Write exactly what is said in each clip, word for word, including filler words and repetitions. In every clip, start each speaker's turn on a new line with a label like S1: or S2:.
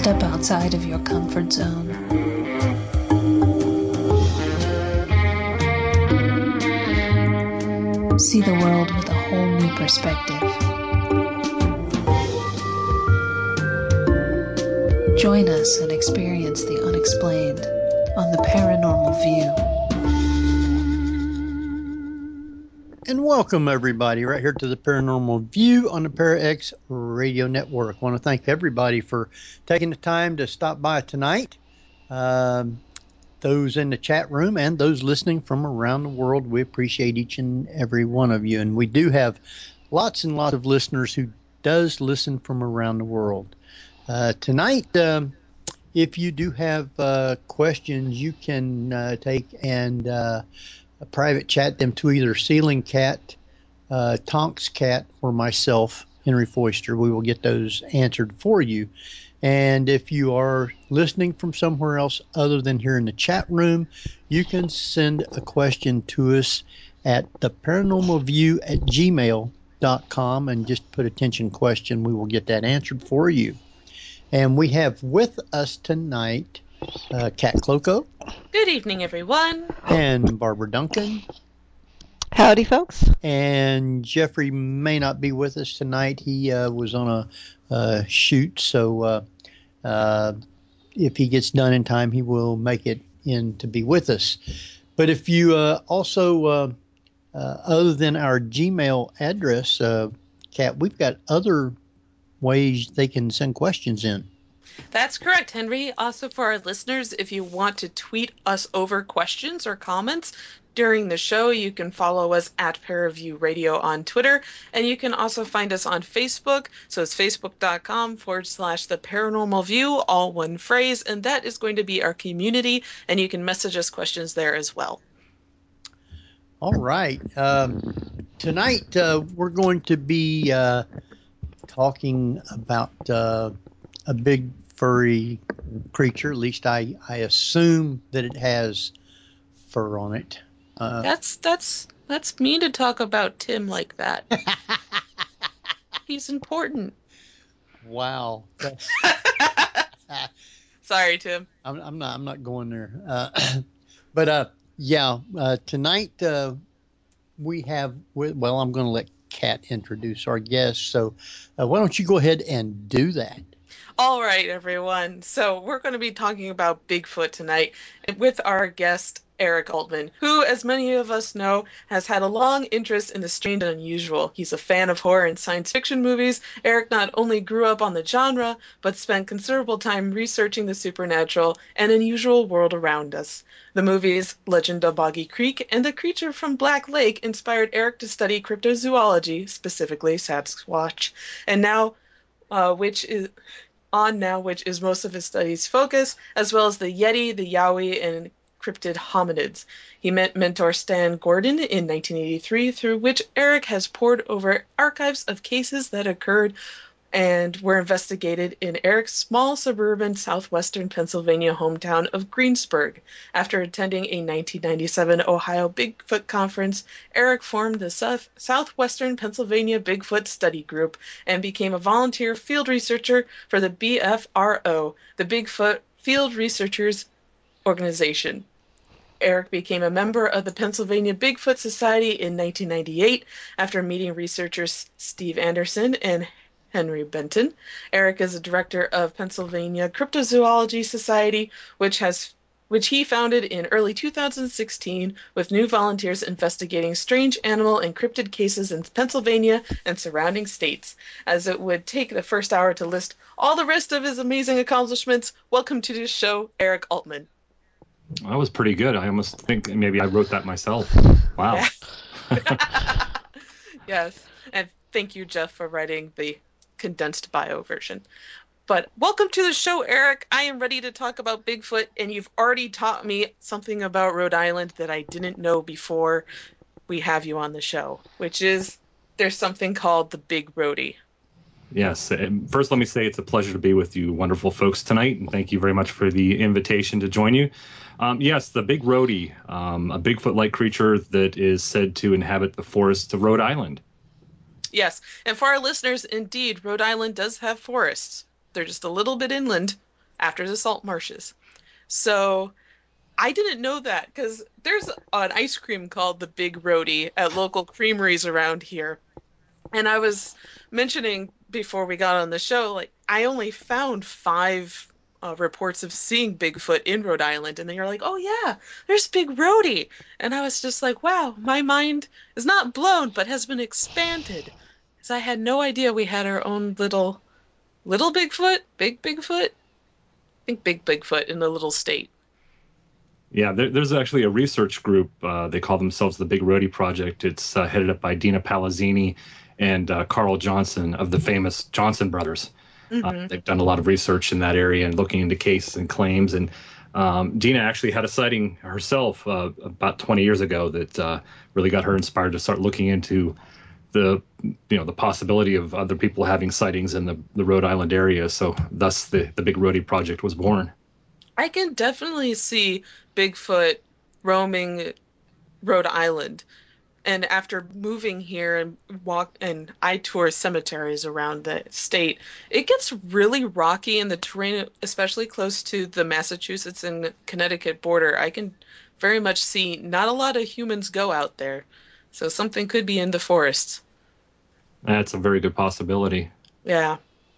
S1: Step outside of your comfort zone. See the world with a whole new perspective. Join us and experience the unexplained on The Paranormal View.
S2: And welcome, everybody, right here to The Paranormal View on the ParaX Radio Network. I want to thank everybody for taking the time to stop by tonight. Um, those in the chat room and those listening from around the world, we appreciate each and every one of you. And we do have lots and lots of listeners who does listen from around the world. Uh, tonight, um, if you do have uh, questions, you can uh, take and uh, private chat them to either Ceiling Cat, uh, Tonks Cat, or myself, Henry Foister. We will get those answered for you. And if you are listening from somewhere else other than here in the chat room, you can send a question to us at the paranormal view at gmail dot com and just put attention question. We will get that answered for you. And we have with us tonight uh, Kat Cloco.
S3: Good evening, everyone.
S2: And Barbara Duncan.
S4: Howdy, folks.
S2: And Jeffrey may not be with us tonight. He uh, was on a uh, shoot, so uh, uh, if he gets done in time, he will make it in to be with us. But if you uh, also, uh, uh, other than our Gmail address, uh, Kat, we've got other ways they can send questions in.
S3: That's correct, Henry. Also, for our listeners, if you want to tweet us over questions or comments during the show, you can follow us at Paraview Radio on Twitter, and you can also find us on Facebook. So it's facebook.com forward slash the paranormal view, all one phrase, and that is going to be our community, and you can message us questions there as well.
S2: All right. Um, tonight, uh, we're going to be uh, talking about uh, a big furry creature. At least I, I assume that it has fur on it. Uh,
S3: that's that's that's mean to talk about Tim like that. He's important.
S2: Wow. That's,
S3: Sorry, Tim.
S2: I'm, I'm not. I'm not going there. Uh, but uh, yeah. Uh, tonight uh, we have. Well, I'm going to let Kat introduce our guest. So uh, why don't you go ahead and do that?
S3: All right, everyone. So we're going to be talking about Bigfoot tonight with our guest, Eric Altman, who, as many of us know, has had a long interest in the strange and unusual. He's a fan of horror and science fiction movies. Eric not only grew up on the genre, but spent considerable time researching the supernatural and unusual world around us. The movies Legend of Boggy Creek and The Creature from Black Lake inspired Eric to study cryptozoology, specifically Sasquatch, and now, uh, which is... on now, which is most of his studies' focus, as well as the Yeti, the Yowie, and cryptid hominids. He met mentor Stan Gordon in nineteen eighty-three, through which Eric has pored over archives of cases that occurred and were investigated in Eric's small suburban southwestern Pennsylvania hometown of Greensburg. After attending a nineteen ninety-seven Ohio Bigfoot conference, Eric formed the South- Southwestern Pennsylvania Bigfoot Study Group and became a volunteer field researcher for the B F R O, the Bigfoot Field Researchers Organization. Eric became a member of the Pennsylvania Bigfoot Society in nineteen ninety-eight after meeting researchers Steve Anderson and Henry Benton. Eric is a director of Pennsylvania Cryptozoology Society, which has which he founded in early two thousand sixteen with new volunteers investigating strange animal and cryptid cases in Pennsylvania and surrounding states. As it would take the first hour to list all the rest of his amazing accomplishments, welcome to the show, Eric Altman.
S5: That was pretty good. I almost think maybe I wrote that myself. Wow.
S3: Yeah. Yes, and thank you, Jeff, for writing the condensed bio version. But welcome to the show, Eric. I am ready to talk about Bigfoot, and you've already taught me something about Rhode Island that I didn't know before we have you on the show, which is there's something called the Big Roadie.
S5: Yes. First, let me say it's a pleasure to be with you wonderful folks tonight, and thank you very much for the invitation to join you. Um, yes, the Big Roadie, um, a Bigfoot-like creature that is said to inhabit the forests of Rhode Island.
S3: Yes, and for our listeners, indeed, Rhode Island does have forests. They're just a little bit inland. after the salt marshes. So I didn't know that because there's an ice cream called the Big Roadie at local creameries around here. And I was mentioning before we got on the show, like I only found five uh, reports of seeing Bigfoot in Rhode Island, and then you're like, oh yeah, there's Big Roadie, and I was just like, wow, my mind is not blown, but has been expanded, because I had no idea we had our own little little Bigfoot, big Bigfoot, I think big Bigfoot in the little state.
S5: Yeah, there, there's actually a research group. Uh, they call themselves the Big Roadie Project. It's uh, headed up by Dina Palazzini and uh, Carl Johnson of the famous Johnson brothers.
S3: Mm-hmm.
S5: Uh, they've done a lot of research in that area and looking into cases and claims. And um, Dina actually had a sighting herself uh, about twenty years ago that uh, really got her inspired to start looking into the you know the possibility of other people having sightings in the, the Rhode Island area. So thus the, the Big Roadie Project was born.
S3: I can definitely see Bigfoot roaming Rhode Island. And after moving here and walk and I tour cemeteries around the state, it gets really rocky in the terrain, especially close to the Massachusetts and Connecticut border. I can very much see not a lot of humans go out there. So something could be in the forests.
S5: That's a very good possibility.
S3: Yeah.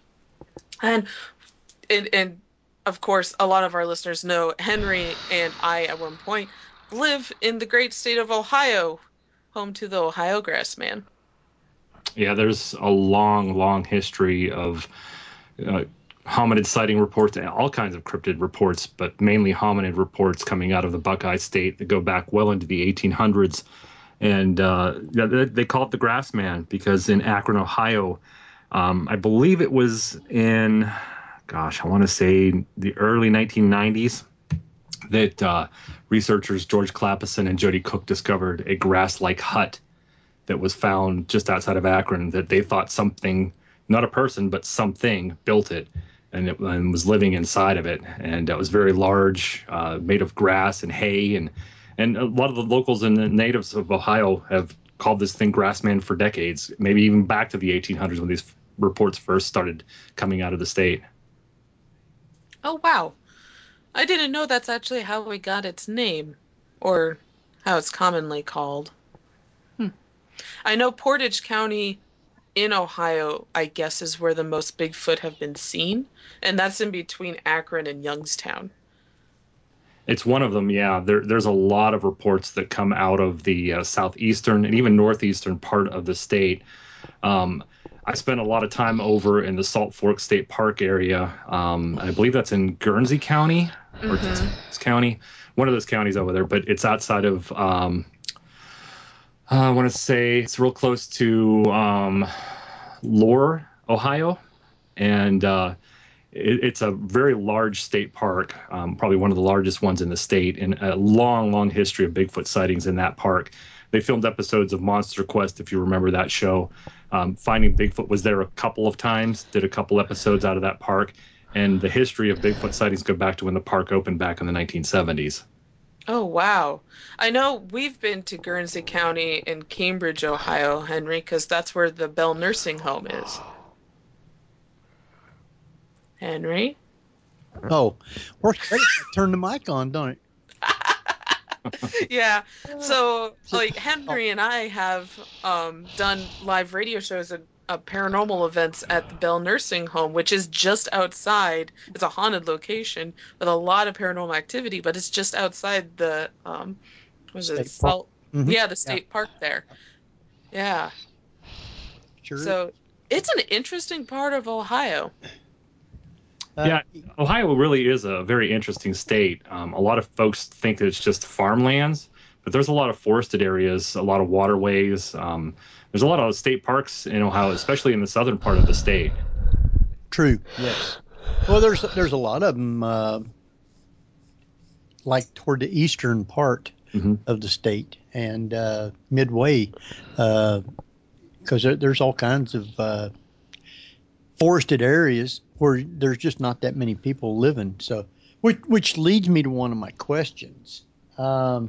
S3: And and, and of course, a lot of our listeners know Henry and I at one point live in the great state of Ohio, home to the Ohio Grassman.
S5: Yeah, there's a long, long history of uh, hominid sighting reports and all kinds of cryptid reports, but mainly hominid reports coming out of the Buckeye State that go back well into the eighteen hundreds. And uh, they, they call it the Grassman because in Akron, Ohio, um, I believe it was in, gosh, I want to say the early nineteen nineties, that uh, researchers George Clapison and Jody Cook discovered a grass-like hut that was found just outside of Akron that they thought something, not a person, but something built it and it and was living inside of it. And it was very large, uh, made of grass and hay. And, and a lot of the locals and the natives of Ohio have called this thing Grassman for decades, maybe even back to the eighteen hundreds when these reports first started coming out of the state.
S3: Oh, wow. I didn't know that's actually how we got its name, or how it's commonly called. Hmm. I know Portage County in Ohio, I guess, is where the most Bigfoot have been seen, and that's in between Akron and Youngstown.
S5: It's one of them, yeah. There, there's a lot of reports that come out of the uh, southeastern and even northeastern part of the state. Um, I spent a lot of time over in the Salt Fork State Park area. Um, I believe that's in Guernsey County or
S3: Mm-hmm.
S5: Toots County, one of those counties over there. But it's outside of, um, uh, I want to say it's real close to um, Lohr, Ohio, and uh, it, it's a very large state park, um, probably one of the largest ones in the state, and a long, long history of Bigfoot sightings in that park. They filmed episodes of Monster Quest, if you remember that show. Um, Finding Bigfoot was there a couple of times, did a couple episodes out of that park. And the history of Bigfoot sightings go back to when the park opened back in the nineteen seventies.
S3: Oh, wow. I know we've been to Guernsey County in Cambridge, Ohio, Henry, because that's where the Bell Nursing Home is. Henry?
S2: Oh, works great. Turn the mic on, don't it?
S3: Yeah. So, like, Henry and I have um, done live radio shows at uh, paranormal events at the Bell Nursing Home, which is just outside. It's a haunted location with a lot of paranormal activity, but it's just outside the, um, what is it?
S2: State park.
S3: Salt?
S2: Mhm.
S3: Yeah, the state park there. Yeah.
S2: Sure.
S3: So, it's an interesting part of Ohio.
S2: Uh,
S5: Yeah, Ohio really is a very interesting state. Um, a lot of folks think that it's just farmlands, but there's a lot of forested areas, a lot of waterways. Um, there's a lot of state parks in Ohio, especially in the southern part of the state.
S2: True. Yes. Well, there's there's a lot of them, uh, like toward the eastern part
S5: Mhm.
S2: of the state and uh, midway, because there, there's all kinds of uh, forested areas where there's just not that many people living. So, which which leads me to one of my questions. Um,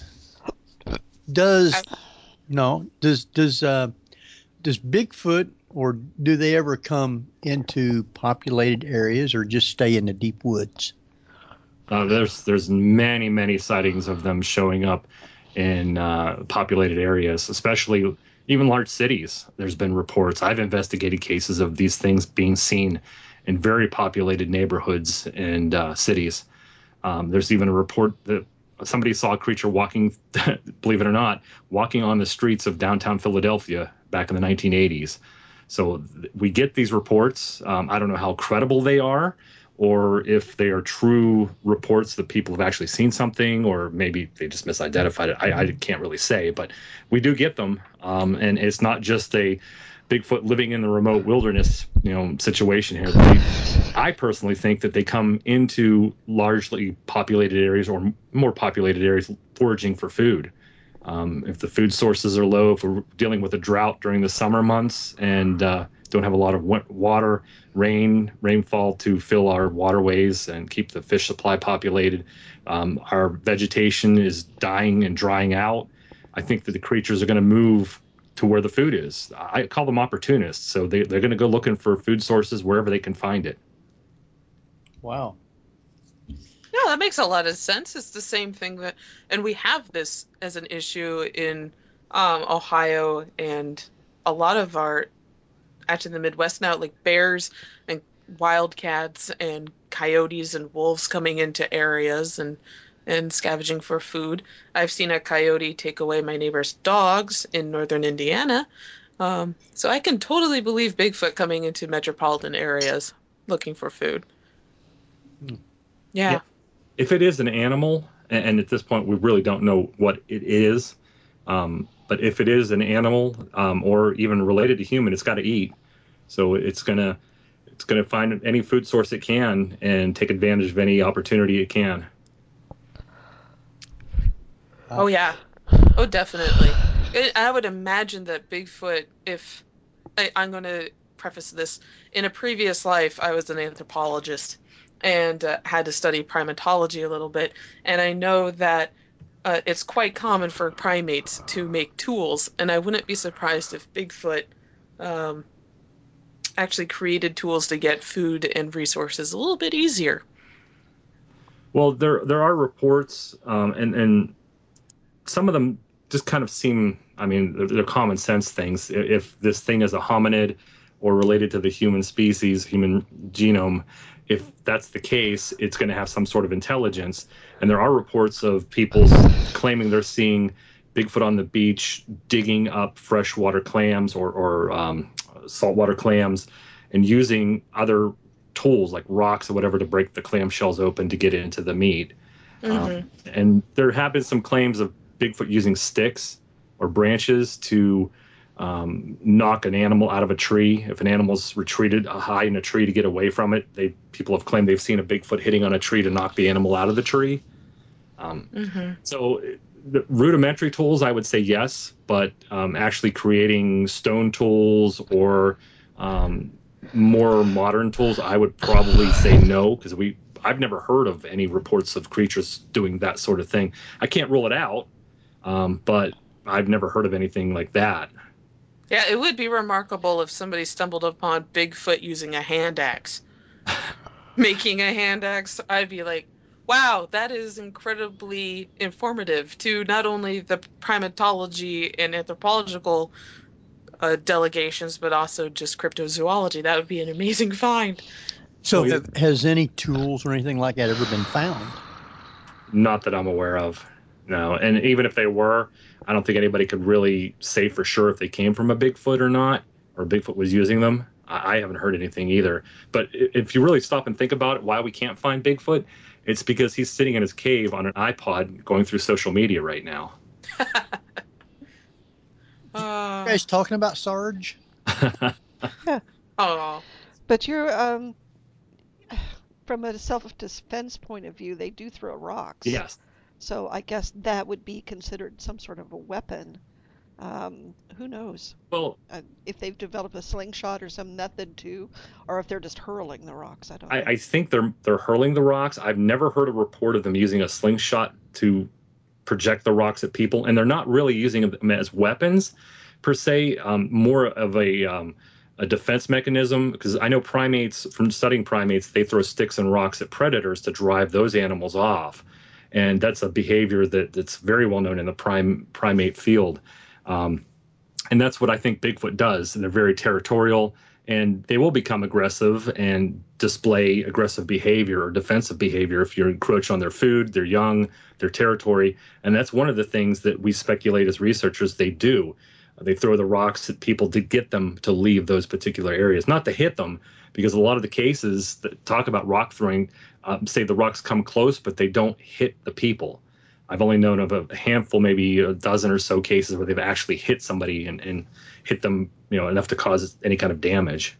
S2: does no does does uh, does Bigfoot or do they ever come into populated areas or just stay in the deep woods?
S5: Uh, there's there's many many sightings of them showing up in uh, populated areas, especially even large cities. There's been reports. I've investigated cases of these things being seen in very populated neighborhoods and uh, cities. Um, there's even a report that somebody saw a creature walking, believe it or not, walking on the streets of downtown Philadelphia back in the nineteen eighties. So th- we get these reports. Um, I don't know how credible they are, or if they are true reports that people have actually seen something, or maybe they just misidentified it. I, I can't really say, but we do get them. Um, and it's not just a Bigfoot living in the remote wilderness, you know, situation here. They, I personally think that they come into largely populated areas or more populated areas foraging for food. Um, if the food sources are low, if we're dealing with a drought during the summer months and uh, don't have a lot of water, rain, rainfall to fill our waterways and keep the fish supply populated, um, our vegetation is dying and drying out, I think that the creatures are going to move to where the food is. I call them opportunists. So they, they're going to go looking for food sources wherever they can find it.
S2: Wow.
S3: No, that makes a lot of sense. It's the same thing that, and we have this as an issue in um, Ohio and a lot of our, actually in the Midwest now, like bears and wildcats and coyotes and wolves coming into areas and and scavenging for food. I've seen a coyote take away my neighbor's dogs in northern Indiana. Um, so I can totally believe Bigfoot coming into metropolitan areas looking for food.
S2: Hmm.
S3: Yeah.
S5: Yeah. If it is an animal, and, and at this point we really don't know what it is, um, but if it is an animal um, or even related to human, it's got to eat. So it's gonna it's gonna find any food source it can and take advantage of any opportunity it can.
S3: Oh, yeah. Oh, definitely. I I would imagine that Bigfoot, if I, I'm going to preface this, in a previous life, I was an anthropologist and uh, had to study primatology a little bit. And I know that uh, it's quite common for primates to make tools. And I wouldn't be surprised if Bigfoot um, actually created tools to get food and resources a little bit easier.
S5: Well, there there are reports, um, and and some of them just kind of seem, I mean, they're, they're common sense things. If this thing is a hominid or related to the human species, human genome, if that's the case, it's going to have some sort of intelligence. And there are reports of people claiming they're seeing Bigfoot on the beach digging up freshwater clams or, or um, saltwater clams and using other tools like rocks or whatever to break the clam shells open to get into the meat.
S3: Mm-hmm.
S5: Um, and there have been some claims of Bigfoot using sticks or branches to um, knock an animal out of a tree. If an animal's retreated high in a tree to get away from it, they people have claimed they've seen a Bigfoot hitting on a tree to knock the animal out of the tree. Um,
S3: Mm-hmm.
S5: So the rudimentary tools, I would say yes, but um, actually creating stone tools or um, more modern tools, I would probably say no, because we I've never heard of any reports of creatures doing that sort of thing. I can't rule it out, um, but I've never heard of anything like that.
S3: Yeah, it would be remarkable if somebody stumbled upon Bigfoot using a hand axe. Making a hand axe, I'd be like, wow, that is incredibly informative to not only the primatology and anthropological uh, delegations, but also just cryptozoology. That would be an amazing find.
S2: So,
S5: Oh, yeah.
S2: have, has any tools or anything like that ever been found?
S5: Not that I'm aware of, no. And even if they were, I don't think anybody could really say for sure if they came from a Bigfoot or not, or Bigfoot was using them. I, I haven't heard anything either. But if you really stop and think about it, why we can't find Bigfoot, it's because he's sitting in his cave on an iPod going through social media right now.
S3: Uh,
S2: You guys talking about Sarge?
S4: Yeah,
S3: oh,
S4: but you're um, from a self-defense point of view, they do throw rocks.
S5: Yes.
S4: So I guess that would be considered some sort of a weapon. Um, who knows
S5: Well,
S4: uh, if they've developed a slingshot or some method to, or if they're just hurling the rocks. I don't know.
S5: I, I think they're they're hurling the rocks. I've never heard a report of them using a slingshot to project the rocks at people, and they're not really using them as weapons per se. Um, more of a um, a defense mechanism, because I know primates, from studying primates, they throw sticks and rocks at predators to drive those animals off. And that's a behavior that, that's very well known in the prime primate field. Um, and that's what I think Bigfoot does. And they're very territorial, and they will become aggressive and display aggressive behavior or defensive behavior if you encroach on their food, their young, their territory. And that's one of the things that we speculate as researchers they do. They throw the rocks at people to get them to leave those particular areas, not to hit them, because a lot of the cases that talk about rock throwing um, say the rocks come close, but they don't hit the people. I've only known of a handful, maybe a dozen or so cases where they've actually hit somebody and, and hit them, you know, enough to cause any kind of damage.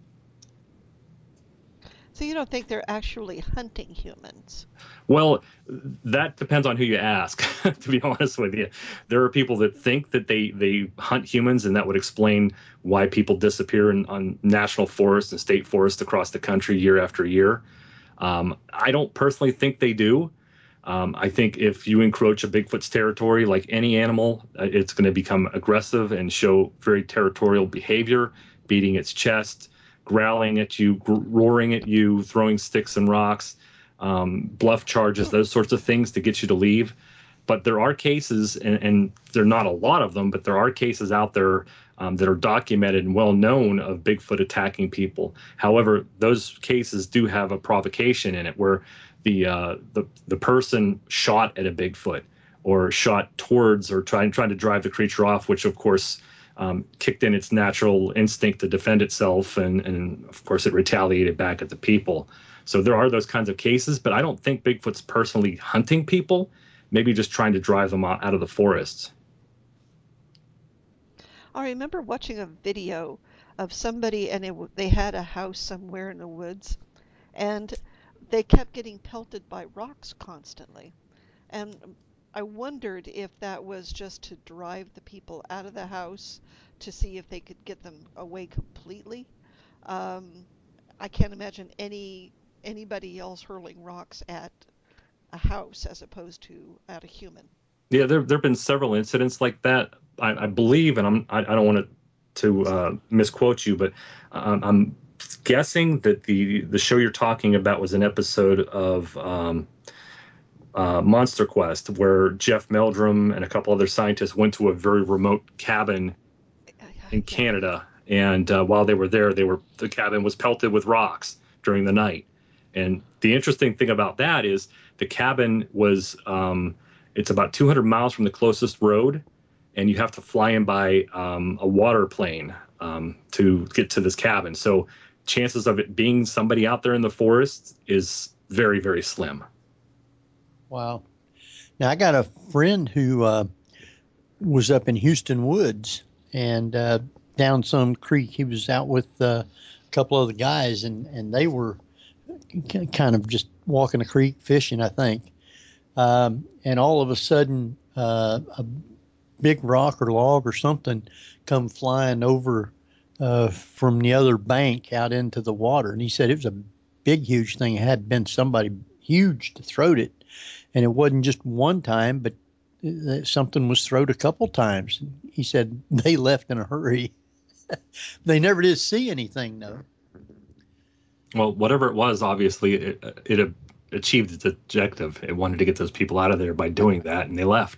S4: So you don't think they're actually hunting humans?
S5: Well, that depends on who you ask, to be honest with you. There are people that think that they, they hunt humans, and that would explain why people disappear in, on national forests and state forests across the country year after year. Um, I don't personally think they do. Um, I think if you encroach a Bigfoot's territory, like any animal, uh, it's going to become aggressive and show very territorial behavior, beating its chest, growling at you, gr- roaring at you, throwing sticks and rocks, um, bluff charges, those sorts of things to get you to leave. But there are cases, and, and there are not a lot of them, but there are cases out there um, that are documented and well known of Bigfoot attacking people. However, those cases do have a provocation in it where the uh, the the person shot at a Bigfoot or shot towards or trying trying to drive the creature off, which of course um, kicked in its natural instinct to defend itself, and and of course it retaliated back at the people. So there are those kinds of cases, but I don't think Bigfoot's personally hunting people. Maybe just trying to drive them out of the forests.
S4: I remember watching a video of somebody, and it, they had a house somewhere in the woods, and they kept getting pelted by rocks constantly. And I wondered if that was just to drive the people out of the house to see if they could get them away completely. Um, I can't imagine any anybody else hurling rocks at a house as opposed to at a human.
S5: Yeah, there there have been several incidents like that. I, I believe, and I'm I, I don't want to to uh, misquote you, but um, I'm guessing that the the show you're talking about was an episode of um, uh, Monster Quest, where Jeff Meldrum and a couple other scientists went to a very remote cabin in Canada, and uh, while they were there, they were the cabin was pelted with rocks during the night. And the interesting thing about that is the cabin was um, it's about two hundred miles from the closest road, and you have to fly in by um, a water plane um, to get to this cabin. So chances of it being somebody out there in the forest is very, very slim.
S2: Wow. Now, I got a friend who uh, was up in Houston Woods and uh, down some creek. He was out with uh, a couple of the guys, and, and they were kind of just walking a creek, fishing, I think. Um, and all of a sudden, uh, a big rock or log or something come flying over uh, from the other bank out into the water. And he said it was a big, huge thing. It had been somebody huge to throw it. And it wasn't just one time, but something was thrown a couple times. He said they left in a hurry. They never did see anything, though.
S5: Well, whatever it was, obviously, it, it achieved its objective. It wanted to get those people out of there by doing that, and they left.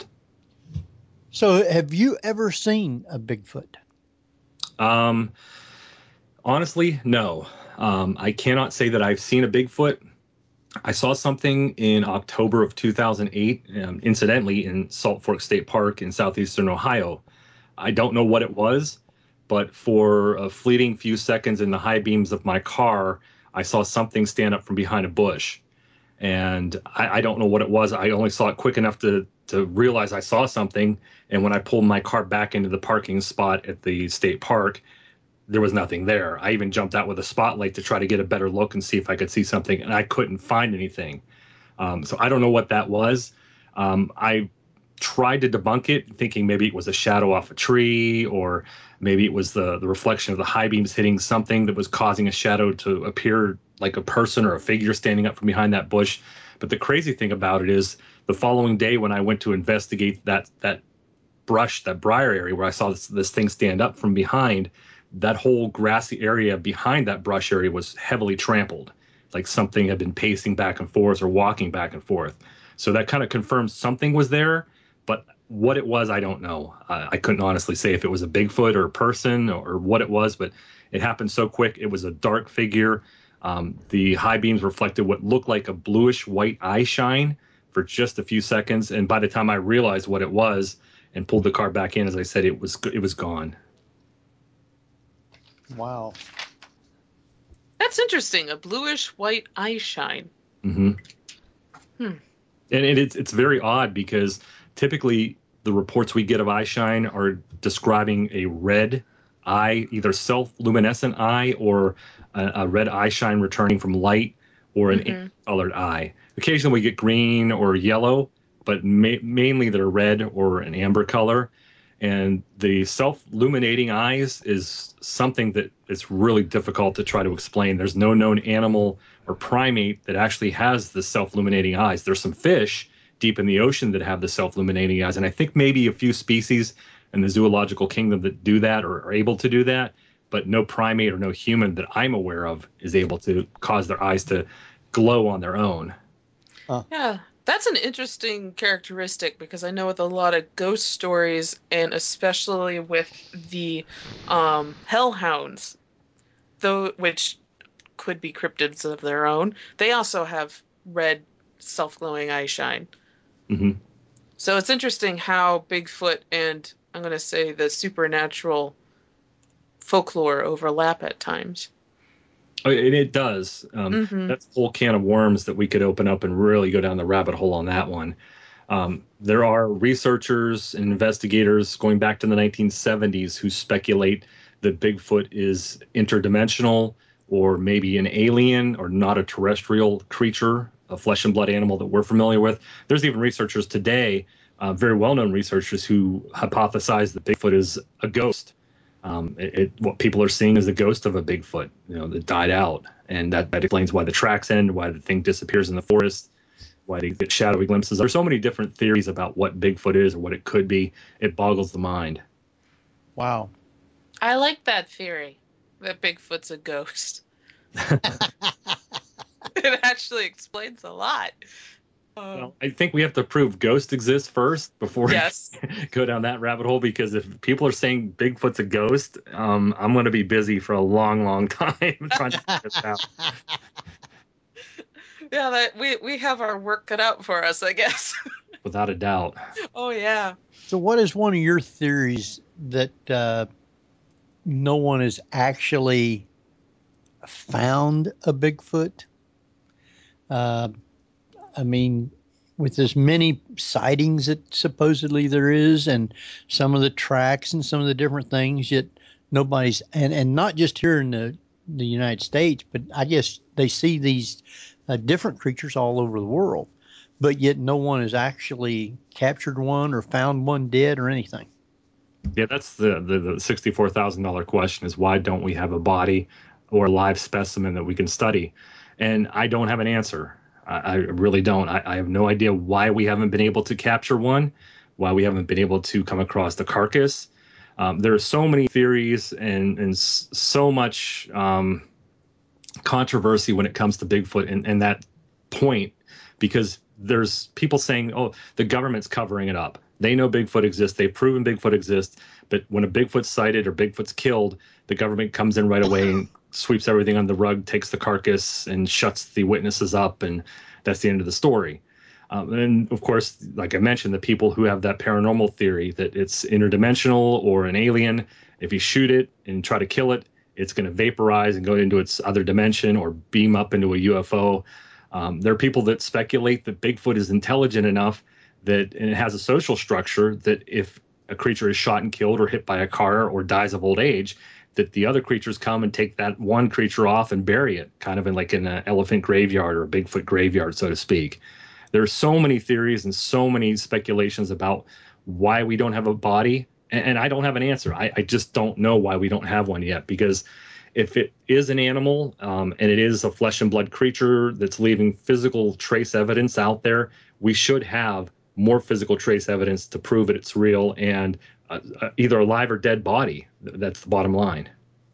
S2: So have you ever seen a Bigfoot?
S5: Um, honestly, no. Um, I cannot say that I've seen a Bigfoot. I saw something in October of two thousand eight, um, incidentally, in Salt Fork State Park in southeastern Ohio. I don't know what it was, but for a fleeting few seconds in the high beams of my car, I saw something stand up from behind a bush. And I, I don't know what it was. I only saw it quick enough to, to realize I saw something. And when I pulled my car back into the parking spot at the state park, there was nothing there. I even jumped out with a spotlight to try to get a better look and see if I could see something, and I couldn't find anything. Um, so I don't know what that was. Um, I tried to debunk it, thinking maybe it was a shadow off a tree, or maybe it was the, the reflection of the high beams hitting something that was causing a shadow to appear like a person or a figure standing up from behind that bush. But the crazy thing about it is the following day when I went to investigate that that brush, that briar area where I saw this, this thing stand up from behind, that whole grassy area behind that brush area was heavily trampled, like something had been pacing back and forth or walking back and forth. So that kind of confirms something was there, but what it was, I don't know. Uh, I couldn't honestly say if it was a Bigfoot or a person or what it was, but it happened so quick. It was a dark figure. Um, the high beams reflected what looked like a bluish white eye shine for just a few seconds, and by the time I realized what it was and pulled the car back in, as I said, it was it was gone.
S2: Wow.
S3: That's interesting. A bluish white eye shine.
S5: Mm-hmm.
S3: Hmm.
S5: And it, it's it's very odd because typically the reports we get of eye shine are describing a red eye, either self-luminescent eye or a, a red eye shine returning from light, or an
S3: Mm-hmm.
S5: colored eye. Occasionally we get green or yellow, but ma- mainly they're red or an amber color. And the self-luminating eyes is something that is really difficult to try to explain. There's no known animal or primate that actually has the self-luminating eyes. There's some fish deep in the ocean that have the self-luminating eyes, and I think maybe a few species in the zoological kingdom that do that or are able to do that, but no primate or no human that I'm aware of is able to cause their eyes to glow on their own.
S3: Yeah, that's an interesting characteristic because I know with a lot of ghost stories, and especially with the um, hellhounds, though, which could be cryptids of their own, they also have red self-glowing eye shine.
S5: Mm-hmm.
S3: So it's interesting how Bigfoot and I'm going to say the supernatural folklore overlap at times.
S5: Oh, and it does. Um,
S3: Mm-hmm.
S5: That's a whole can of worms that we could open up and really go down the rabbit hole on that one. Um, there are researchers and investigators going back to the nineteen seventies who speculate that Bigfoot is interdimensional or maybe an alien or not a terrestrial creature, a flesh and blood animal that we're familiar with. There's even researchers today, uh, very well-known researchers, who hypothesize that Bigfoot is a ghost. Um, it, it, what people are seeing is the ghost of a Bigfoot, you know, that died out, and that, that explains why the tracks end, why the thing disappears in the forest, why they get shadowy glimpses. There's so many different theories about what Bigfoot is or what it could be. It boggles the mind.
S2: Wow.
S3: I like that theory that Bigfoot's a ghost. It actually explains a lot. Um,
S5: Well, I think we have to prove ghosts exist first before
S3: yes.
S5: we go down that rabbit hole, because if people are saying Bigfoot's a ghost, um, I'm going to be busy for a long, long time trying to figure this out.
S3: Yeah, that we we have our work cut out for us, I guess.
S5: Without a doubt.
S3: Oh yeah.
S2: So, what is one of your theories that uh, no one has actually found a Bigfoot? Uh, I mean, with as many sightings that supposedly there is, and some of the tracks and some of the different things, yet nobody's, and, and not just here in the, the United States, but I guess they see these uh, different creatures all over the world, but yet no one has actually captured one or found one dead or anything.
S5: Yeah, that's the, the, the sixty-four thousand dollars question, is why don't we have a body or a live specimen that we can study? And I don't have an answer. I, I really don't. I, I have no idea why we haven't been able to capture one, why we haven't been able to come across the carcass. Um, there are so many theories and, and s- so much um, controversy when it comes to Bigfoot and, and that point, because there's people saying, oh, the government's covering it up. They know Bigfoot exists. They've proven Bigfoot exists. But when a Bigfoot's sighted or Bigfoot's killed, the government comes in right away and sweeps everything on the rug, takes the carcass, and shuts the witnesses up. And that's the end of the story. Um, and of course, like I mentioned, the people who have that paranormal theory that it's interdimensional or an alien, if you shoot it and try to kill it, it's going to vaporize and go into its other dimension or beam up into a U F O. Um, there are people that speculate that Bigfoot is intelligent enough that, and it has a social structure, that if a creature is shot and killed or hit by a car or dies of old age, that the other creatures come and take that one creature off and bury it, kind of in like in an elephant graveyard or a Bigfoot graveyard, so to speak. There are so many theories and so many speculations about why we don't have a body, and, and I don't have an answer. I, I just don't know why we don't have one yet, because if it is an animal um, and it is a flesh and blood creature that's leaving physical trace evidence out there, we should have more physical trace evidence to prove that it's real and uh, uh, either a live or dead body. That's the bottom line.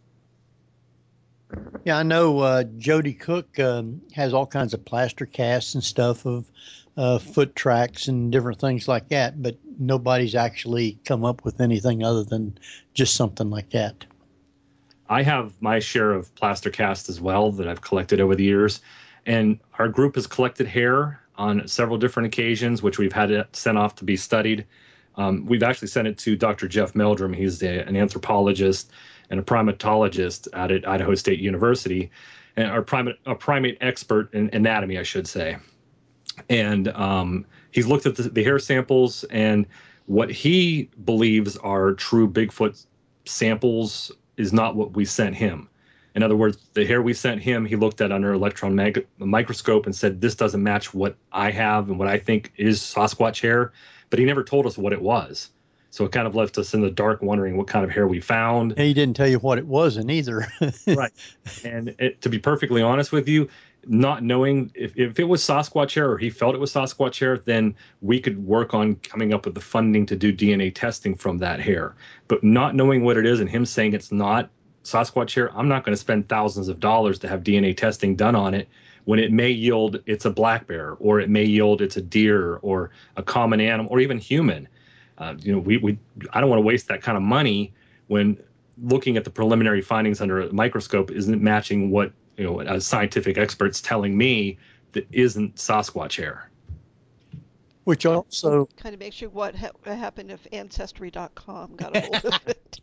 S2: Yeah, I know uh, Jody Cook um, has all kinds of plaster casts and stuff of uh, foot tracks and different things like that, but nobody's actually come up with anything other than just something like that.
S5: I have my share of plaster casts as well that I've collected over the years. And our group has collected hair on several different occasions, which we've had it sent off to be studied. Um, we've actually sent it to Doctor Jeff Meldrum. He's a, an anthropologist and a primatologist out at Idaho State University, and our primate, a primate expert in anatomy, I should say. And um, he's looked at the, the hair samples, and what he believes are true Bigfoot samples is not what we sent him. In other words, the hair we sent him, he looked at under electron mag- microscope and said, this doesn't match what I have and what I think is Sasquatch hair, but he never told us what it was. So it kind of left us in the dark wondering what kind of hair we found.
S2: He didn't tell you what it wasn't either.
S5: Right. And it, to be perfectly honest with you, not knowing if, if it was Sasquatch hair or he felt it was Sasquatch hair, then we could work on coming up with the funding to do D N A testing from that hair. But not knowing what it is and him saying it's not Sasquatch hair, I'm not going to spend thousands of dollars to have D N A testing done on it when it may yield it's a black bear, or it may yield it's a deer or a common animal or even human. Uh, you know, we, we I don't want to waste that kind of money when looking at the preliminary findings under a microscope isn't matching what, you know, a scientific expert's telling me that isn't Sasquatch hair.
S2: Which also
S4: kind of makes you what ha- happened if Ancestry dot com got a hold of it.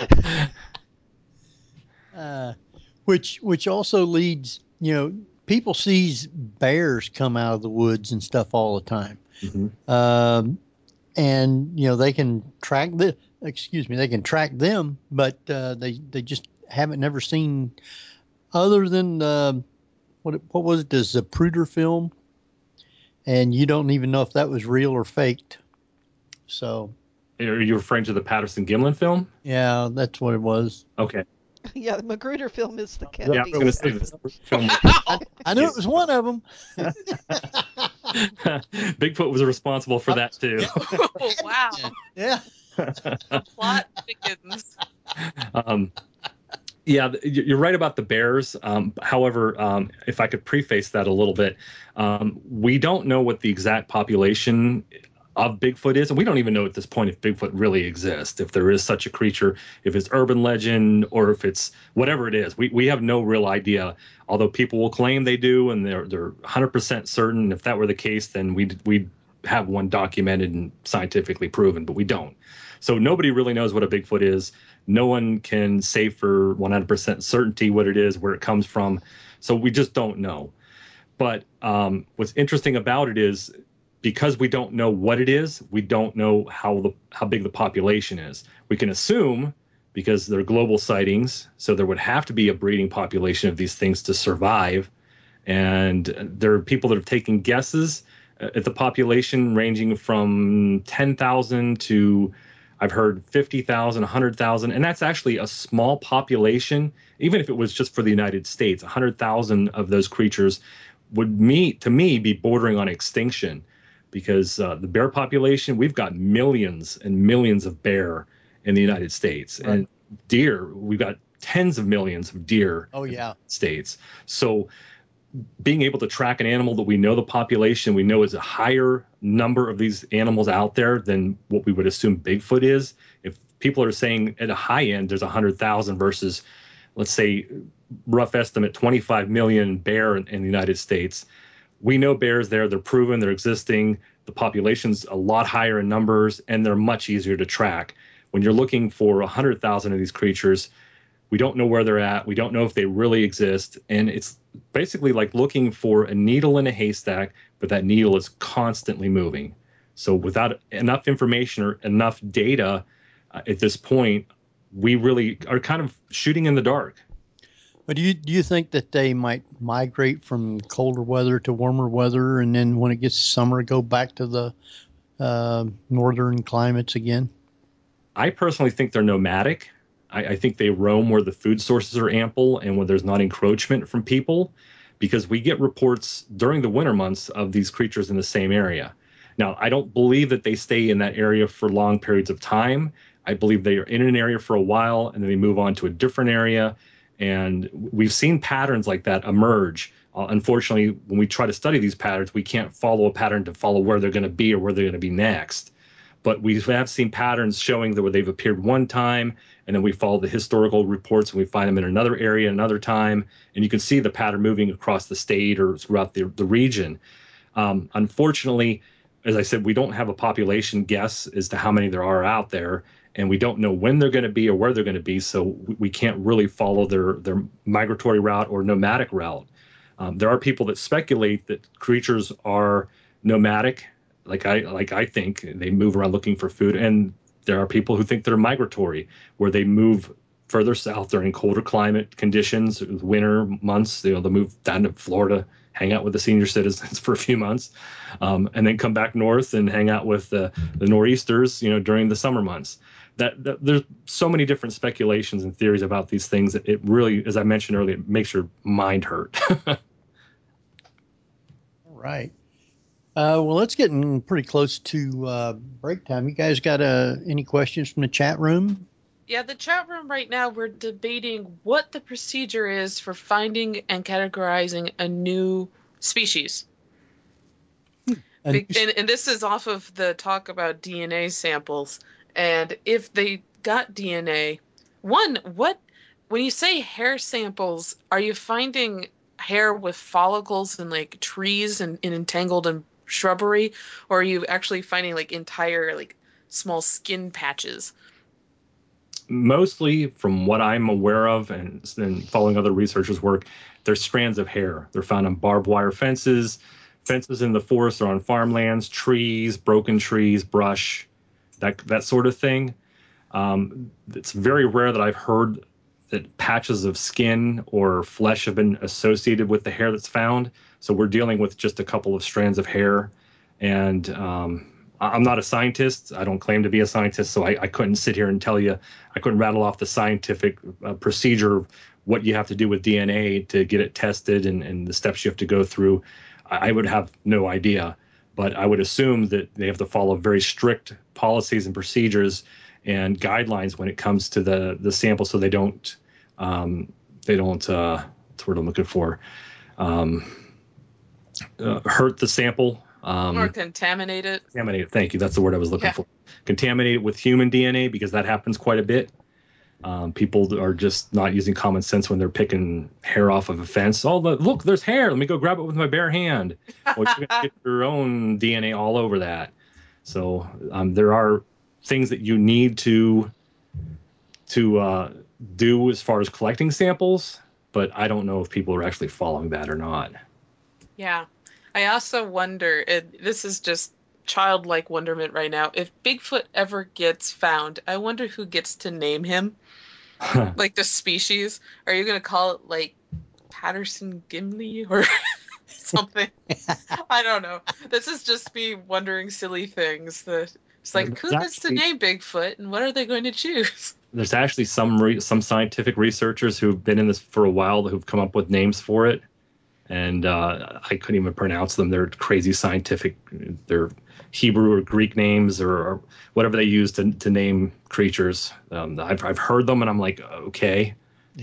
S2: uh, which which also leads, you know, people sees bears come out of the woods and stuff all the time.
S5: Mm-hmm.
S2: Um, and you know they can track the excuse me they can track them, but uh, they they just haven't never seen other than uh, what what was it, the Zapruder film, and you don't even know if that was real or faked. So
S5: are you referring to the Patterson Gimlin film?
S2: Yeah, that's what it was.
S5: Okay.
S4: Yeah, the Magruder film is the
S5: Kennedy. Yeah, I was going to say this film.
S2: I, I knew it was one of them.
S5: Bigfoot was responsible for that too.
S3: Oh, wow.
S2: Yeah.
S3: The plot thickens.
S5: Um, yeah, you're right about the bears. Um, however, um, if I could preface that a little bit, um, we don't know what the exact population of Bigfoot is, and we don't even know at this point if Bigfoot really exists, if there is such a creature, if it's urban legend or if it's whatever it is. We we have no real idea, although people will claim they do, and they're they're one hundred percent certain. If that were the case, then we'd we'd have one documented and scientifically proven, but we don't. So nobody really knows what a Bigfoot is. No one can say for one hundred percent certainty what it is, where it comes from. So we just don't know. But um, what's interesting about it is, because we don't know what it is, we don't know how the how big the population is. We can assume, because they're global sightings, so there would have to be a breeding population of these things to survive. And there are people that have taken guesses at the population ranging from ten thousand to, I've heard fifty thousand, one hundred thousand, and that's actually a small population. Even if it was just for the United States, one hundred thousand of those creatures would, me to me, be bordering on extinction. Because uh, the bear population, we've got millions and millions of bear in the United States. Right. And deer, we've got tens of millions of deer
S2: oh, yeah.
S5: in the United States. So being able to track an animal that we know the population, we know is a higher number of these animals out there than what we would assume Bigfoot is. If people are saying at a high end there's one hundred thousand versus, let's say, rough estimate, twenty-five million bear in, in the United States, we know bears there, they're proven, they're existing. The population's a lot higher in numbers, and they're much easier to track. When you're looking for one hundred thousand of these creatures, we don't know where they're at. We don't know if they really exist. And it's basically like looking for a needle in a haystack, but that needle is constantly moving. So without enough information or enough data uh, at this point, we really are kind of shooting in the dark.
S2: But do you do you think that they might migrate from colder weather to warmer weather, and then when it gets summer, go back to the uh, northern climates again?
S5: I personally think they're nomadic. I, I think they roam where the food sources are ample and where there's not encroachment from people, because we get reports during the winter months of these creatures in the same area. Now, I don't believe that they stay in that area for long periods of time. I believe they are in an area for a while and then they move on to a different area. And we've seen patterns like that emerge. Uh, unfortunately, when we try to study these patterns, we can't follow a pattern to follow where they're going to be or where they're going to be next. But we have seen patterns showing that where they've appeared one time, and then we follow the historical reports and we find them in another area another time. And you can see the pattern moving across the state or throughout the, the region. Um, unfortunately, as I said, we don't have a population guess as to how many there are out there, and we don't know when they're going to be or where they're going to be, so we can't really follow their, their migratory route or nomadic route. Um, there are people that speculate that creatures are nomadic, like I like I think they move around looking for food, and there are people who think they're migratory, where they move further south during colder climate conditions, winter months. You know, they move down to Florida, hang out with the senior citizens for a few months, um, and then come back north and hang out with the, the nor'easters, you know, during the summer months. That, that there's so many different speculations and theories about these things that it really, as I mentioned earlier, it makes your mind hurt.
S2: All right. Uh, well, it's getting pretty close to uh, break time. You guys got uh, any questions from the chat room?
S3: Yeah, the chat room right now, we're debating what the procedure is for finding and categorizing a new species.
S2: And,
S3: Be- and, and this is off of the talk about D N A samples. And if they got D N A, one, what, when you say hair samples, are you finding hair with follicles and like trees and, and entangled in shrubbery, or are you actually finding like entire like small skin patches?
S5: Mostly, from what I'm aware of and, and following other researchers' work, they're strands of hair. They're found on barbed wire fences, fences in the forest or on farmlands, trees, broken trees, brush, that that sort of thing. Um, it's very rare that I've heard that patches of skin or flesh have been associated with the hair that's found. So we're dealing with just a couple of strands of hair. And um, I'm not a scientist. I don't claim to be a scientist, so I, I couldn't sit here and tell you, I couldn't rattle off the scientific uh, procedure, what you have to do with D N A to get it tested and, and the steps you have to go through. I, I would have no idea. But I would assume that they have to follow very strict policies and procedures and guidelines when it comes to the, the sample, so they don't um, they don't uh, that's what I'm looking for um, uh, hurt the sample. Um,
S3: or contaminate it.
S5: Contaminate it. Thank you. That's the word I was looking
S3: Yeah.
S5: for. Contaminate it with human D N A, because that happens quite a bit. Um, people are just not using common sense when they're picking hair off of a fence. Oh, look, there's hair. Let me go grab it with my bare hand. Or you're going to get your own D N A all over that. So um, there are things that you need to to uh, do as far as collecting samples, but I don't know if people are actually following that or not.
S3: Yeah. I also wonder, it, this is just childlike wonderment right now, if Bigfoot ever gets found, I wonder who gets to name him. Like the species. Are you going to call it like Patterson Gimli or something? I don't know. This is just me wondering silly things. That it's like, who gets to name Bigfoot and what are they going to choose?
S5: There's actually some re- some scientific researchers who've been in this for a while who've come up with names for it. And uh, I couldn't even pronounce them. They're crazy scientific. They're Hebrew or Greek names or, or whatever they use to to name creatures. Um, I've I've heard them, and I'm like, okay.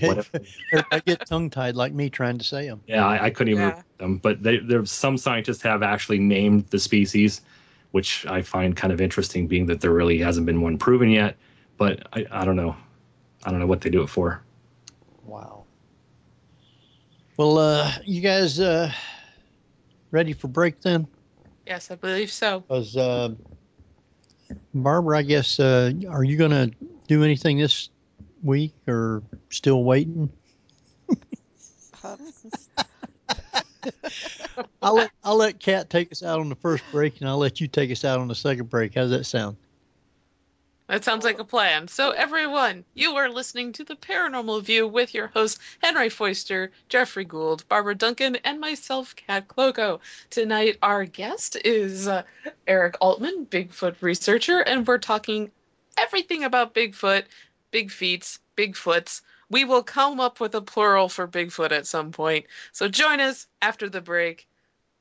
S2: I get tongue-tied like me trying to say them.
S5: Yeah, I, I couldn't even
S3: Yeah.
S5: read them. But they, there's some scientists have actually named the species, which I find kind of interesting, being that there really hasn't been one proven yet. But I, I don't know. I don't know what they do it for.
S2: Wow. Well, uh, you guys uh, ready for break then?
S3: Yes, I believe so.
S2: Because, uh, Barbara, I guess, uh, are you going to do anything this week or still waiting?
S4: Um,
S2: I'll let I'll let Kat take us out on the first break, and I'll let you take us out on the second break. How's that sound?
S3: That sounds like a plan. So everyone, you are listening to The Paranormal View with your hosts, Henry Foister, Jeffrey Gould, Barbara Duncan, and myself, Kat Cloco. Tonight, our guest is uh, Eric Altman, Bigfoot researcher, and we're talking everything about Bigfoot, big feets, Bigfoots. We will come up with a plural for Bigfoot at some point. So join us after the break.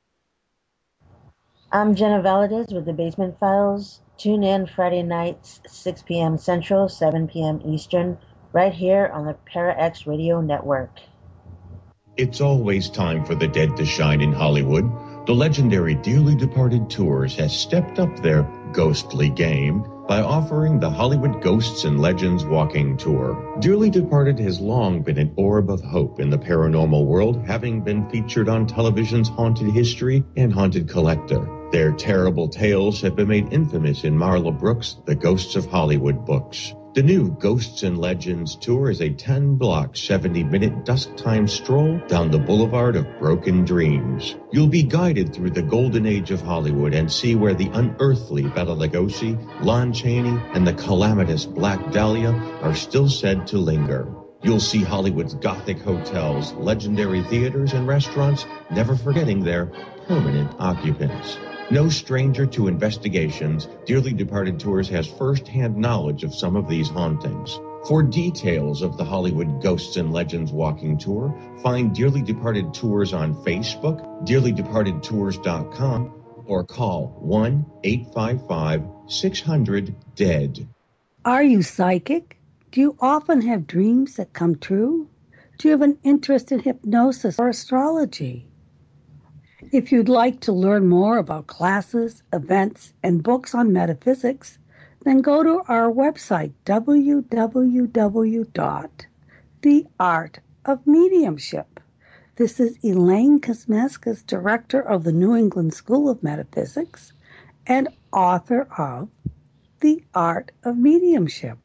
S6: I'm Jenna Valadez with the Basement Files. Tune in Friday nights, six p.m. Central, seven p.m. Eastern, right here on the ParaX Radio Network.
S7: It's always time for the dead to shine in Hollywood. The legendary Dearly Departed Tours has stepped up their ghostly game by offering the Hollywood Ghosts and Legends Walking Tour. Dearly Departed has long been an orb of hope in the paranormal world, having been featured on television's Haunted History and Haunted Collector. Their terrible tales have been made infamous in Marla Brooks' The Ghosts of Hollywood books. The new Ghosts and Legends Tour is a ten-block, seventy-minute dusk-time stroll down the boulevard of broken dreams. You'll be guided through the golden age of Hollywood and see where the unearthly Bela Lugosi, Lon Chaney, and the calamitous Black Dahlia are still said to linger. You'll see Hollywood's Gothic hotels, legendary theaters, and restaurants, never forgetting their permanent occupants. No stranger to investigations, Dearly Departed Tours has first-hand knowledge of some of these hauntings. For details of the Hollywood Ghosts and Legends Walking Tour, find Dearly Departed Tours on Facebook, dearly departed tours dot com, or call one eight five five, six hundred, D E A D.
S8: Are you psychic? Do you often have dreams that come true? Do you have an interest in hypnosis or astrology? If you'd like to learn more about classes, events, and books on metaphysics, then go to our website, w w w dot the art of mediumship. This is Elaine Kosmaskas, director of the New England School of Metaphysics and author of The Art of Mediumship.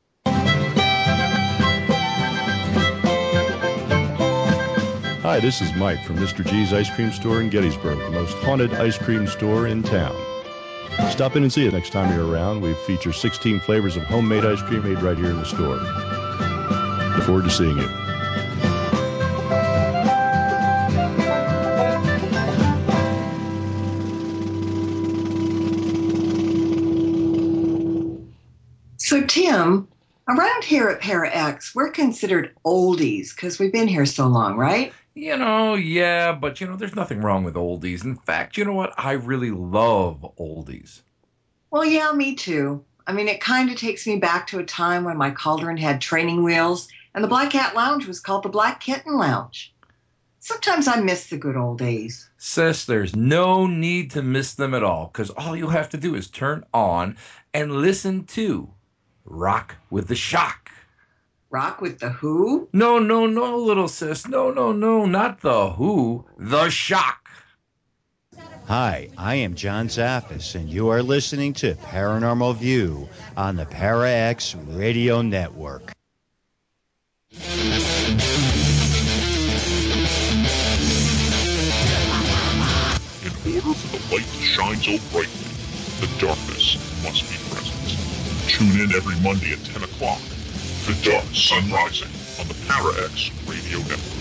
S9: Hi, this is Mike from Mister G's Ice Cream Store in Gettysburg, the most haunted ice cream store in town. Stop in and see it next time you're around. We feature sixteen flavors of homemade ice cream made right here in the store. Look forward to seeing you.
S10: So, Tim, around here at ParaX, we're considered oldies because we've been here so long, right?
S11: You know, yeah, but, you know, there's nothing wrong with oldies. In fact, you know what? I really love oldies.
S10: Well, yeah, me too. I mean, it kind of takes me back to a time when my cauldron had training wheels and the Black Cat Lounge was called the Black Kitten Lounge. Sometimes I miss the good old days.
S11: Sis, there's no need to miss them at all, because all you have to do is turn on and listen to Rock with the Shock.
S10: Rock with the Who?
S11: No, no, no, little sis. No, no, no, not the Who. The Shock.
S12: Hi, I am John Zaffis, and you are listening to Paranormal View on the ParaX Radio Network.
S13: In order for the light to shine so brightly, the darkness must be present. Tune in every Monday at ten o'clock to Dark Sun Rising on the ParaX Radio Network.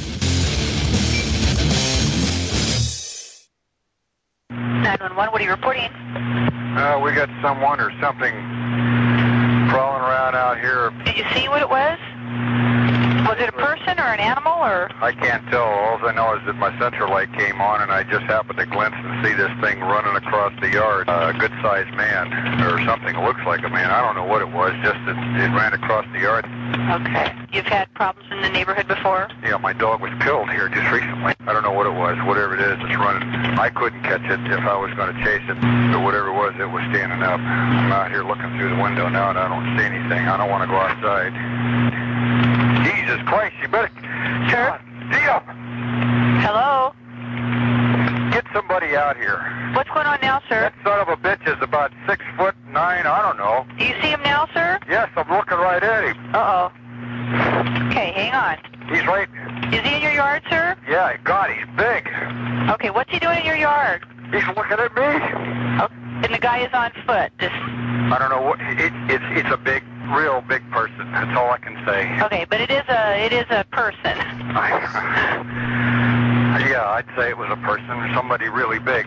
S14: nine one one, what are you reporting?
S15: Uh, we got someone or something crawling around out here.
S14: Did you see what it was? Was it a person or an animal, or?
S15: I can't tell. All I know is that my central light came on, and I just happened to glance and see this thing running across the yard. Uh, a good-sized man, or something. It looks like a man. I don't know what it was, just that it ran across the yard.
S14: Okay. You've had problems in the neighborhood before?
S15: Yeah, my dog was killed here just recently. I don't know what it was. Whatever it is, it's running. I couldn't catch it if I was going to chase it. But whatever it was, it was standing up. I'm out here looking through the window now, and I don't see anything. I don't want to go outside. Jesus Christ, you better... Sure. See up.
S14: Hello?
S15: Get somebody out here.
S14: What's going on now, sir?
S15: That son of a bitch is about six foot nine, I don't know.
S14: Do you see him now, sir?
S15: Yes, I'm looking right at him.
S14: Uh-oh. Okay, hang on.
S15: He's right...
S14: Is he in your yard, sir?
S15: Yeah, God, he's big.
S14: Okay, what's he doing in your yard?
S15: He's looking at me.
S14: Oh, and the guy is on foot. This...
S15: I don't know what... It, it's, it's a big... real big person. That's all I can say.
S14: Okay, but it is a it is a person.
S15: Yeah, I'd say it was a person, somebody really big.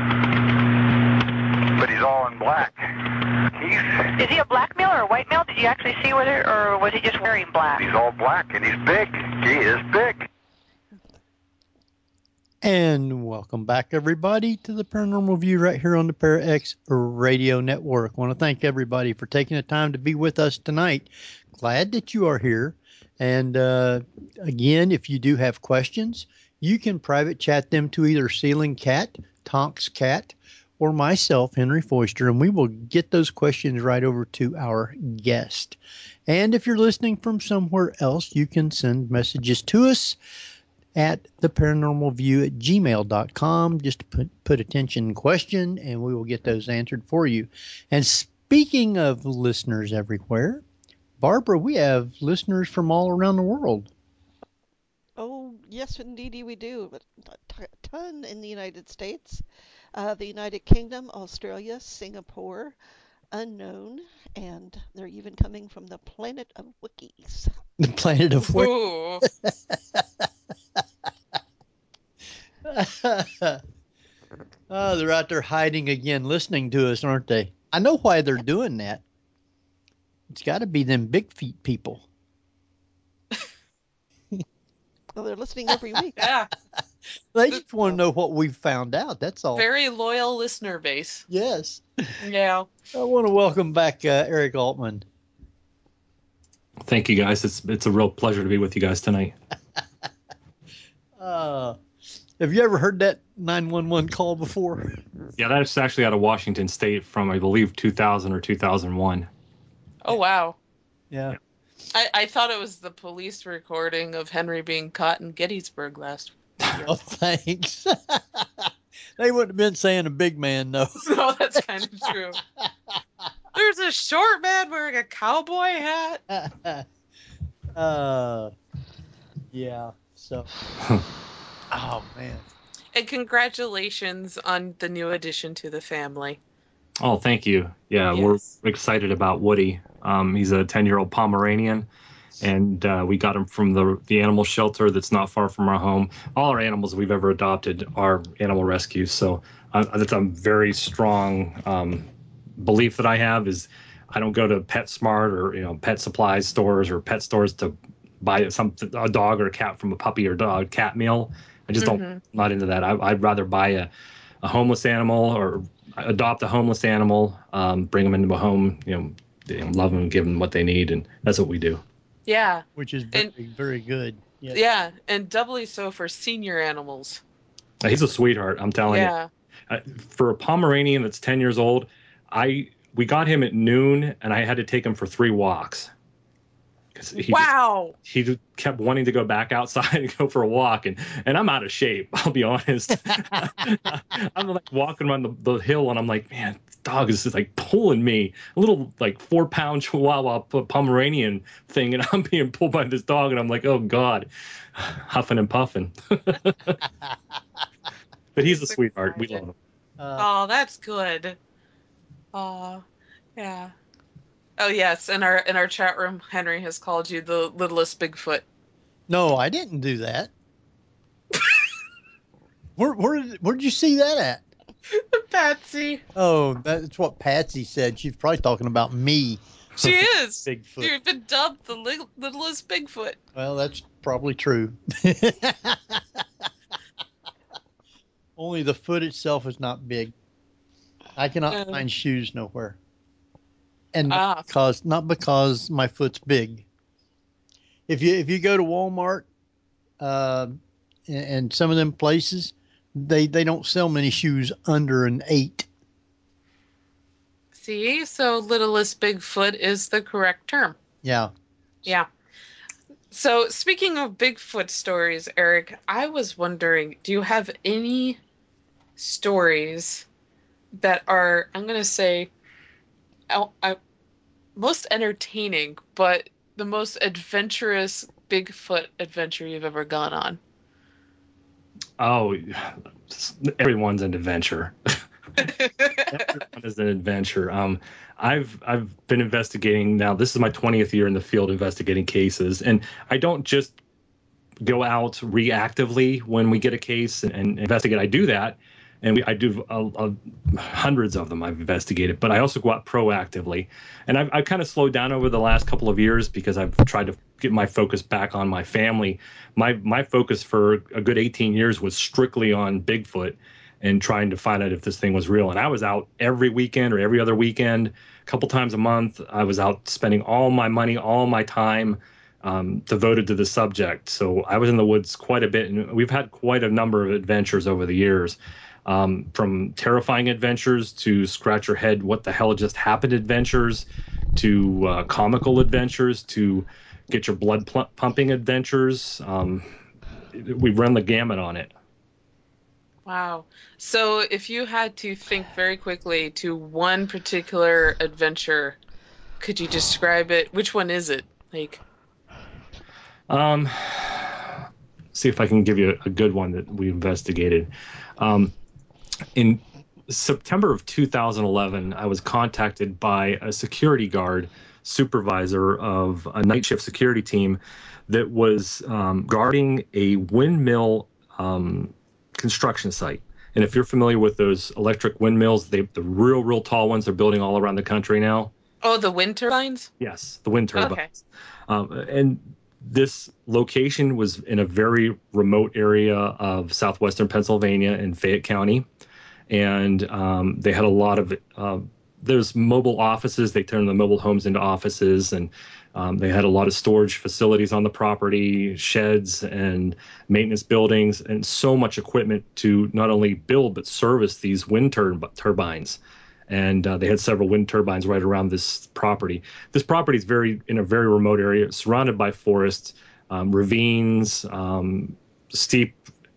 S15: But he's all in black. He's...
S14: Is he a black male or a white male? Did you actually see whether, or was he just wearing black?
S15: He's all black, and he's big. He is big.
S2: And welcome back, everybody, to the Paranormal View right here on the ParaX Radio Network. I want to thank everybody for taking the time to be with us tonight. Glad that you are here. And uh, again, if you do have questions, you can private chat them to either Ceiling Cat, Tonks Cat, or myself, Henry Foister, and we will get those questions right over to our guest. And if you're listening from somewhere else, you can send messages to us at the paranormal view at gmail dot com. Just put, put attention question, and we will get those answered for you. And speaking of listeners everywhere, Barbara, we have listeners from all around the world.
S4: Oh, yes, indeedy we do. But a ton in the United States, uh, the United Kingdom, Australia, Singapore, unknown, and they're even coming from the planet of Wikis.
S2: The planet of Wikis. Oh, they're out there hiding again, listening to us, aren't they? I know why they're doing that. It's got to be them big feet people.
S4: Well, they're listening every week.
S3: Yeah.
S2: They just want to know what we've found out. That's all.
S3: Very loyal listener base.
S2: Yes.
S3: Yeah.
S2: I want to welcome back uh, Eric Altman.
S5: Thank you, guys. It's it's a real pleasure to be with you guys tonight.
S2: uh, have you ever heard that nine one one call before?
S5: Yeah, that's actually out of Washington State from, I believe, two thousand or two thousand one.
S3: Oh, wow.
S2: Yeah.
S3: I, I thought it was the police recording of Henry being caught in Gettysburg last year.
S2: Oh, thanks. They wouldn't have been saying a big man, though.
S3: No, that's kind of true. There's a short man wearing a cowboy hat.
S2: uh, yeah, so. Oh, man.
S3: And congratulations on the new addition to the family.
S5: Oh, thank you. Yeah, yes. We're excited about Woody. Um, he's a ten-year-old Pomeranian, and uh, we got him from the the animal shelter that's not far from our home. All our animals we've ever adopted are animal rescues, so uh, that's a very strong um, belief that I have. Is I don't go to PetSmart or you know pet supply stores or pet stores to buy something a dog or a cat from a puppy or dog cat meal. I just mm-hmm. don't I'm not into that. I, I'd rather buy a, a homeless animal or adopt a homeless animal, um, bring them into a home, you know, love them, give them what they need, and that's what we do.
S3: Yeah.
S2: Which is very, and, very good.
S3: Yes. Yeah, and doubly so for senior animals.
S5: He's a sweetheart, I'm telling
S3: yeah.
S5: you. Uh, for a Pomeranian that's ten years old, I we got him at noon, and I had to take him for three walks. He
S3: wow.
S5: Just, he kept wanting to go back outside and go for a walk, and, and I'm out of shape, I'll be honest. I'm like walking around the, the hill, and I'm like, man, this dog is just like pulling me. A little like four pound Chihuahua Pomeranian thing, and I'm being pulled by this dog, and I'm like, oh God, huffing and puffing. But he's a sweetheart. We love him.
S3: Uh, oh, that's good. Oh, yeah. Oh yes, in our in our chat room, Henry has called you the littlest Bigfoot.
S2: No, I didn't do that. where where where'd you see that at?
S3: Patsy.
S2: Oh, that's what Patsy said. She's probably talking about me.
S3: She is.
S2: Bigfoot.
S3: You've been dubbed the li- littlest Bigfoot.
S2: Well, that's probably true. Only the foot itself is not big. I cannot uh, find shoes nowhere. And not ah. because not because my foot's big. If you if you go to Walmart, uh, and, and some of them places, they they don't sell many shoes under an eight.
S3: See, so littlest Bigfoot is the correct term.
S2: Yeah.
S3: Yeah. So speaking of Bigfoot stories, Eric, I was wondering, do you have any stories that are, I'm going to say, I, I, most entertaining, but the most adventurous Bigfoot adventure you've ever gone on?
S5: Oh, everyone's an adventure. Everyone is an adventure. Um, I've I've been investigating now. This is my twentieth year in the field investigating cases, and I don't just go out reactively when we get a case and, and investigate. I do that, And we, I do uh, uh, hundreds of them I've investigated, but I also go out proactively. And I've, I've kind of slowed down over the last couple of years because I've tried to get my focus back on my family. My my focus for a good eighteen years was strictly on Bigfoot and trying to find out if this thing was real. And I was out every weekend or every other weekend, a couple times a month. I was out spending all my money, all my time um, devoted to the subject. So I was in the woods quite a bit, and we've had quite a number of adventures over the years. Um, from terrifying adventures to scratch your head, what the hell just happened adventures, to uh, comical adventures, to get your blood pl- pumping adventures. Um, we've run the gamut on it.
S3: Wow. So if you had to think very quickly to one particular adventure, could you describe it? Which one is it? Like,
S5: um, see if I can give you a good one that we investigated. Um, In September of two thousand eleven, I was contacted by a security guard supervisor of a night shift security team that was um, guarding a windmill um, construction site. And if you're familiar with those electric windmills, they the real, real tall ones they're building all around the country now.
S3: oh, the wind turbines?
S5: Yes, the wind turbines.
S3: Okay.
S5: Um, and this location was in a very remote area of southwestern Pennsylvania in Fayette County. And um, they had a lot of, uh, there's mobile offices. They turned the mobile homes into offices. And um, they had a lot of storage facilities on the property, sheds and maintenance buildings, and so much equipment to not only build, but service these wind tur- turbines. And uh, they had several wind turbines right around this property. This property is very in a very remote area, surrounded by forests, um, ravines, um, steep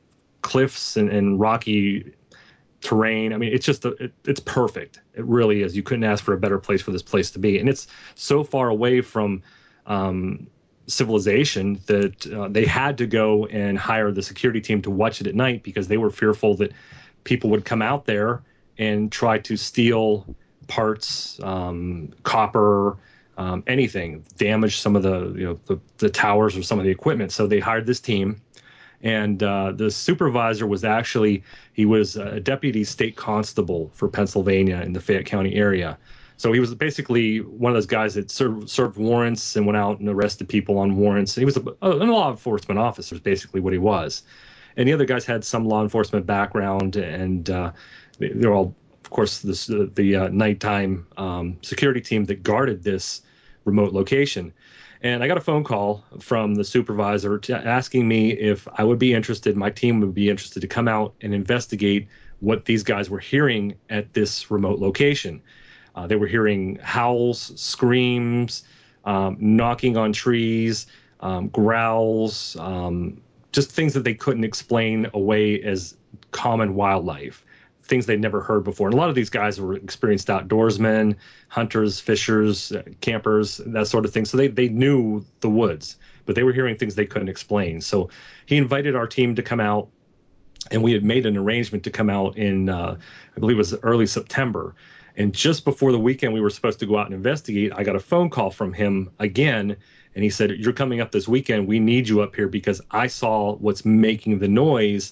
S5: cliffs, and, and rocky terrain. I mean, it's just a, it, it's perfect. It really is. You couldn't ask for a better place for this place to be, and it's so far away from um, civilization that uh, they had to go and hire the security team to watch it at night because they were fearful that people would come out there and try to steal parts, um, copper, um, anything, damage some of the you know the, the towers or some of the equipment. So they hired this team. And uh, the supervisor was actually, he was a deputy state constable for Pennsylvania in the Fayette County area. So he was basically one of those guys that served, served warrants and went out and arrested people on warrants. He was a, a law enforcement officer is basically what he was. And the other guys had some law enforcement background, and uh, they, they're all, of course, this, uh, the uh, nighttime um, security team that guarded this remote location. And I got a phone call from the supervisor to asking me if I would be interested, my team would be interested to come out and investigate what these guys were hearing at this remote location. Uh, they were hearing howls, screams, um, knocking on trees, um, growls, um, just things that they couldn't explain away as common wildlife, things they'd never heard before. And a lot of these guys were experienced outdoorsmen, hunters, fishers, uh, campers, that sort of thing. So they, they knew the woods, but they were hearing things they couldn't explain. So he invited our team to come out, and we had made an arrangement to come out in, uh, I believe it was early September. And just before the weekend we were supposed to go out and investigate, I got a phone call from him again, and he said, "You're coming up this weekend. We need you up here because I saw what's making the noise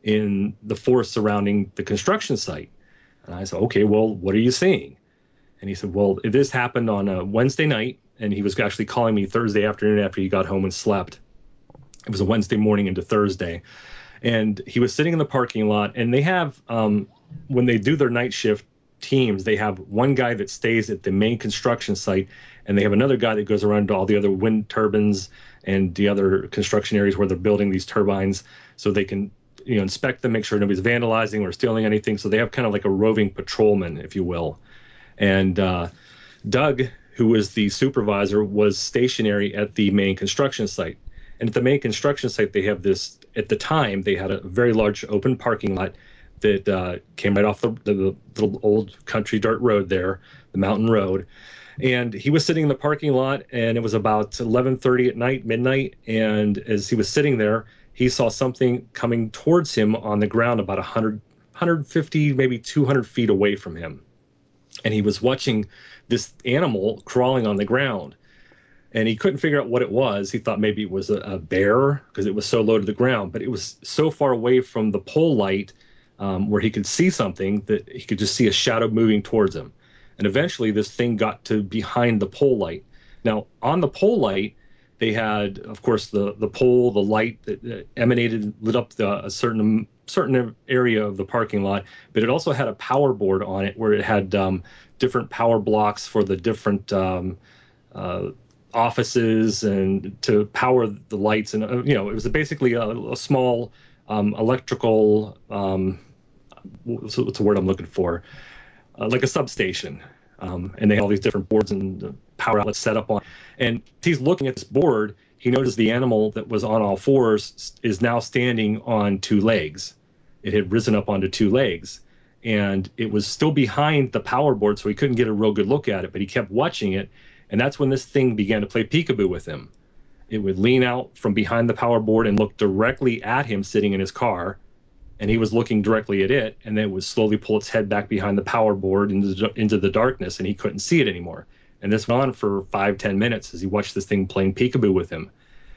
S5: in the forest surrounding the construction site." And I said, "Okay, well, what are you seeing?" And he said, "Well, this happened on a Wednesday night," and he was actually calling me Thursday afternoon after he got home and slept. It was a Wednesday morning into Thursday. And he was sitting in the parking lot, and they have, um, when they do their night shift teams, they have one guy that stays at the main construction site, and they have another guy that goes around to all the other wind turbines and the other construction areas where they're building these turbines so they can you know, inspect them, make sure nobody's vandalizing or stealing anything. So they have kind of like a roving patrolman, if you will. And uh, Doug, who was the supervisor, was stationary at the main construction site. And at the main construction site, they have this, at the time, they had a very large open parking lot that uh, came right off the, the, the little old country dirt road there, the mountain road. And he was sitting in the parking lot, and it was about eleven thirty at night, midnight. And as he was sitting there, he saw something coming towards him on the ground about one hundred, one hundred fifty, maybe two hundred feet away from him. And he was watching this animal crawling on the ground. And he couldn't figure out what it was. He thought maybe it was a, a bear because it was so low to the ground. But it was so far away from the pole light um, where he could see something, that he could just see a shadow moving towards him. And eventually this thing got to behind the pole light. Now, on the pole light, they had, of course, the, the pole, the light that emanated, lit up the, a certain certain area of the parking lot, but it also had a power board on it where it had um, different power blocks for the different um, uh, offices and to power the lights. And, uh, you know, it was basically a, a small um, electrical, um, what's, what's the word I'm looking for? Uh, like a substation. Um, and they had all these different boards and power outlets set up on. And he's looking at this board. He noticed the animal that was on all fours is now standing on two legs. It had risen up onto two legs. And it was still behind the power board, so he couldn't get a real good look at it, but he kept watching it. And that's when this thing began to play peekaboo with him. It would lean out from behind the power board and look directly at him sitting in his car. And he was looking directly at it, and then it would slowly pull its head back behind the power board into the, into the darkness, and he couldn't see it anymore. And this went on for five, ten minutes as he watched this thing playing peekaboo with him.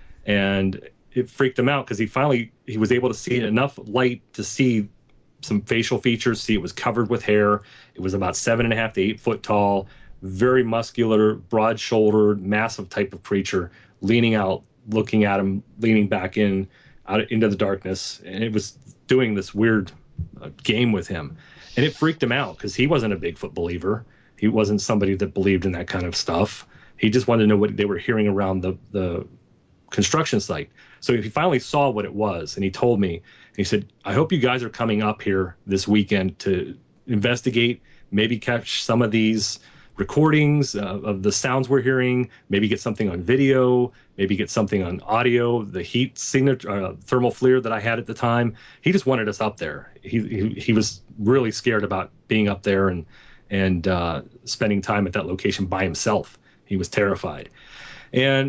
S5: And it freaked him out because he finally, he was able to see enough light to see some facial features, see it was covered with hair. It was about seven and a half to eight foot tall, very muscular, broad-shouldered, massive type of creature, leaning out, looking at him, leaning back in, out into the darkness. And it was doing this weird uh, game with him. And it freaked him out because he wasn't a Bigfoot believer. He wasn't somebody that believed in that kind of stuff. He just wanted to know what they were hearing around the, the construction site. So he finally saw what it was, and he told me, he said, I hope you guys are coming up here this weekend to investigate, maybe catch some of these recordings uh, of the sounds we're hearing, maybe get something on video, maybe get something on audio, the heat signature, uh, thermal FLIR that I had at the time. He just wanted us up there. He, he, he was really scared about being up there and, and uh, spending time at that location by himself. He was terrified. And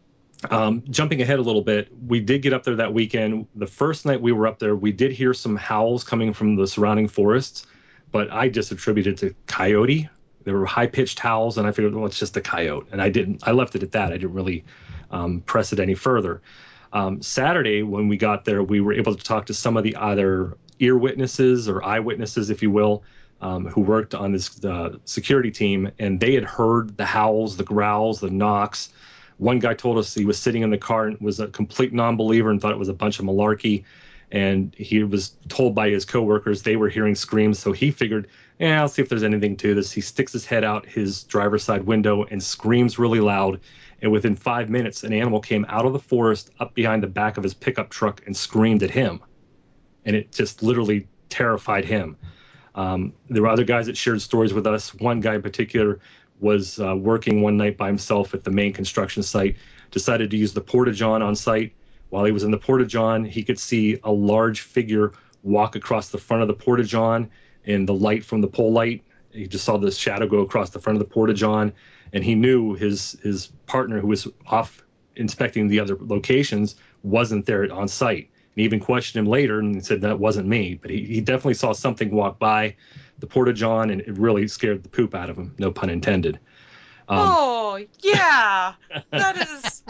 S5: um, jumping ahead a little bit, we did get up there that weekend. The first night we were up there, we did hear some howls coming from the surrounding forests, but I just attributed it to coyote. There were high-pitched howls, and I figured, well, it's just a coyote. And I didn't. I left it at that. I didn't really um, press it any further. Um, Saturday, when we got there, we were able to talk to some of the either ear witnesses or eyewitnesses, if you will, um, who worked on this uh, security team, and they had heard the howls, the growls, the knocks. One guy told us he was sitting in the car and was a complete non-believer and thought it was a bunch of malarkey. And he was told by his coworkers they were hearing screams, so he figured, yeah, I'll see if there's anything to this. He sticks his head out his driver's side window and screams really loud. And within five minutes, an animal came out of the forest up behind the back of his pickup truck and screamed at him. And it just literally terrified him. Um, there were other guys that shared stories with us. One guy in particular was uh, working one night by himself at the main construction site, decided to use the porta-john on site. While he was in the porta-john, he could see a large figure walk across the front of the porta-john in the light from the pole light. He just saw this shadow go across the front of the porta-john, and he knew his his partner, who was off inspecting the other locations, wasn't there on site. And he even questioned him later and said, that wasn't me. But he, he definitely saw something walk by the porta-john, and it really scared the poop out of him, no pun intended. Um,
S3: oh, yeah. That is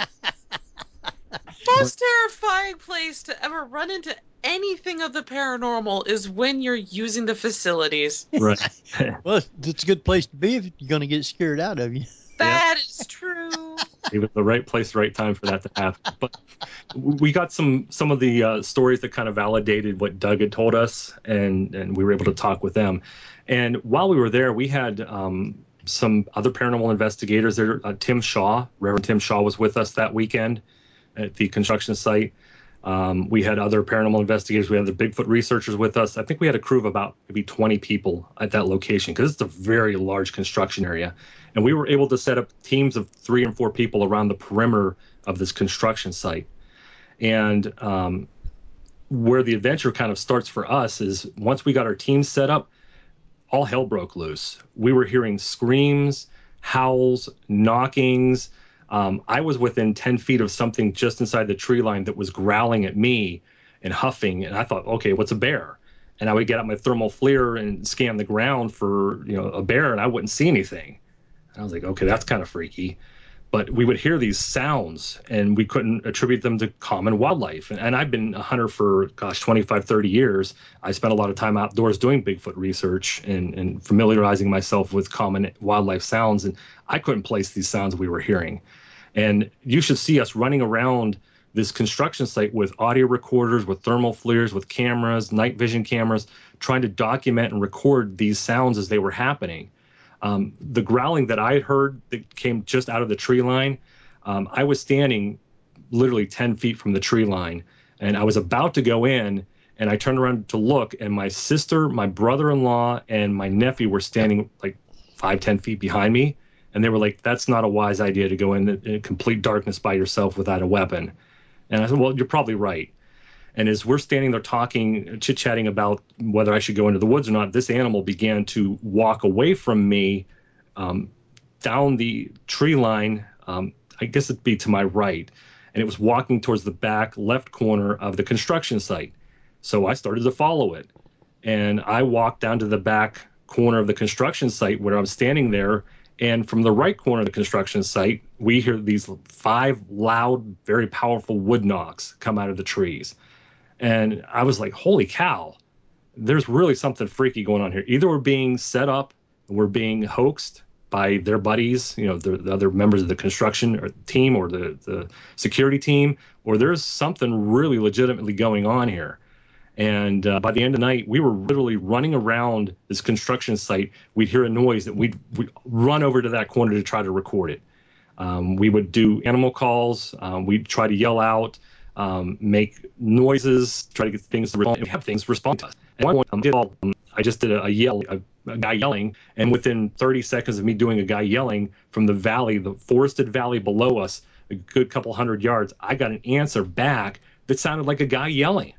S3: most terrifying place to ever run into anything of the paranormal is when you're using the facilities.
S5: Right.
S2: Well, it's a good place to be if you're going to get scared out of you.
S3: That is true.
S5: It was the right place, right time for that to happen. But we got some some of the uh, stories that kind of validated what Doug had told us, and, and we were able to talk with them. And while we were there, we had um, some other paranormal investigators there. Uh, Tim Shaw, Reverend Tim Shaw, was with us that weekend at the construction site. Um, we had other paranormal investigators. We had the Bigfoot researchers with us. I think we had a crew of about maybe twenty people at that location because it's a very large construction area. And we were able to set up teams of three and four people around the perimeter of this construction site. And um, where the adventure kind of starts for us is once we got our teams set up, all hell broke loose. We were hearing screams, howls, knockings. Um, I was within ten feet of something just inside the tree line that was growling at me and huffing. And I thought, okay, what's a bear? And I would get out my thermal FLIR and scan the ground for, you know, a bear, and I wouldn't see anything. And I was like, okay, that's kind of freaky. but we would hear these sounds and we couldn't attribute them to common wildlife. And, and I've been a hunter for, gosh, twenty-five, thirty years. I spent a lot of time outdoors doing Bigfoot research and, and familiarizing myself with common wildlife sounds. And I couldn't place these sounds we were hearing. And you should see us running around this construction site with audio recorders, with thermal FLIRs, with cameras, night vision cameras, trying to document and record these sounds as they were happening. Um, the growling that I heard that came just out of the tree line, um, I was standing literally ten feet from the tree line, and I was about to go in, and I turned around to look, and my sister, my brother-in-law, and my nephew were standing like five, ten feet behind me, and they were like, that's not a wise idea to go in, in complete darkness by yourself without a weapon. And I said, well, you're probably right. And as we're standing there talking, chit-chatting about whether I should go into the woods or not, this animal began to walk away from me um, down the tree line. Um, I guess it'd be to my right. And it was walking towards the back left corner of the construction site. So I started to follow it. And I walked down to the back corner of the construction site where I was standing there. And from the right corner of the construction site, we hear these five loud, very powerful wood knocks come out of the trees. And I was like, holy cow, there's really something freaky going on here. Either we're being set up, we're being hoaxed by their buddies, you know, the, the other members of the construction or team or the, the security team, or there's something really legitimately going on here. And uh, by the end of the night, we were literally running around this construction site. We'd hear a noise that we'd, we'd run over to that corner to try to record it. Um, we would do animal calls. Um, we'd try to yell out. Um, make noises, try to get things to respond, have things respond to us. And one point, um, did all, um, I just did a, a yell, a, a guy yelling, and within thirty seconds of me doing a guy yelling from the valley, the forested valley below us, a good couple hundred yards, I got an answer back that sounded like a guy yelling.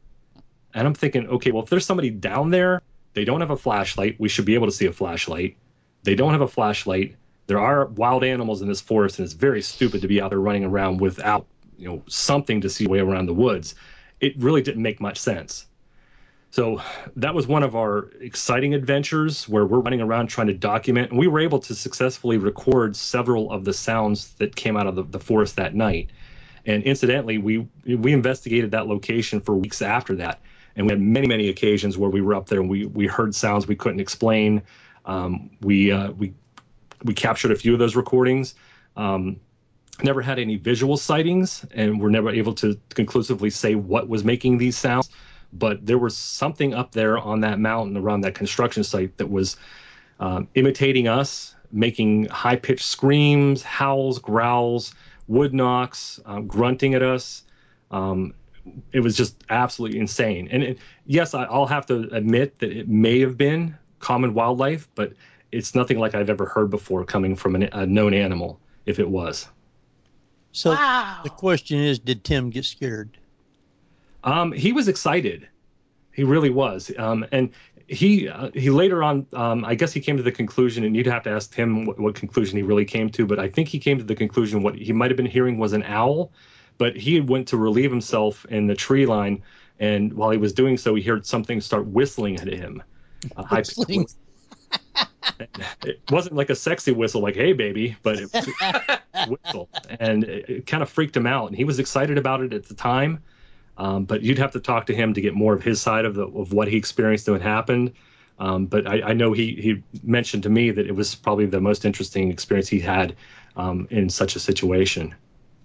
S5: And I'm thinking, okay, well, if there's somebody down there, they don't have a flashlight, we should be able to see a flashlight. They don't have a flashlight. There are wild animals in this forest, and it's very stupid to be out there running around without you know, something to see way around the woods. It really didn't make much sense. So that was one of our exciting adventures where we're running around trying to document, and we were able to successfully record several of the sounds that came out of the, the forest that night. And incidentally, we we investigated that location for weeks after that, and we had many, many occasions where we were up there and we we heard sounds we couldn't explain. Um, we uh, we we captured a few of those recordings. Um, Never had any visual sightings, and were never able to conclusively say what was making these sounds. But there was something up there on that mountain around that construction site that was um, imitating us, making high-pitched screams, howls, growls, wood knocks, um, grunting at us. Um, it was just absolutely insane. And it, yes, I, I'll have to admit that it may have been common wildlife, but it's nothing like I've ever heard before coming from an, a known animal, if it was.
S2: So
S3: wow.
S2: The question is, did Tim get scared?
S5: Um, he was excited. He really was. Um, and he uh, he later on, um, I guess he came to the conclusion, and you'd have to ask him what, what conclusion he really came to, but I think he came to the conclusion what he might have been hearing was an owl, but he went to relieve himself in the tree line, and while he was doing so, he heard something start whistling at him. Uh,
S2: Whistling.
S5: It wasn't like a sexy whistle like, hey, baby, but it was a whistle. And it, it kind of freaked him out. And he was excited about it at the time. Um, but you'd have to talk to him to get more of his side of, the, of what he experienced and what happened. Um, but I, I know he, he mentioned to me that it was probably the most interesting experience he had um, in such a situation.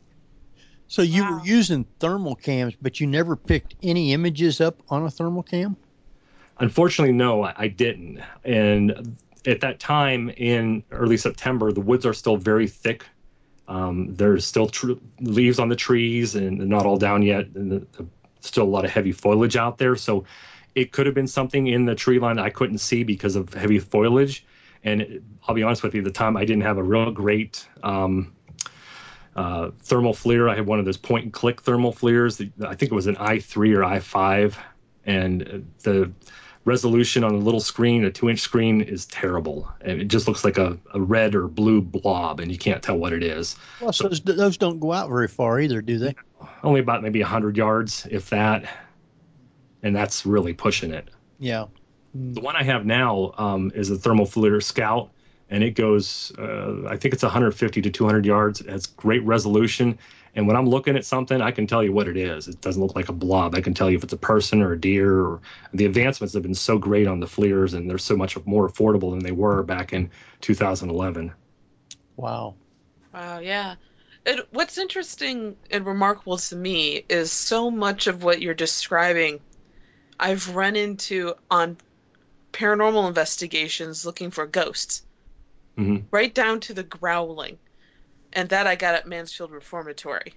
S2: So you wow. were using thermal cams, but you never picked any images up on a thermal cam?
S5: Unfortunately, no, I, I didn't. And at that time in early September, the woods are still very thick. Um, there's still tr- leaves on the trees and not all down yet. And the, the, still a lot of heavy foliage out there. So it could have been something in the tree line I couldn't see because of heavy foliage. And it, I'll be honest with you, at the time I didn't have a real great um, uh, thermal FLIR. I had one of those point and click thermal FLIRs. I think it was an I three or I five. And the resolution on a little screen, a two inch screen, is terrible. And it just looks like a, a red or blue blob, and you can't tell what it is.
S2: Well, so those, those don't go out very far either, do they?
S5: Only about maybe one hundred yards, if that. And that's really pushing it.
S2: Yeah.
S5: The one I have now um, is a Thermal FLIR Scout, and it goes, uh, I think it's one hundred fifty to two hundred yards. It has great resolution. And when I'm looking at something, I can tell you what it is. It doesn't look like a blob. I can tell you if it's a person or a deer. Or the advancements have been so great on the FLIRs, and they're so much more affordable than they were back in two thousand eleven.
S2: Wow.
S3: Wow, yeah. It, what's interesting and remarkable to me is so much of what you're describing I've run into on paranormal investigations looking for ghosts,
S5: mm-hmm.
S3: right down to the growling. And that I got at Mansfield Reformatory.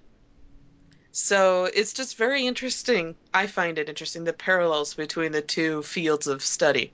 S3: So it's just very interesting. I find it interesting, the parallels between the two fields of study.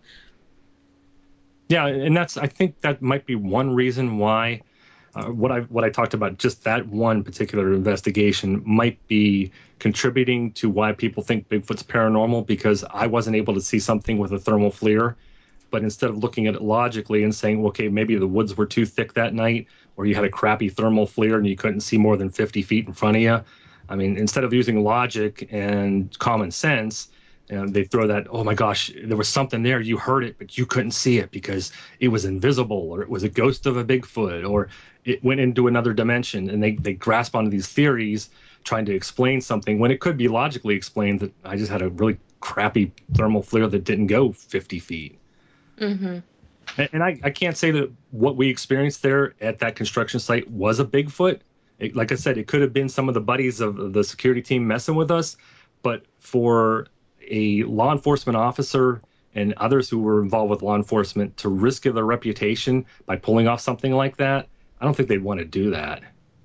S5: Yeah, and that's, I think that might be one reason why uh, what I what I talked about, just that one particular investigation might be contributing to why people think Bigfoot's paranormal, because I wasn't able to see something with a thermal FLIR. But instead of looking at it logically and saying, well, okay, maybe the woods were too thick that night, or you had a crappy thermal FLIR and you couldn't see more than fifty feet in front of you. I mean, instead of using logic and common sense, you know, they throw that, oh my gosh, there was something there, you heard it, but you couldn't see it because it was invisible, or it was a ghost of a Bigfoot, or it went into another dimension. And they, they grasp onto these theories trying to explain something when it could be logically explained that I just had a really crappy thermal FLIR that didn't go fifty feet.
S3: Mm-hmm.
S5: And, and I, I can't say that what we experienced there at that construction site was a Bigfoot. It, like I said, it could have been some of the buddies of the security team messing with us. But for a law enforcement officer and others who were involved with law enforcement to risk their reputation by pulling off something like that, I don't think they'd want to do that.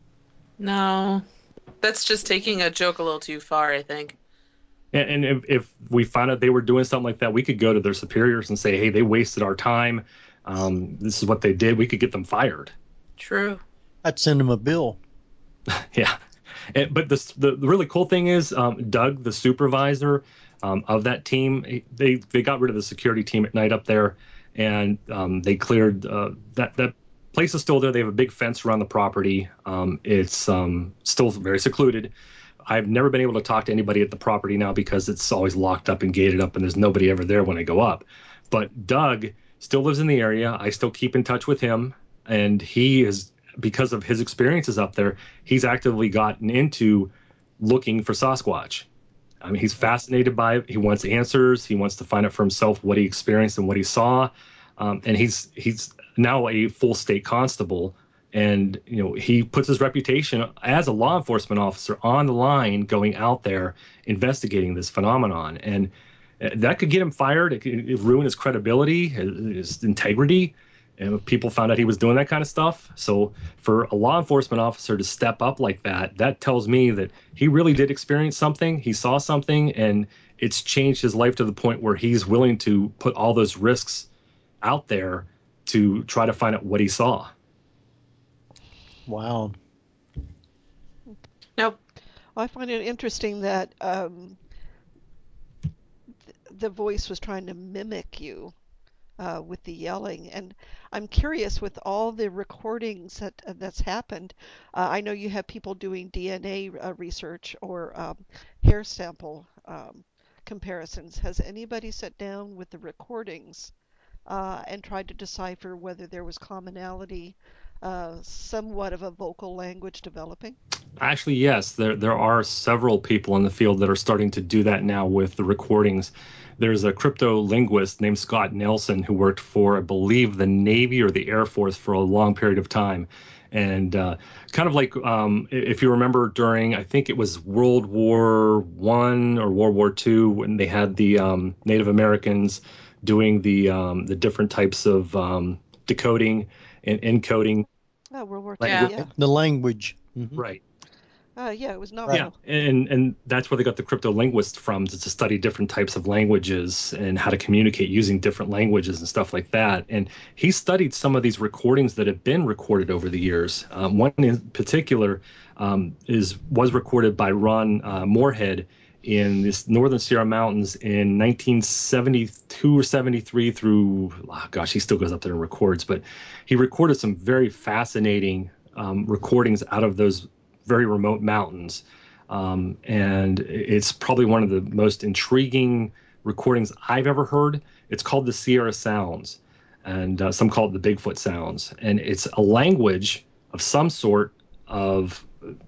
S3: No, that's just taking a joke a little too far, I think.
S5: And, and if, if we found out they were doing something like that, we could go to their superiors and say, hey, they wasted our time. Um, this is what they did. We could get them fired.
S3: True.
S2: I'd send them a bill.
S5: Yeah. And, but the, the the really cool thing is, um, Doug, the supervisor um, of that team, they, they got rid of the security team at night up there, and um, they cleared uh, that, that place is still there. They have a big fence around the property. Um, it's um, still very secluded. I've never been able to talk to anybody at the property now because it's always locked up and gated up, and there's nobody ever there when I go up. But Doug still lives in the area. I still keep in touch with him, and he is, because of his experiences up there, he's actively gotten into looking for Sasquatch. I mean, he's fascinated by it. He wants answers. He wants to find out for himself what he experienced and what he saw. Um, and he's he's now a full state constable. And, you know, he puts his reputation as a law enforcement officer on the line going out there investigating this phenomenon. And that could get him fired. It could ruin his credibility, his integrity. And if people found out he was doing that kind of stuff. So for a law enforcement officer to step up like that, that tells me that he really did experience something. He saw something, and it's changed his life to the point where he's willing to put all those risks out there to try to find out what he saw.
S2: Wow.
S3: Nope.
S4: I find it interesting that um, th- the voice was trying to mimic you uh, with the yelling, and I'm curious with all the recordings that uh, that's happened. Uh, I know you have people doing D N A uh, research or um, hair sample um, comparisons. Has anybody sat down with the recordings uh, and tried to decipher whether there was commonality? Uh, somewhat of a vocal language developing?
S5: Actually, yes. There there are several people in the field that are starting to do that now with the recordings. There's a crypto linguist named Scott Nelson who worked for, I believe, the Navy or the Air Force for a long period of time. And uh, kind of like, um, if you remember during, I think it was World War One or World War Two, when they had the um, Native Americans doing the um, the different types of um, decoding and encoding.
S4: Oh, World War Two,
S3: yeah.
S4: yeah.
S2: The language. Mm-hmm.
S5: Right.
S4: Uh, yeah, it was novel.
S5: Yeah, and and that's where they got the cryptolinguist from, to, to study different types of languages and how to communicate using different languages and stuff like that. And he studied some of these recordings that have been recorded over the years. Um, one in particular um, is was recorded by Ron uh, Moorhead in this northern Sierra Mountains in nineteen seventy-two or seventy-three through, oh gosh, he still goes up there and records, but he recorded some very fascinating um, recordings out of those very remote mountains. Um, and it's probably one of the most intriguing recordings I've ever heard. It's called the Sierra Sounds. and uh, some call it the Bigfoot sounds. And it's a language of some sort of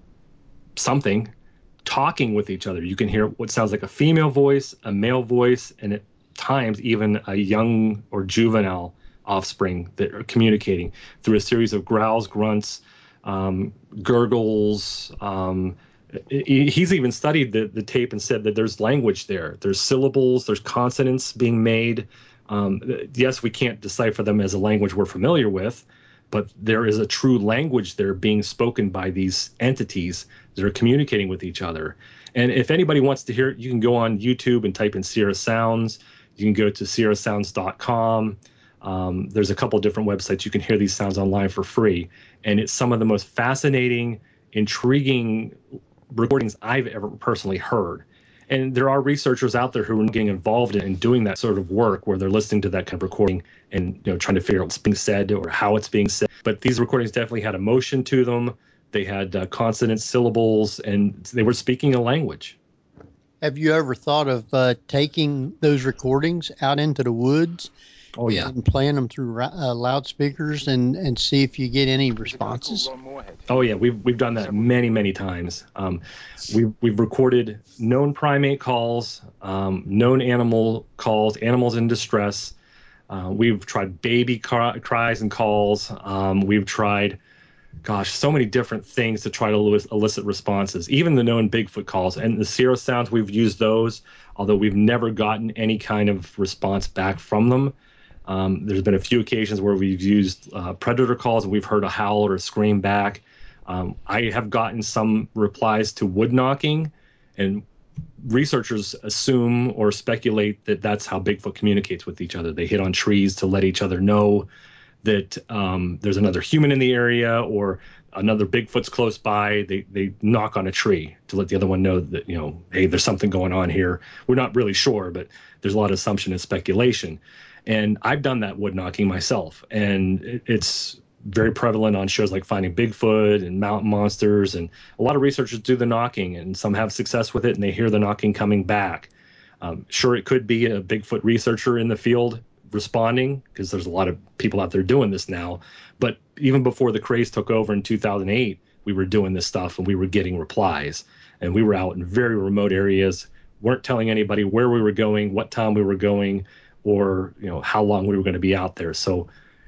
S5: something talking with each other. You can hear what sounds like a female voice, a male voice, and at times even a young or juvenile offspring that are communicating through a series of growls, grunts, um, gurgles. Um, he's even studied the, the tape and said that there's language there. There's syllables, there's consonants being made. Um, yes, we can't decipher them as a language we're familiar with, but there is a true language there being spoken by these entities that are communicating with each other. And if anybody wants to hear it, you can go on YouTube and type in Sierra Sounds. You can go to sierra sounds dot com. Um, there's a couple different websites you can hear these sounds online for free. And it's some of the most fascinating, intriguing recordings I've ever personally heard. And there are researchers out there who are getting involved in doing that sort of work where they're listening to that kind of recording and, you know, trying to figure out what's being said or how it's being said. But these recordings definitely had emotion to them. They had uh, consonant syllables, and they were speaking a language.
S2: Have you ever thought of uh, taking those recordings out into the woods?
S5: Oh, yeah.
S2: And playing them through uh, loudspeakers and, and see if you get any responses?
S5: Oh, yeah. We've we've done that many, many times. Um, we've, we've recorded known primate calls, um, known animal calls, animals in distress. Uh, we've tried baby cry, cries and calls. Um, we've tried, gosh, so many different things to try to elicit, elicit responses, even the known Bigfoot calls. And the Sierra Sounds, we've used those, although we've never gotten any kind of response back from them. Um, there's been a few occasions where we've used uh, predator calls and we've heard a howl or a scream back. Um, I have gotten some replies to wood knocking, and researchers assume or speculate that that's how Bigfoot communicates with each other. They hit on trees to let each other know that um, there's another human in the area or another Bigfoot's close by. They they knock on a tree to let the other one know that, you know, hey, there's something going on here. We're not really sure, but there's a lot of assumption and speculation. And I've done that wood knocking myself, and it, it's very prevalent on shows like Finding Bigfoot and Mountain Monsters, and a lot of researchers do the knocking, and some have success with it, and they hear the knocking coming back. Um, sure, it could be a Bigfoot researcher in the field responding, because there's a lot of people out there doing this now. But even before the craze took over in two thousand eight, we were doing this stuff, and we were getting replies, and we were out in very remote areas, weren't telling anybody where we were going, what time we were going, or, you know, how long we were going to be out there. So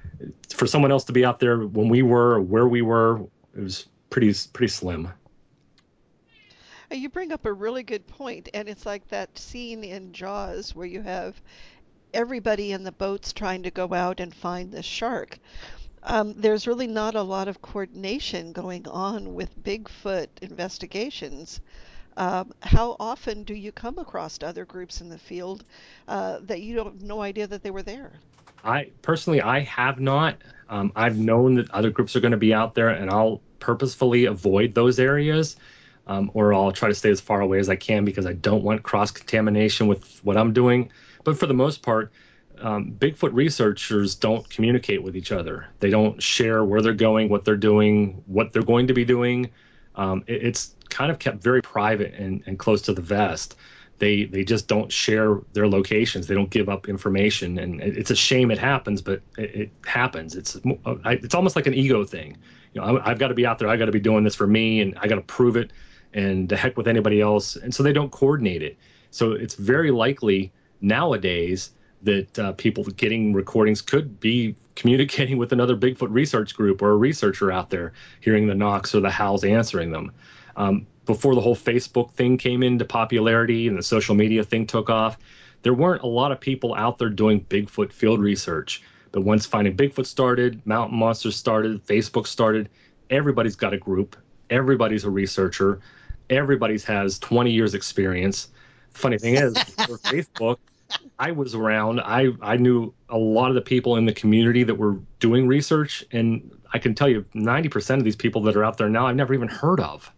S5: for someone else to be out there when we were, or where we were, it was pretty pretty slim.
S4: You bring up a really good point, and it's like that scene in Jaws where you have everybody in the boats trying to go out and find the shark. Um, there's really not a lot of coordination going on with Bigfoot investigations. Um, how often do you come across other groups in the field uh, that you don't have no idea that they were there?
S5: I personally, I have not. Um, I've known that other groups are going to be out there, and I'll purposefully avoid those areas, um, or I'll try to stay as far away as I can because I don't want cross-contamination with what I'm doing. But for the most part, um, Bigfoot researchers don't communicate with each other. They don't share where they're going, what they're doing, what they're going to be doing. Um, it, it's kind of kept very private and, and close to the vest. They they just don't share their locations. They don't give up information, and it, it's a shame it happens, but it, it happens. It's it's almost like an ego thing. You know, I, I've got to be out there. I got to be doing this for me, and I got to prove it. And the heck with anybody else. And so they don't coordinate it. So it's very likely nowadays that uh, people getting recordings could be communicating with another Bigfoot research group or a researcher out there, hearing the knocks or the howls, answering them. Um, before the whole Facebook thing came into popularity and the social media thing took off, there weren't a lot of people out there doing Bigfoot field research. But once Finding Bigfoot started, Mountain Monsters started, Facebook started, everybody's got a group. Everybody's a researcher. Everybody's has twenty years experience. Funny thing is, for Facebook, I was around. I, I knew a lot of the people in the community that were doing research, and I can tell you ninety percent of these people that are out there now I've never even heard of.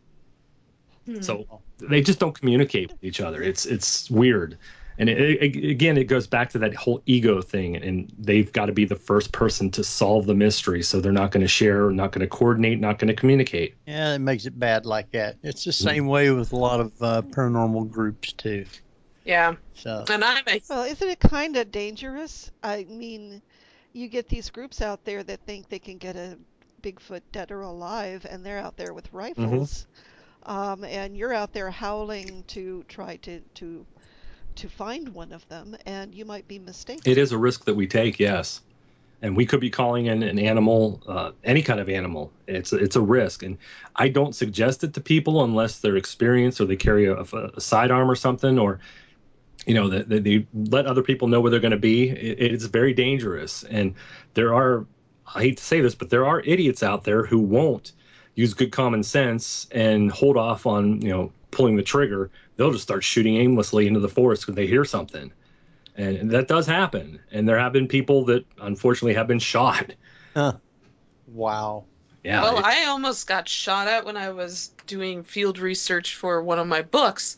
S5: Hmm. So they just don't communicate with each other. It's it's weird. And it, it, again, it goes back to that whole ego thing, and they've got to be the first person to solve the mystery, so they're not going to share, not going to coordinate, not going to communicate.
S2: Yeah, it makes it bad like that. It's the same mm-hmm. way with a lot of uh, paranormal groups, too.
S3: Yeah.
S2: So.
S3: And I'm a...
S4: Well, isn't it kind of dangerous? I mean, you get these groups out there that think they can get a Bigfoot dead or alive, and they're out there with rifles, mm-hmm. um, and you're out there howling to try to to to find one of them, and you might be mistaken.
S5: It is a risk that we take, yes. And we could be calling in an animal, uh, any kind of animal. It's it's a risk, and I don't suggest it to people unless they're experienced or they carry a, a sidearm or something, or you know, that they, they let other people know where they're going to be. It, it's very dangerous, and there are, I hate to say this, but there are idiots out there who won't use good common sense and hold off on, you know, pulling the trigger. They'll just start shooting aimlessly into the forest when they hear something. And that does happen. And there have been people that unfortunately have been shot.
S2: Huh. Wow.
S5: Yeah.
S3: Well,
S5: it,
S3: I almost got shot at when I was doing field research for one of my books.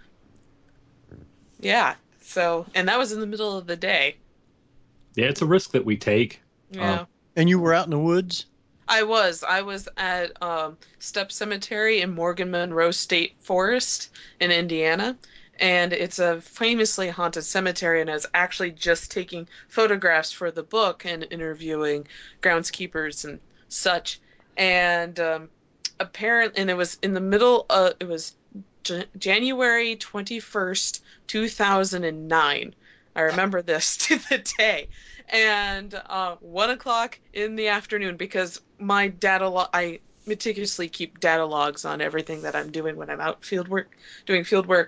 S3: Yeah. So, and that was in the middle of the day.
S5: Yeah, it's a risk that we take.
S3: Yeah.
S5: Um,
S2: and you were out in the woods?
S3: I was. I was at um, Stepp Cemetery in Morgan Monroe State Forest in Indiana. And it's a famously haunted cemetery, and I was actually just taking photographs for the book and interviewing groundskeepers and such. And um, apparently, and it was in the middle of, it was J- January twenty-first, two thousand nine. I remember this to the day. And uh, one o'clock in the afternoon, because my data, lo- I meticulously keep data logs on everything that I'm doing when I'm out field work, doing field work.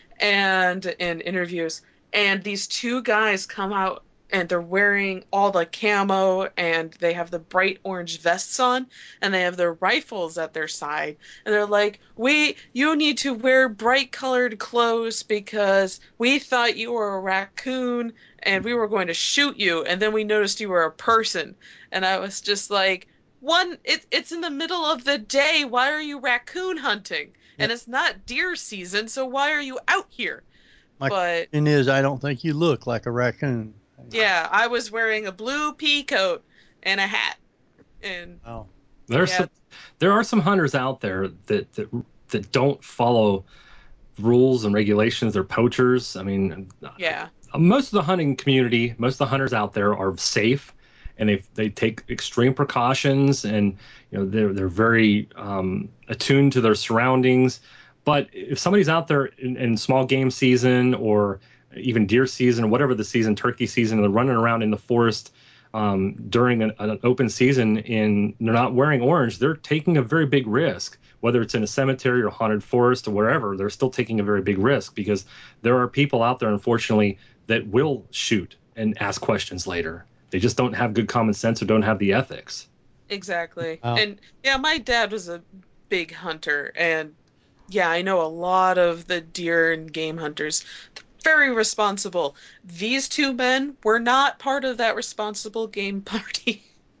S3: and in interviews, and these two guys come out and they're wearing all the camo and they have the bright orange vests on and they have their rifles at their side, and they're like, we you need to wear bright colored clothes because we thought you were a raccoon and we were going to shoot you, and then we noticed you were a person. And I was just like, one, it, it's in the middle of the day, why are you raccoon hunting? And it's not deer season, so why are you out here?
S2: My
S3: but
S2: question is, I don't think you look like a raccoon.
S3: Yeah, I was wearing a blue pea coat and a hat. And
S2: oh.
S5: There's
S3: yeah.
S5: some, there are some hunters out there that, that that don't follow rules and regulations. They're poachers. I mean,
S3: yeah.
S5: Most of the hunting community, most of the hunters out there are safe, and they they take extreme precautions, and you know they're they're very um, attuned to their surroundings. But if somebody's out there in, in small game season or even deer season, whatever the season, turkey season, and they're running around in the forest um, during an, an open season and they're not wearing orange, they're taking a very big risk. Whether it's in a cemetery or haunted forest or wherever, they're still taking a very big risk, because there are people out there, unfortunately, that will shoot and ask questions later. They just don't have good common sense or don't have the ethics.
S3: Exactly.
S2: Wow.
S3: And yeah, my dad was a big hunter, and yeah, I know a lot of the deer and game hunters. Very responsible. These two men were not part of that responsible game party.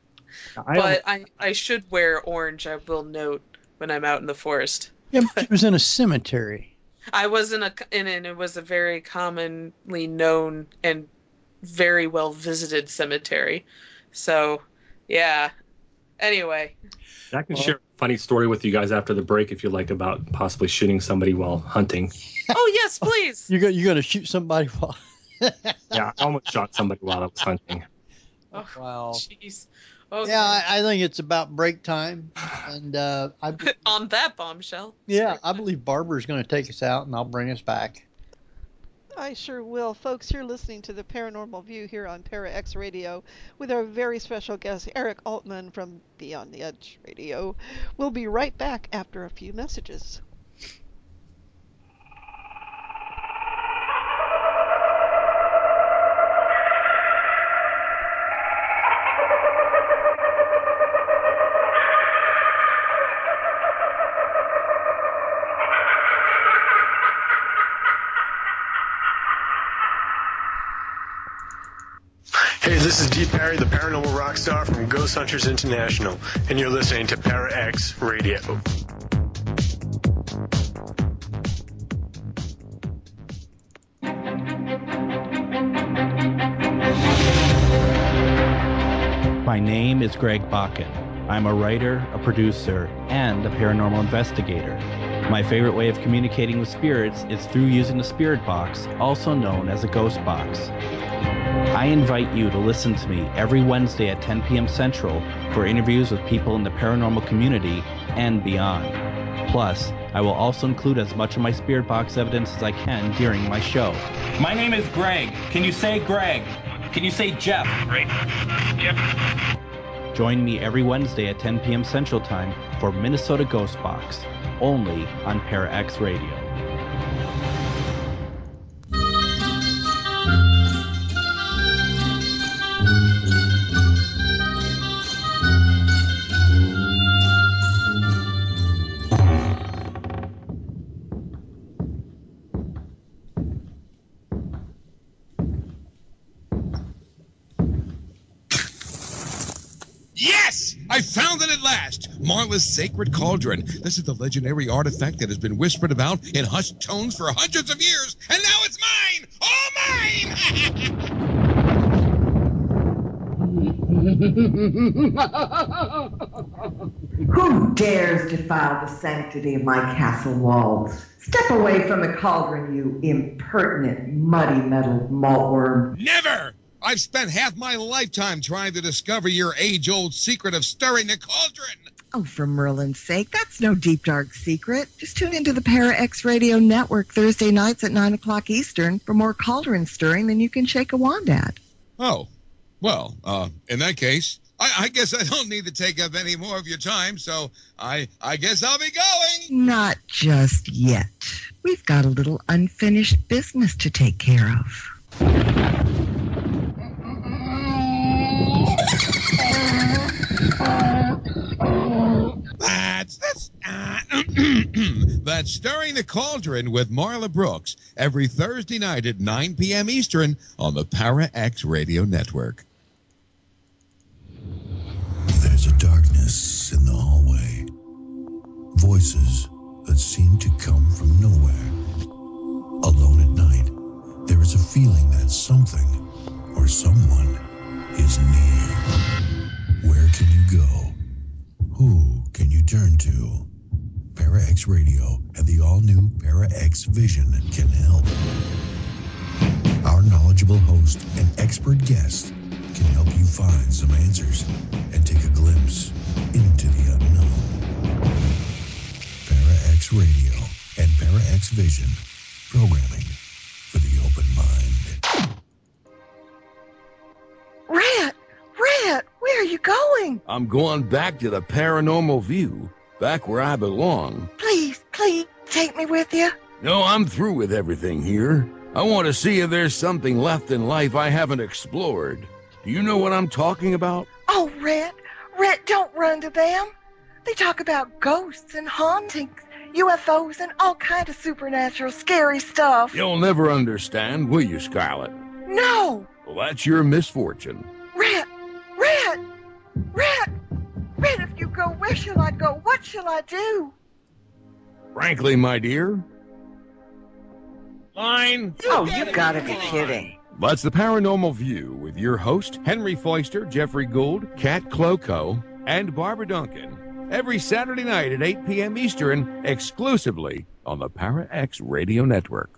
S5: I
S3: but I, I should wear orange, I will note, when I'm out in the forest.
S2: Yeah, but it was in a cemetery.
S3: I was in a, in, and it was a very commonly known and very well visited cemetery. So, yeah. Anyway.
S5: I can
S2: well, share
S5: a funny story with you guys after the break if you'd like, about possibly shooting somebody while hunting.
S3: Oh, yes, please.
S2: You're going you're going to shoot somebody while...
S5: Yeah, I almost shot somebody while I was hunting.
S3: Oh,
S2: wow.
S3: Jeez. Okay.
S2: Yeah, I, I think it's about break time. And uh, I be-
S3: on that bombshell.
S2: Yeah, I believe Barbara's going to take us out, and I'll bring us back.
S4: I sure will. Folks, you're listening to the Paranormal View here on Para X Radio with our very special guest, Eric Altman from Beyond the Edge Radio. We'll be right back after a few messages.
S16: Hey, this is Dee Perry, the paranormal rock star from Ghost Hunters International, and you're listening to Para X Radio.
S17: My name is Greg Bakken. I'm a writer, a producer, and a paranormal investigator. My favorite way of communicating with spirits is through using the spirit box, also known as a ghost box. I invite you to listen to me every Wednesday at ten p.m. Central for interviews with people in the paranormal community and beyond. Plus, I will also include as much of my spirit box evidence as I can during my show.
S18: My name is Greg. Can you say Greg? Can you say Jeff? Greg. Jeff.
S17: Join me every Wednesday at ten p.m. Central Time for Minnesota Ghost Box, only on Para X Radio.
S19: Yes! I found it at last! Marla's Sacred Cauldron. This is the legendary artifact that has been whispered about in hushed tones for hundreds of years, and now it's mine! All mine!
S20: Who dares defile the sanctity of my castle walls? Step away from the cauldron, you impertinent, muddy-metaled maltworm.
S19: Never! I've spent half my lifetime trying to discover your age-old secret of stirring the cauldron.
S21: Oh, for Merlin's sake, that's no deep, dark secret. Just tune into the Para X Radio Network Thursday nights at nine o'clock Eastern for more cauldron stirring than you can shake a wand at.
S19: Oh, well, uh, in that case, I, I guess I don't need to take up any more of your time, so I, I guess I'll be going.
S21: Not just yet. We've got a little unfinished business to take care of.
S19: That's that's uh, that's Stirring the Cauldron with Marla Brooks every Thursday night at nine p.m. Eastern on the Para X Radio Network.
S22: There's a darkness in the hallway. Voices that seem to come from nowhere. Alone at night, there is a feeling that something or someone is near. Where can you go? Who can you turn to? Para X Radio and the all-new Para X Vision can help. Our knowledgeable host and expert guest can help you find some answers and take a glimpse into the unknown. Para X Radio and Para X Vision, programming for the open mind.
S21: Rat! Rat! Where are you going?
S23: I'm going back to the Paranormal View, back where I belong.
S21: Please, please, take me with you.
S23: No, I'm through with everything here. I want to see if there's something left in life I haven't explored. Do you know what I'm talking about?
S21: Oh, Rat, Rat, don't run to them. They talk about ghosts and hauntings, U F Os, and all kind of supernatural scary stuff.
S23: You'll never understand, will you, Scarlet?
S21: No!
S23: Well, that's your misfortune.
S21: Rat! Rat! Rat! Rat, if you go, where shall I go? What shall I do?
S23: Frankly, my dear. Line.
S21: Oh, you gotta be kidding.
S23: That's the Paranormal View with your host, Henry Foister, Jeffrey Gould, Kat Cloco, and Barbara Duncan. Every Saturday night at eight p.m. Eastern, exclusively on the Para X Radio Network.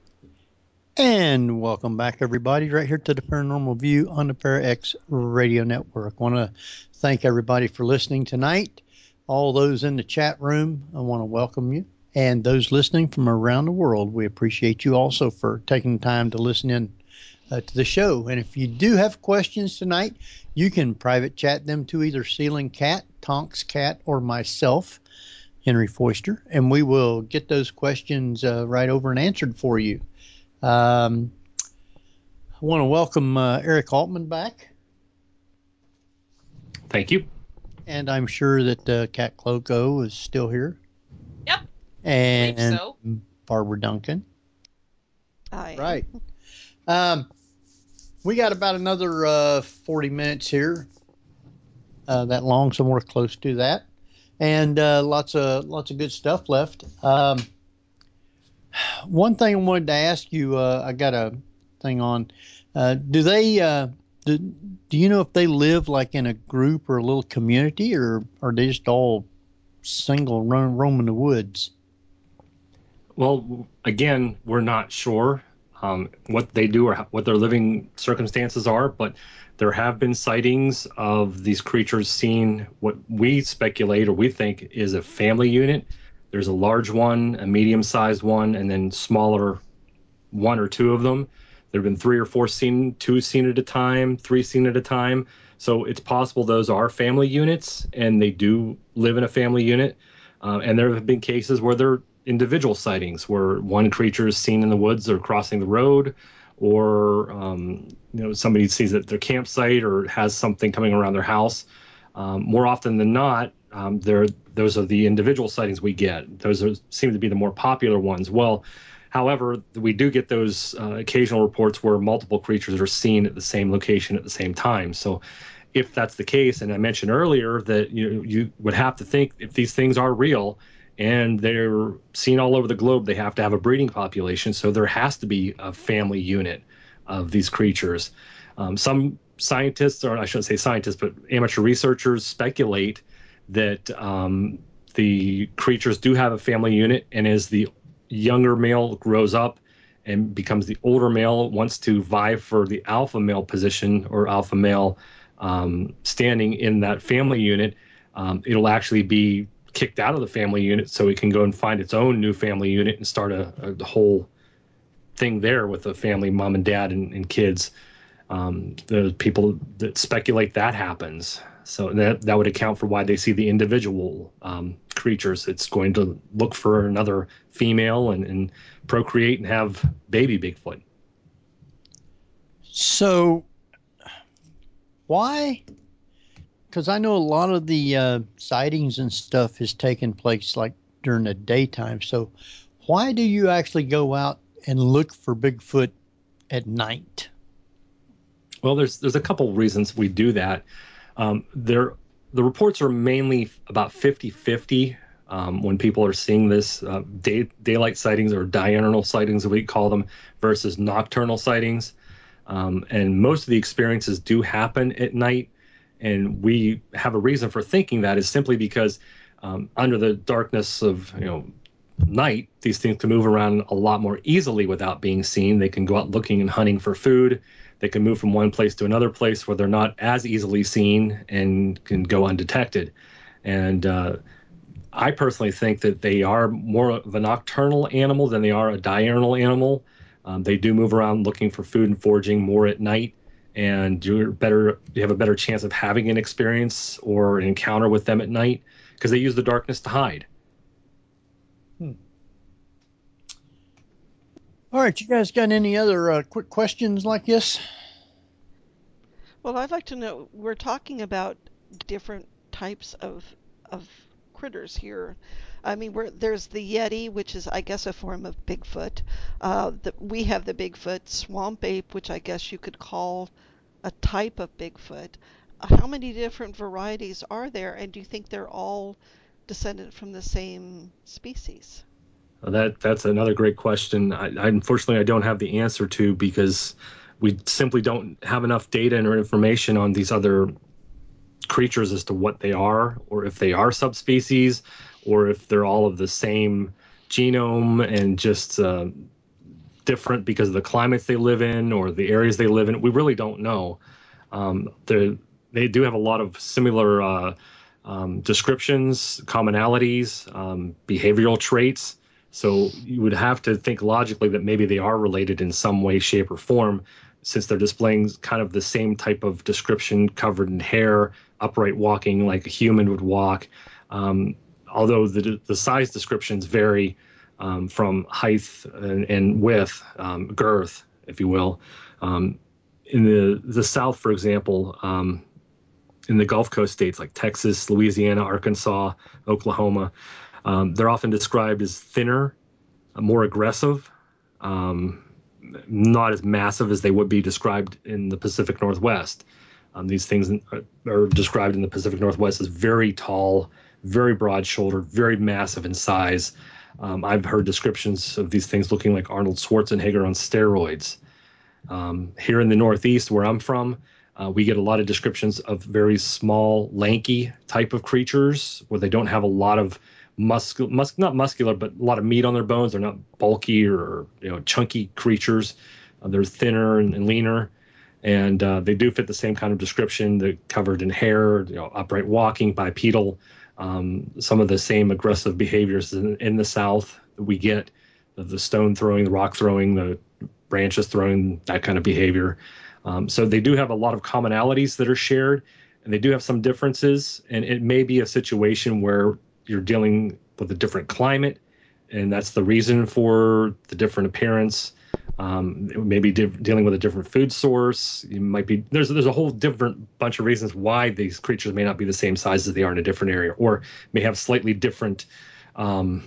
S2: And welcome back, everybody, right here to the Paranormal View on the Para X Radio Network. I want to thank everybody for listening tonight. All those in the chat room, I want to welcome you. And those listening from around the world, we appreciate you also for taking time to listen in uh, to the show. And if you do have questions tonight, you can private chat them to either Ceiling Cat, Tonks Cat, or myself, Henry Foister, and we will get those questions uh, right over and answered for you. Um, I want to welcome uh, Eric Altman back.
S5: Thank you.
S2: And I'm sure that uh, Kat Cloco is still here.
S3: Yep.
S2: And
S3: I think so.
S2: Barbara Duncan.
S4: Hi.
S2: Right. Um, we got about another uh, forty minutes here. Uh, that long, somewhere close to that, and uh, lots of lots of good stuff left. Um, one thing I wanted to ask you, uh, I got a thing on. Uh, do they? Uh, do, do you know if they live like in a group or a little community, or are they just all single, run, roaming the woods?
S5: Well, again, we're not sure. um, what they do or how, what their living circumstances are, but there have been sightings of these creatures seen what we speculate or we think is a family unit. There's a large one, a medium-sized one, and then smaller one or two of them. There have been three or four seen, two seen at a time, three seen at a time. So it's possible those are family units, and they do live in a family unit. Uh, and there have been cases where they're individual sightings, where one creature is seen in the woods or crossing the road, or um, you know, somebody sees at their campsite or has something coming around their house. Um, more often than not, um, they're, those are the individual sightings we get. Those are, seem to be the more popular ones. Well, however, we do get those uh, occasional reports where multiple creatures are seen at the same location at the same time. So if that's the case, and I mentioned earlier that you you would have to think if these things are real and they're seen all over the globe, they have to have a breeding population. So there has to be a family unit of these creatures. Um, some scientists, or I shouldn't say scientists, but amateur researchers speculate that um, the creatures do have a family unit, and as the younger male grows up and becomes the older male, wants to vie for the alpha male position or alpha male um, standing in that family unit, um, it'll actually be kicked out of the family unit so it can go and find its own new family unit and start a, a whole thing there with a family, mom and dad and, and kids. Um, there's people that speculate that happens. So that that would account for why they see the individual um, creatures. It's going to look for another female and, and procreate and have baby Bigfoot.
S2: So why? Because I know a lot of the uh, sightings and stuff has taken place like during the daytime. So why do you actually go out and look for Bigfoot at night?
S5: Well, there's there's a couple reasons we do that. Um, there, the reports are mainly about fifty-fifty um, when people are seeing this uh, day, daylight sightings or diurnal sightings, we call them, versus nocturnal sightings. Um, and most of the experiences do happen at night. And we have a reason for thinking that is simply because um, under the darkness of, you know, night, these things can move around a lot more easily without being seen. They can go out looking and hunting for food. They can move from one place to another place where they're not as easily seen and can go undetected. And uh, I personally think that they are more of a nocturnal animal than they are a diurnal animal. Um, they do move around looking for food and foraging more at night, and you're better, you have a better chance of having an experience or an encounter with them at night because they use the darkness to hide.
S2: Hmm. All right, you guys got any other uh, quick questions like this?
S4: Well, I'd like to know, we're talking about different types of of critters here. I mean, we're, there's the Yeti, which is, I guess, a form of Bigfoot. Uh, the, we have the Bigfoot swamp ape, which I guess you could call a type of Bigfoot. How many different varieties are there, and do you think they're all descended from the same species?
S5: That that's another great question. I, I unfortunately I don't have the answer to, because we simply don't have enough data and information on these other creatures as to what they are, or if they are subspecies, or if they're all of the same genome and just uh, different because of the climates they live in or the areas they live in. We really don't know. Um, they do have a lot of similar uh, um, descriptions, commonalities, um, behavioral traits. So you would have to think logically that maybe they are related in some way, shape, or form, since they're displaying kind of the same type of description, covered in hair, upright walking like a human would walk. Um, although the the size descriptions vary um, from height and, and width, um, girth, if you will. Um, in the, the South, for example, um, in the Gulf Coast states like Texas, Louisiana, Arkansas, Oklahoma, Um, they're often described as thinner, more aggressive, um, not as massive as they would be described in the Pacific Northwest. Um, these things are, are described in the Pacific Northwest as very tall, very broad-shouldered, very massive in size. Um, I've heard descriptions of these things looking like Arnold Schwarzenegger on steroids. Um, here in the Northeast, where I'm from, Uh, we get a lot of descriptions of very small, lanky type of creatures where they don't have a lot of muscle, mus- not muscular, but a lot of meat on their bones. They're not bulky or, you know, chunky creatures. Uh, they're thinner and, and leaner. And uh, they do fit the same kind of description. They're covered in hair, you know, upright walking, bipedal, um, some of the same aggressive behaviors in, in the South that we get, the stone throwing, the rock throwing, the branches throwing, that kind of behavior. Um, so they do have a lot of commonalities that are shared, and they do have some differences. And it may be a situation where you're dealing with a different climate, and that's the reason for the different appearance. Um, maybe de- dealing with a different food source. You might be there's there's a whole different bunch of reasons why these creatures may not be the same size as they are in a different area, or may have slightly different um,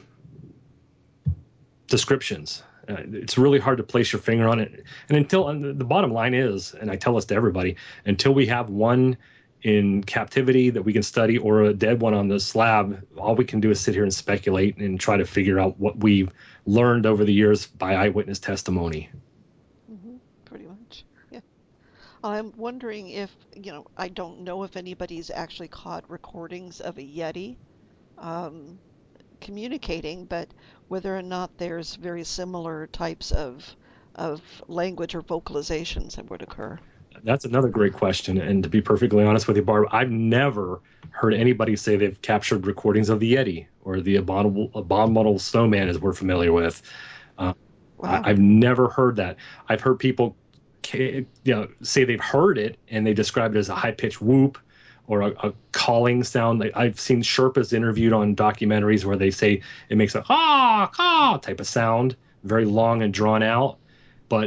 S5: descriptions. Uh, it's really hard to place your finger on it. And until and the bottom line is, and I tell this to everybody, until we have one in captivity that we can study or a dead one on the slab, all we can do is sit here and speculate and try to figure out what we've learned over the years by eyewitness testimony.
S4: Mm-hmm, pretty much, yeah. I'm wondering if, you know, I don't know if anybody's actually caught recordings of a Yeti um, communicating, but whether or not there's very similar types of of language or vocalizations that would occur.
S5: That's another great question. And to be perfectly honest with you, Barb, I've never heard anybody say they've captured recordings of the Yeti or the abominable, abominable snowman, as we're familiar with. Uh, wow. I, I've never heard that. I've heard people you know, say they've heard it and they describe it as a high-pitched whoop or a, a calling sound. Like I've seen Sherpas interviewed on documentaries where they say it makes a ha, ha type of sound, very long and drawn out. But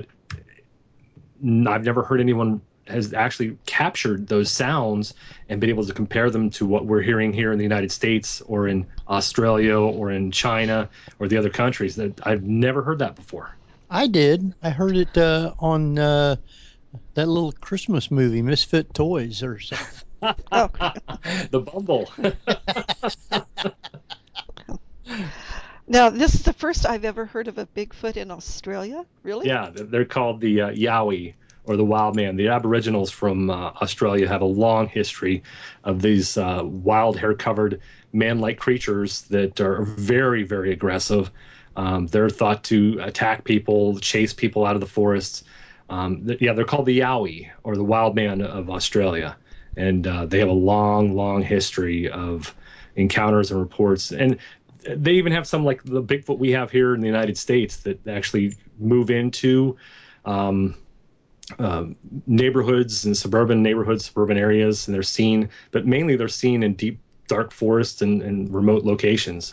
S5: I've never heard anyone has actually captured those sounds and been able to compare them to what we're hearing here in the United States or in Australia or in China or the other countries. That I've never heard that before.
S2: I did. I heard it uh, on uh, that little Christmas movie, Misfit Toys or something.
S4: Oh.
S5: The Bumble.
S4: Now, this is the first I've ever heard of a Bigfoot in Australia. Really?
S5: Yeah, they're called the uh, Yowie, or the wild man. The Aboriginals from uh, Australia have a long history of these uh, wild, hair-covered, man-like creatures that are very, very aggressive. Um, they're thought to attack people, chase people out of the forests. Um, th- yeah, they're called the Yowie, or the wild man of Australia. And uh, they have a long, long history of encounters and reports. And they even have some like the Bigfoot we have here in the United States that actually move into um, uh, neighborhoods and suburban neighborhoods, suburban areas, and they're seen, but mainly they're seen in deep, dark forests and, and remote locations.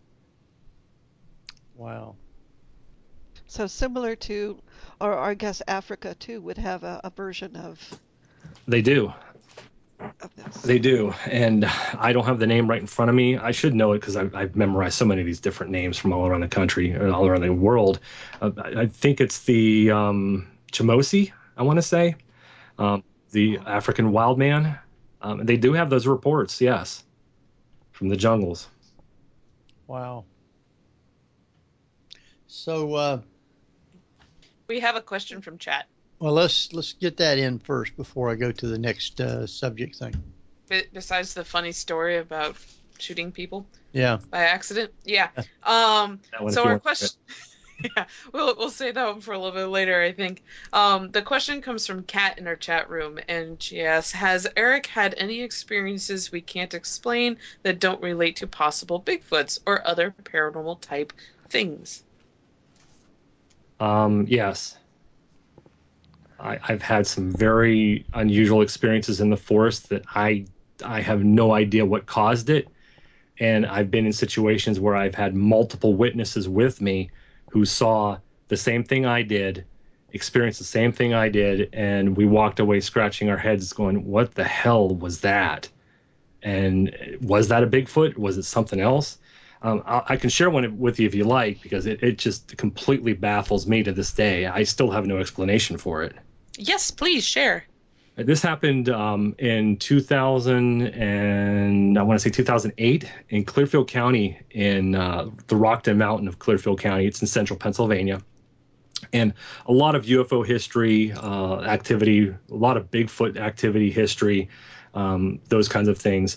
S2: Wow.
S4: So similar to, or I guess Africa too would have a, a version of.
S5: They do. They do, and I don't have the name right in front of me. I should know it because I've, I've memorized so many of these different names from all around the country and all around the world. Uh, I think it's the um, Chimosi, I want to say, um, the African wild man. Um, they do have those reports, yes, from the jungles.
S2: Wow. So uh,
S3: we have a question from chat.
S2: Well, let's let's get that in first before I go to the next uh, subject thing.
S3: B- besides the funny story about shooting people,
S2: yeah,
S3: by accident, yeah. Um, so our question, yeah, we'll we'll say that one for a little bit later, I think. Um, the question comes from Kat in our chat room, and she asks, "Has Eric had any experiences we can't explain that don't relate to possible Bigfoots or other paranormal type things?"
S5: Um, yes. I, I've had some very unusual experiences in the forest that I I have no idea what caused it. And I've been in situations where I've had multiple witnesses with me who saw the same thing I did, experienced the same thing I did, and we walked away scratching our heads going, what the hell was that? And was that a Bigfoot? Was it something else? Um, I, I can share one with you if you like, because it, it just completely baffles me to this day. I still have no explanation for it.
S3: Yes, please share.
S5: This happened um, in two thousand and I want to say two thousand eight in Clearfield County, in uh, the Rockton Mountain of Clearfield County. It's in central Pennsylvania. And a lot of U F O history, uh, activity, a lot of Bigfoot activity history, um, those kinds of things.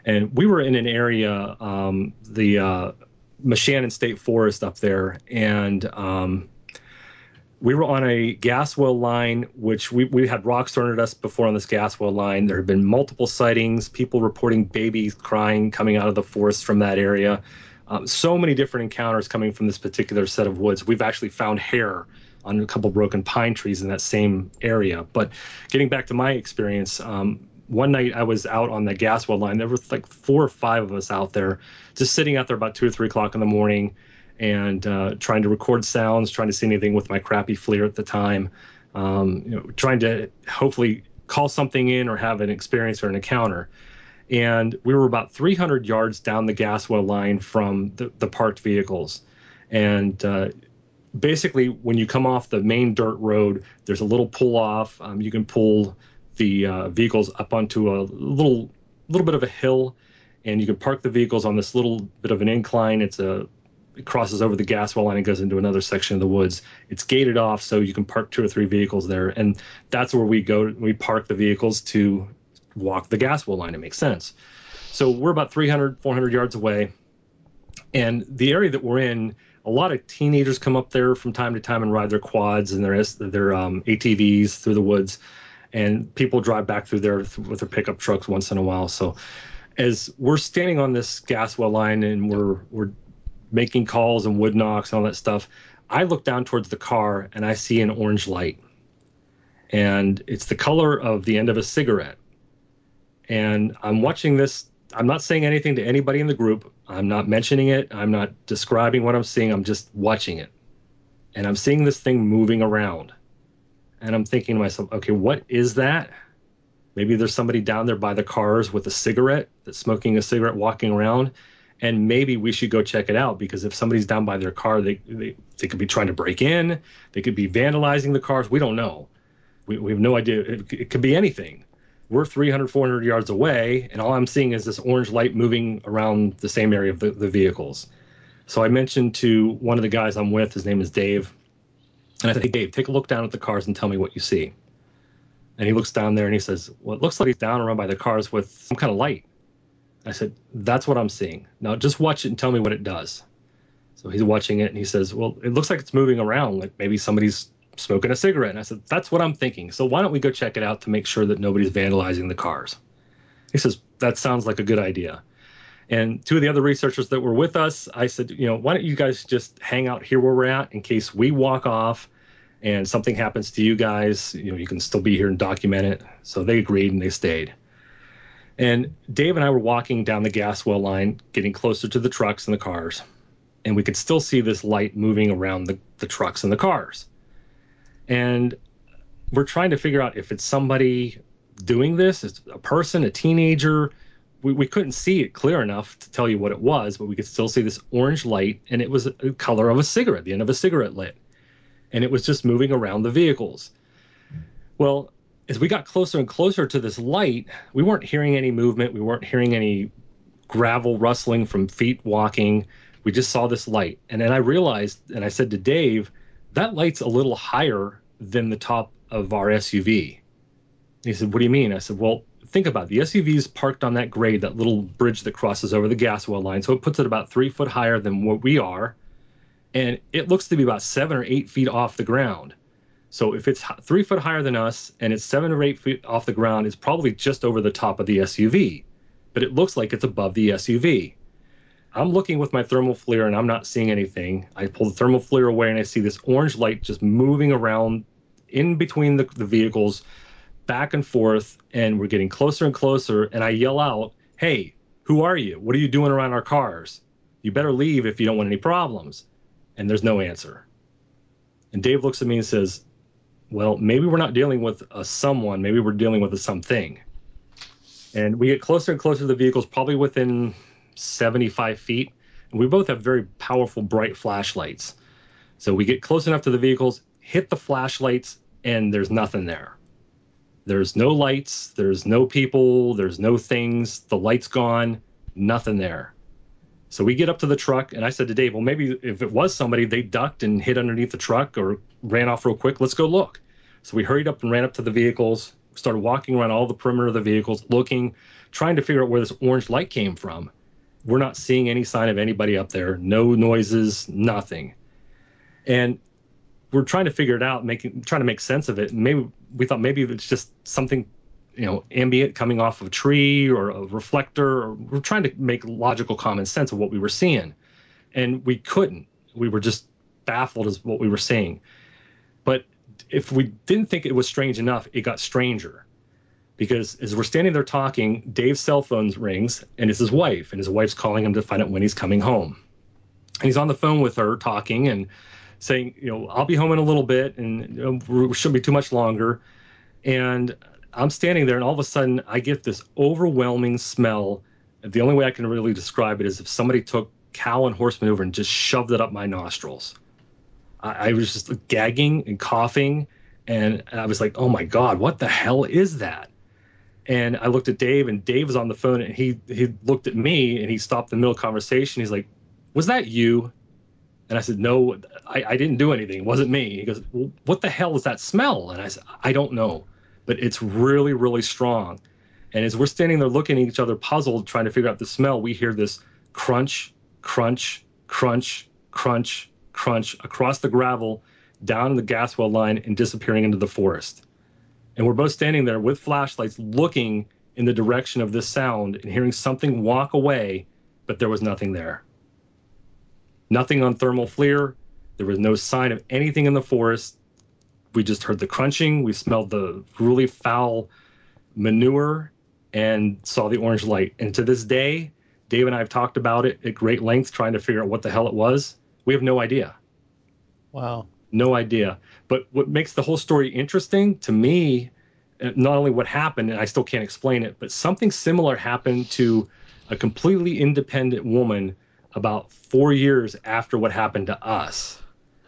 S5: And we were in an area, um, the uh, Moshannon State Forest up there, and um, we were on a gas well line, which we, we had rocks thrown at us before on this gas well line. There have been multiple sightings, people reporting babies crying coming out of the forest from that area. Um, so many different encounters coming from this particular set of woods. We've actually found hair on a couple broken pine trees in that same area. But getting back to my experience, um, one night I was out on the gas well line. There were like four or five of us out there, just sitting out there about two or three o'clock in the morning, and uh, trying to record sounds, trying to see anything with my crappy FLIR at the time, um, you know, trying to hopefully call something in or have an experience or an encounter. And we were about three hundred yards down the gas well line from the, the parked vehicles. And uh, basically, when you come off the main dirt road, there's a little pull off. Um, you can pull the uh, vehicles up onto a little little bit of a hill, and you can park the vehicles on this little bit of an incline. It's a it crosses over the gas well line and goes into another section of the woods. It's gated off, so you can park two or three vehicles there, and that's where we go. We park the vehicles to walk the gas well line. It makes sense. So we're about three hundred, four hundred yards away, and the area that we're in, a lot of teenagers come up there from time to time and ride their quads and their their um, A T Vs through the woods, and people drive back through there with their pickup trucks once in a while. So as we're standing on this gas well line and we're we're making calls and wood knocks and all that stuff, I look down towards the car and I see an orange light, and it's the color of the end of a cigarette. And I'm watching this. I'm not saying anything to anybody in the group. I'm not mentioning it. I'm not describing what I'm seeing. I'm just watching it. And I'm seeing this thing moving around. And I'm thinking to myself, okay, what is that? Maybe there's somebody down there by the cars with a cigarette, that's smoking a cigarette, walking around. And maybe we should go check it out, because if somebody's down by their car, they they, they could be trying to break in. They could be vandalizing the cars. We don't know. We, we have no idea. It, it could be anything. We're three hundred, four hundred yards away, and all I'm seeing is this orange light moving around the same area of the, the vehicles. So I mentioned to one of the guys I'm with, his name is Dave, and I said, hey, Dave, take a look down at the cars and tell me what you see. And he looks down there and he says, well, it looks like he's down around by the cars with some kind of light. I said, that's what I'm seeing. Now just watch it and tell me what it does. So he's watching it and he says, well, it looks like it's moving around, like maybe somebody's smoking a cigarette. And I said, that's what I'm thinking. So why don't we go check it out to make sure that nobody's vandalizing the cars? He says, that sounds like a good idea. And two of the other researchers that were with us, I said, you know, why don't you guys just hang out here where we're at in case we walk off and something happens to you guys, you know, you can still be here and document it. So they agreed and they stayed. And Dave and I were walking down the gas well line, getting closer to the trucks and the cars. And we could still see this light moving around the, the trucks and the cars. And we're trying to figure out if it's somebody doing this, it's a person, a teenager. We, we couldn't see it clear enough to tell you what it was, but we could still see this orange light, and it was the color of a cigarette, the end of a cigarette lit. And it was just moving around the vehicles. Well, as we got closer and closer to this light, we weren't hearing any movement. We weren't hearing any gravel rustling from feet walking. We just saw this light. And then I realized, and I said to Dave, that light's a little higher than the top of our S U V. He said, what do you mean? I said, well, think about it. The S U V is parked on that grade, that little bridge that crosses over the gas well line. So it puts it about three foot higher than what we are. And it looks to be about seven or eight feet off the ground. So if it's three foot higher than us and it's seven or eight feet off the ground, it's probably just over the top of the S U V. But it looks like it's above the S U V. I'm looking with my thermal FLIR and I'm not seeing anything. I pull the thermal FLIR away and I see this orange light just moving around in between the, the vehicles, back and forth, and we're getting closer and closer. And I yell out, hey, who are you? What are you doing around our cars? You better leave if you don't want any problems. And there's no answer. And Dave looks at me and says, well, maybe we're not dealing with a someone, maybe we're dealing with a something. And we get closer and closer to the vehicles, probably within seventy-five feet. And we both have very powerful, bright flashlights. So we get close enough to the vehicles, hit the flashlights, and there's nothing there. There's no lights, there's no people, there's no things, the light's gone, nothing there. So we get up to the truck, and I said to Dave, well, maybe if it was somebody, they ducked and hid underneath the truck or ran off real quick. Let's go look. So we hurried up and ran up to the vehicles, started walking around all the perimeter of the vehicles, looking, trying to figure out where this orange light came from. We're not seeing any sign of anybody up there, no noises, nothing. And we're trying to figure it out, making, trying to make sense of it. And maybe we thought maybe it's just something, you know, ambient coming off of a tree or a reflector, or we're trying to make logical common sense of what we were seeing. And we couldn't. We were just baffled as what we were seeing. But if we didn't think it was strange enough, it got stranger. Because as we're standing there talking, Dave's cell phone rings, and it's his wife, and his wife's calling him to find out when he's coming home. And he's on the phone with her talking and saying, you know, I'll be home in a little bit, and you know, it shouldn't be too much longer. And I'm standing there, and all of a sudden, I get this overwhelming smell. The only way I can really describe it is if somebody took cow and horse manure and just shoved it up my nostrils. I, I was just gagging and coughing, and I was like, oh my God, what the hell is that? And I looked at Dave, and Dave was on the phone, and he he looked at me, and he stopped in the middle of the conversation. He's like, was that you? And I said, no, I, I didn't do anything. It wasn't me. He goes, well, what the hell is that smell? And I said, I don't know, but it's really, really strong. And as we're standing there looking at each other, puzzled, trying to figure out the smell, we hear this crunch, crunch, crunch, crunch, crunch across the gravel, down the gas well line, and disappearing into the forest. And we're both standing there with flashlights looking in the direction of this sound and hearing something walk away, but there was nothing there. Nothing on thermal FLIR. There was no sign of anything in the forest. We just heard the crunching. We smelled the really foul manure and saw the orange light. And to this day, Dave and I have talked about it at great length, trying to figure out what the hell it was. We have no idea.
S2: Wow.
S5: No idea. But what makes the whole story interesting to me, not only what happened, and I still can't explain it, but something similar happened to a completely independent woman about four years after what happened to us.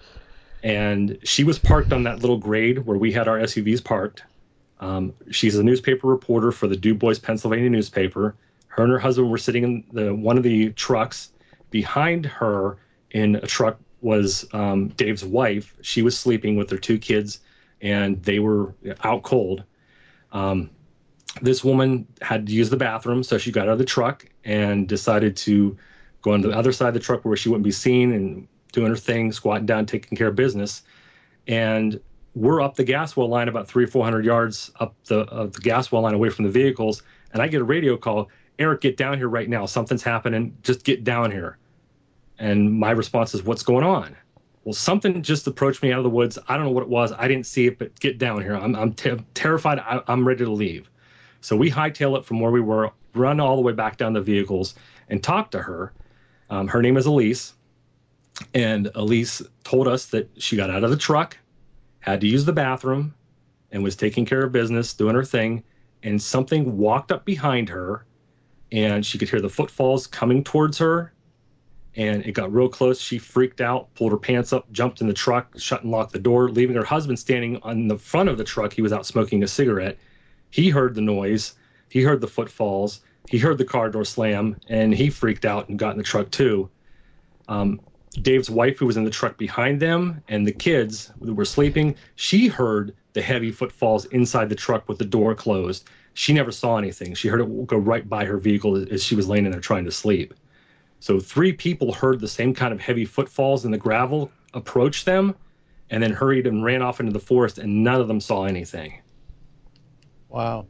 S5: And she was parked on that little grade where we had our S U Vs parked. Um, she's a newspaper reporter for the Du Bois, Pennsylvania newspaper. Her and her husband were sitting in the one of the trucks. Behind her in a truck was um, Dave's wife. She was sleeping with their two kids, and they were out cold. Um, this woman had to use the bathroom, so she got out of the truck and decided to go on the other side of the truck where she wouldn't be seen and doing her thing, squatting down, taking care of business. And we're up the gas well line about three or four hundred yards up the, uh, the gas well line away from the vehicles. And I get a radio call, Eric, get down here right now. Something's happening. Just get down here. And my response is, what's going on? Well, something just approached me out of the woods. I don't know what it was. I didn't see it, but get down here. I'm, I'm te- terrified. I, I'm ready to leave. So we hightail it from where we were, run all the way back down the vehicles, and talk to her. Um, her name is Elise. And Elise told us that she got out of the truck, had to use the bathroom, and was taking care of business, doing her thing. And something walked up behind her, and she could hear the footfalls coming towards her. And it got real close. She freaked out, pulled her pants up, jumped in the truck, shut and locked the door, leaving her husband standing on the front of the truck. He was out smoking a cigarette. He heard the noise. He heard the footfalls. He heard the car door slam, and he freaked out and got in the truck too. Um, Dave's wife, who was in the truck behind them, and the kids who were sleeping, she heard the heavy footfalls inside the truck with the door closed. She never saw anything. She heard it go right by her vehicle as she was laying in there trying to sleep. So three people heard the same kind of heavy footfalls in the gravel approach them, and then hurried and ran off into the forest, and none of them saw anything.
S2: Wow.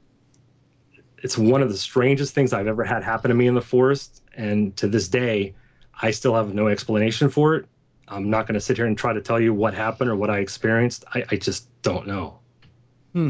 S5: It's one of the strangest things I've ever had happen to me in the forest, and to this day, I still have no explanation for it. I'm not going to sit here and try to tell you what happened or what I experienced. I, I just don't know.
S2: Hmm.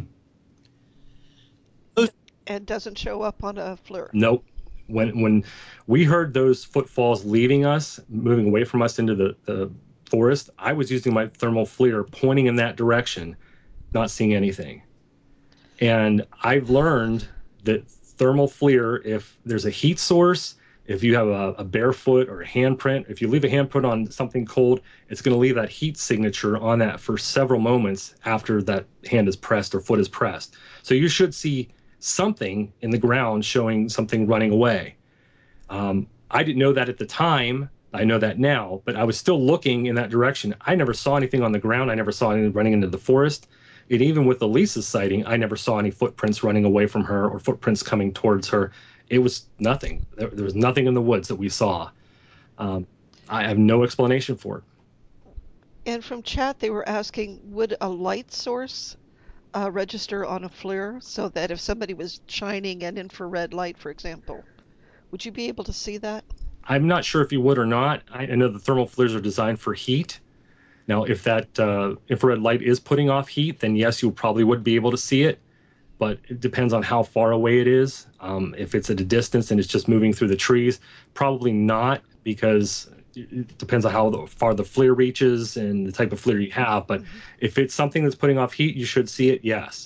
S4: And doesn't show up on a FLIR.
S5: Nope. When when we heard those footfalls leaving us, moving away from us into the, the forest, I was using my thermal FLIR pointing in that direction, not seeing anything. And I've learned that thermal FLIR, if there's a heat source, if you have a, a barefoot or a handprint, if you leave a handprint on something cold, it's going to leave that heat signature on that for several moments after that hand is pressed or foot is pressed. So you should see something in the ground showing something running away. Um, I didn't know that at the time. I know that now, but I was still looking in that direction. I never saw anything on the ground. I never saw anything running into the forest. And even with Elise's sighting, I never saw any footprints running away from her or footprints coming towards her. It was nothing. There, there was nothing in the woods that we saw. Um, I have no explanation for it.
S4: And from chat, they were asking, would a light source uh, register on a FLIR so that if somebody was shining an infrared light, for example, would you be able to see that?
S5: I'm not sure if you would or not. I, I know the thermal FLIRs are designed for heat. Now, if that uh, infrared light is putting off heat, then yes, you probably would be able to see it. But it depends on how far away it is. Um, if it's at a distance and it's just moving through the trees, probably not, because it depends on how far the FLIR reaches and the type of FLIR you have. But mm-hmm. if it's something that's putting off heat, you should see it, yes.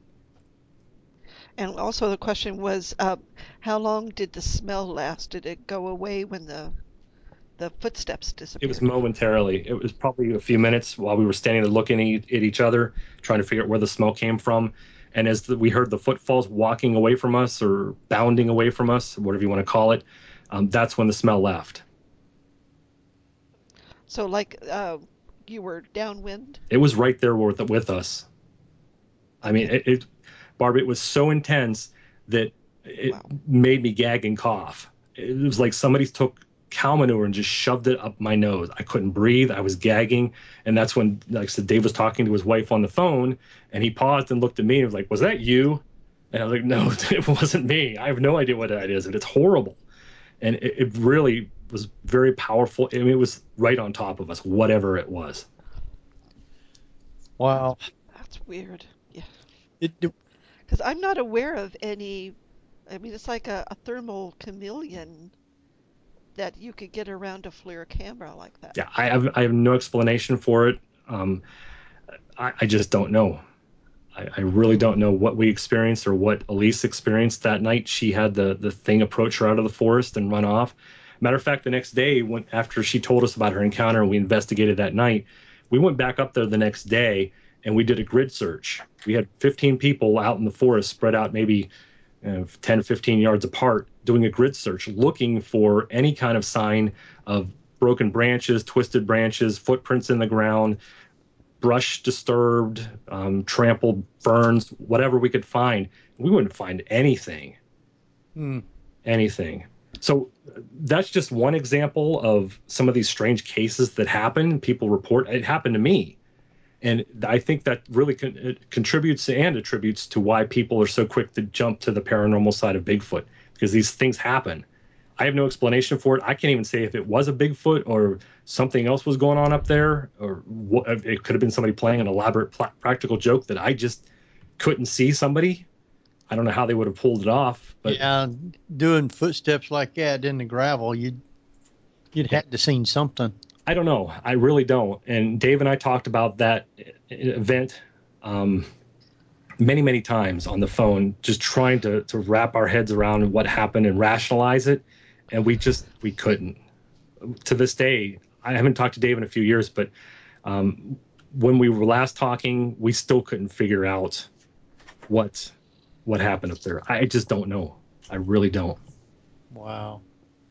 S4: And also the question was, uh, how long did the smell last? Did it go away when the the footsteps disappeared?
S5: It was momentarily. It was probably a few minutes while we were standing there looking at each other, trying to figure out where the smell came from. And as the, we heard the footfalls walking away from us or bounding away from us, whatever you want to call it, um, that's when the smell left.
S4: So like uh, you were downwind?
S5: It was right there with, with us. I mean, it, it, Barbara, it was so intense that it wow. made me gag and cough. It was like somebody took cow manure and just shoved it up my nose. I couldn't breathe. I was gagging. And that's when, like I said, Dave was talking to his wife on the phone, and he paused and looked at me and was like, was that you? And I was like, no, it wasn't me. I have no idea what that is. And it's horrible. And it, it really was very powerful. I mean, it was right on top of us, whatever it was.
S2: Wow.
S4: That's weird. Yeah.
S2: Because
S4: I'm not aware of any, I mean, it's like a, a thermal chameleon that you could get around a FLIR camera like that.
S5: Yeah, I have I have no explanation for it. Um, I, I just don't know. I, I really don't know what we experienced or what Elise experienced that night. She had the the thing approach her out of the forest and run off. Matter of fact, the next day, when after she told us about her encounter and we investigated that night, we went back up there the next day and we did a grid search. We had fifteen people out in the forest, spread out maybe uh, ten, fifteen yards apart, doing a grid search, looking for any kind of sign of broken branches, twisted branches, footprints in the ground, brush disturbed, um, trampled ferns, whatever we could find. We wouldn't find anything.
S2: Hmm.
S5: Anything. So that's just one example of some of these strange cases that happen. People report it happened to me. And I think that really con- it contributes and attributes to why people are so quick to jump to the paranormal side of Bigfoot, because these things happen. I have no explanation for it. I can't even say if it was a Bigfoot or something else was going on up there, or what, it could have been somebody playing an elaborate pl- practical joke that I just couldn't see somebody. I don't know how they would have pulled it off. But
S2: yeah, doing footsteps like that in the gravel, you'd you'd have to seen something.
S5: I don't know. I really don't. And Dave and I talked about that event um, many, many times on the phone, just trying to, to wrap our heads around what happened and rationalize it. And we just, we couldn't. To this day, I haven't talked to Dave in a few years, but um, when we were last talking, we still couldn't figure out what, what happened up there. I just don't know. I really don't.
S2: Wow.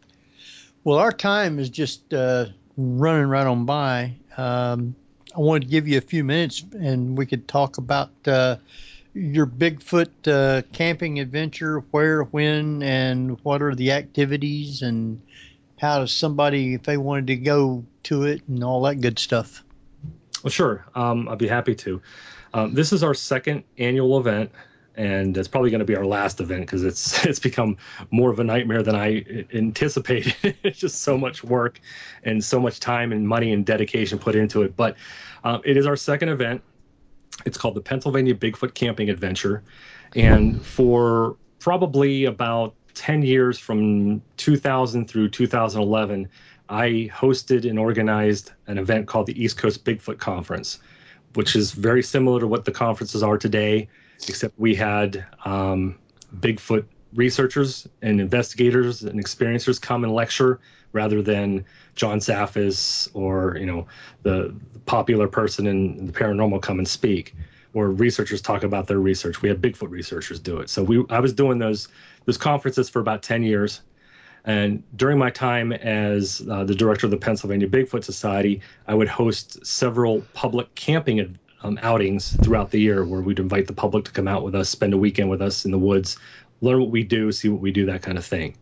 S2: Well, our time is just uh, running right on by. Um, I wanted to give you a few minutes and we could talk about uh, your Bigfoot uh, camping adventure, where, when, and what are the activities, and how does somebody, if they wanted to go to it and all that good stuff.
S5: Well, sure. Um, I'd be happy to. Um, this is our second annual event, and it's probably going to be our last event because it's it's become more of a nightmare than I anticipated. It's just so much work and so much time and money and dedication put into it. But uh, it is our second event. It's called the Pennsylvania Bigfoot Camping Adventure. And for probably about ten years, from two thousand through two thousand eleven, I hosted and organized an event called the East Coast Bigfoot Conference, which is very similar to what the conferences are today, except we had um, Bigfoot researchers and investigators and experiencers come and lecture rather than John Zaffis or, you know, the, the popular person in the paranormal come and speak, or researchers talk about their research. We had Bigfoot researchers do it. So we, I was doing those, those conferences for about ten years. And during my time as uh, the director of the Pennsylvania Bigfoot Society, I would host several public camping um, outings throughout the year where we'd invite the public to come out with us, spend a weekend with us in the woods, learn what we do, see what we do, that kind of thing.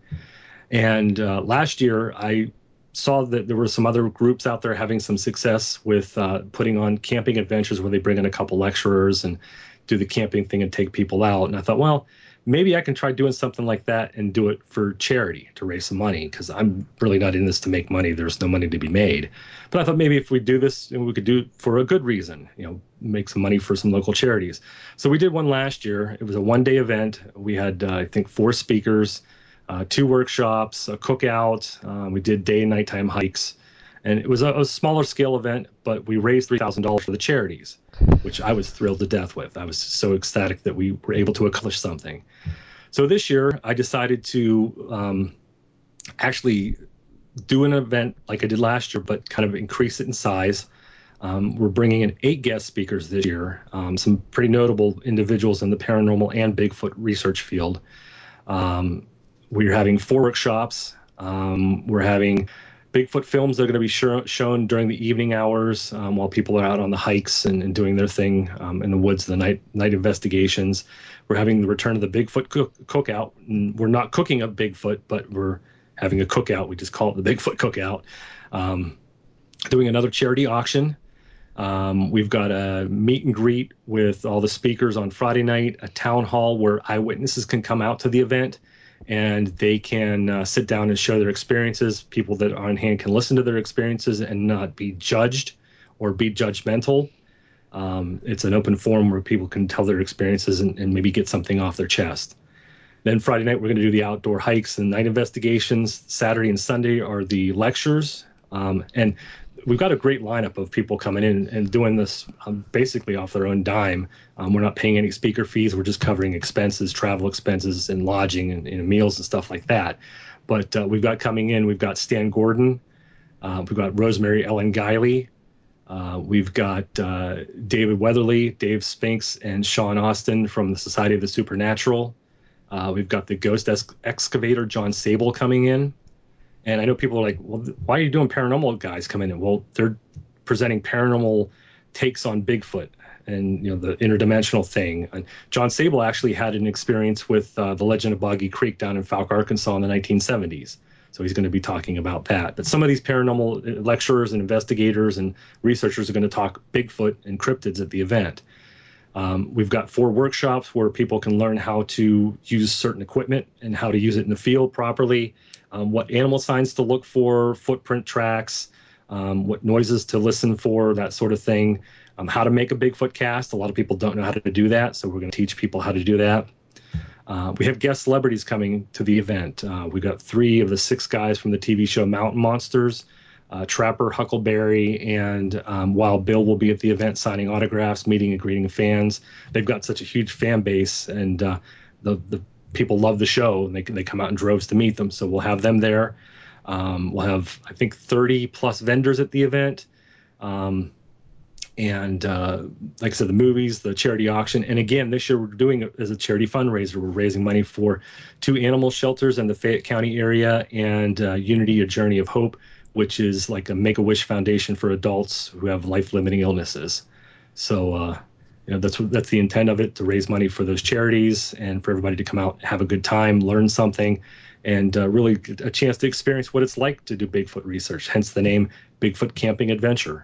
S5: And uh, last year, I saw that there were some other groups out there having some success with uh, putting on camping adventures where they bring in a couple lecturers and do the camping thing and take people out. And I thought, well, maybe I can try doing something like that and do it for charity to raise some money, because I'm really not in this to make money. There's no money to be made. But I thought maybe if we do this, we could do it for a good reason, you know, make some money for some local charities. So we did one last year. It was a one-day event. We had, uh, I think, four speakers, uh, two workshops, a cookout. Uh, we did day and nighttime hikes. And it was a, a smaller scale event, but we raised three thousand dollars for the charities, which I was thrilled to death with. I was so ecstatic that we were able to accomplish something. So this year, I decided to um, actually do an event like I did last year, but kind of increase it in size. Um, we're bringing in eight guest speakers this year, um, some pretty notable individuals in the paranormal and Bigfoot research field. Um, we're having four workshops. Um, we're having Bigfoot films that are going to be show, shown during the evening hours um, while people are out on the hikes and, and doing their thing um, in the woods, the night night investigations. We're having the return of the Bigfoot cook, cookout. And we're not cooking up Bigfoot, but we're having a cookout. We just call it the Bigfoot cookout. Um, doing another charity auction. Um, we've got a meet and greet with all the speakers on Friday night, a town hall where eyewitnesses can come out to the event and they can uh, sit down and share their experiences. People that are on hand can listen to their experiences and not be judged or be judgmental. Um, it's an open forum where people can tell their experiences and, and maybe get something off their chest. Then Friday night, we're going to do the outdoor hikes and night investigations. Saturday and Sunday are the lectures. Um, and we've got a great lineup of people coming in and doing this um, basically off their own dime. Um, we're not paying any speaker fees. We're just covering expenses, travel expenses, and lodging and, and meals and stuff like that. But uh, we've got coming in, we've got Stan Gordon. Uh, we've got Rosemary Ellen Guiley. Uh, we've got uh, David Weatherly, Dave Spinks, and Sean Austin from the Society of the Supernatural. Uh, we've got the ghost ex- excavator, John Sable, coming in. And I know people are like, well, why are you doing paranormal guys coming in? Well, they're presenting paranormal takes on Bigfoot and, you know, the interdimensional thing. And John Sable actually had an experience with uh, the Legend of Boggy Creek down in Fouke, Arkansas in the nineteen seventies. So he's going to be talking about that. But some of these paranormal lecturers and investigators and researchers are going to talk Bigfoot and cryptids at the event. Um, we've got four workshops where people can learn how to use certain equipment and how to use it in the field properly. Um, what animal signs to look for, footprint tracks, um, what noises to listen for, that sort of thing. Um, how to make a Bigfoot cast. A lot of people don't know how to do that, so we're going to teach people how to do that. Uh, we have guest celebrities coming to the event. Uh, we've got three of the six guys from the T V show Mountain Monsters. Uh, Trapper, Huckleberry, and um, Wild Bill will be at the event signing autographs, meeting and greeting fans. They've got such a huge fan base, and uh, the the people love the show, and they they come out in droves to meet them. So we'll have them there. Um, we'll have, I think, thirty plus vendors at the event. Um, and uh, like I said, the movies, the charity auction. And again, this year we're doing it as a charity fundraiser. We're raising money for two animal shelters in the Fayette County area and uh, Unity, A Journey of Hope, which is like a Make-A-Wish Foundation for adults who have life-limiting illnesses. So, uh, you know, that's that's the intent of it, to raise money for those charities and for everybody to come out, have a good time, learn something, and uh, really get a chance to experience what it's like to do Bigfoot research, hence the name Bigfoot Camping Adventure.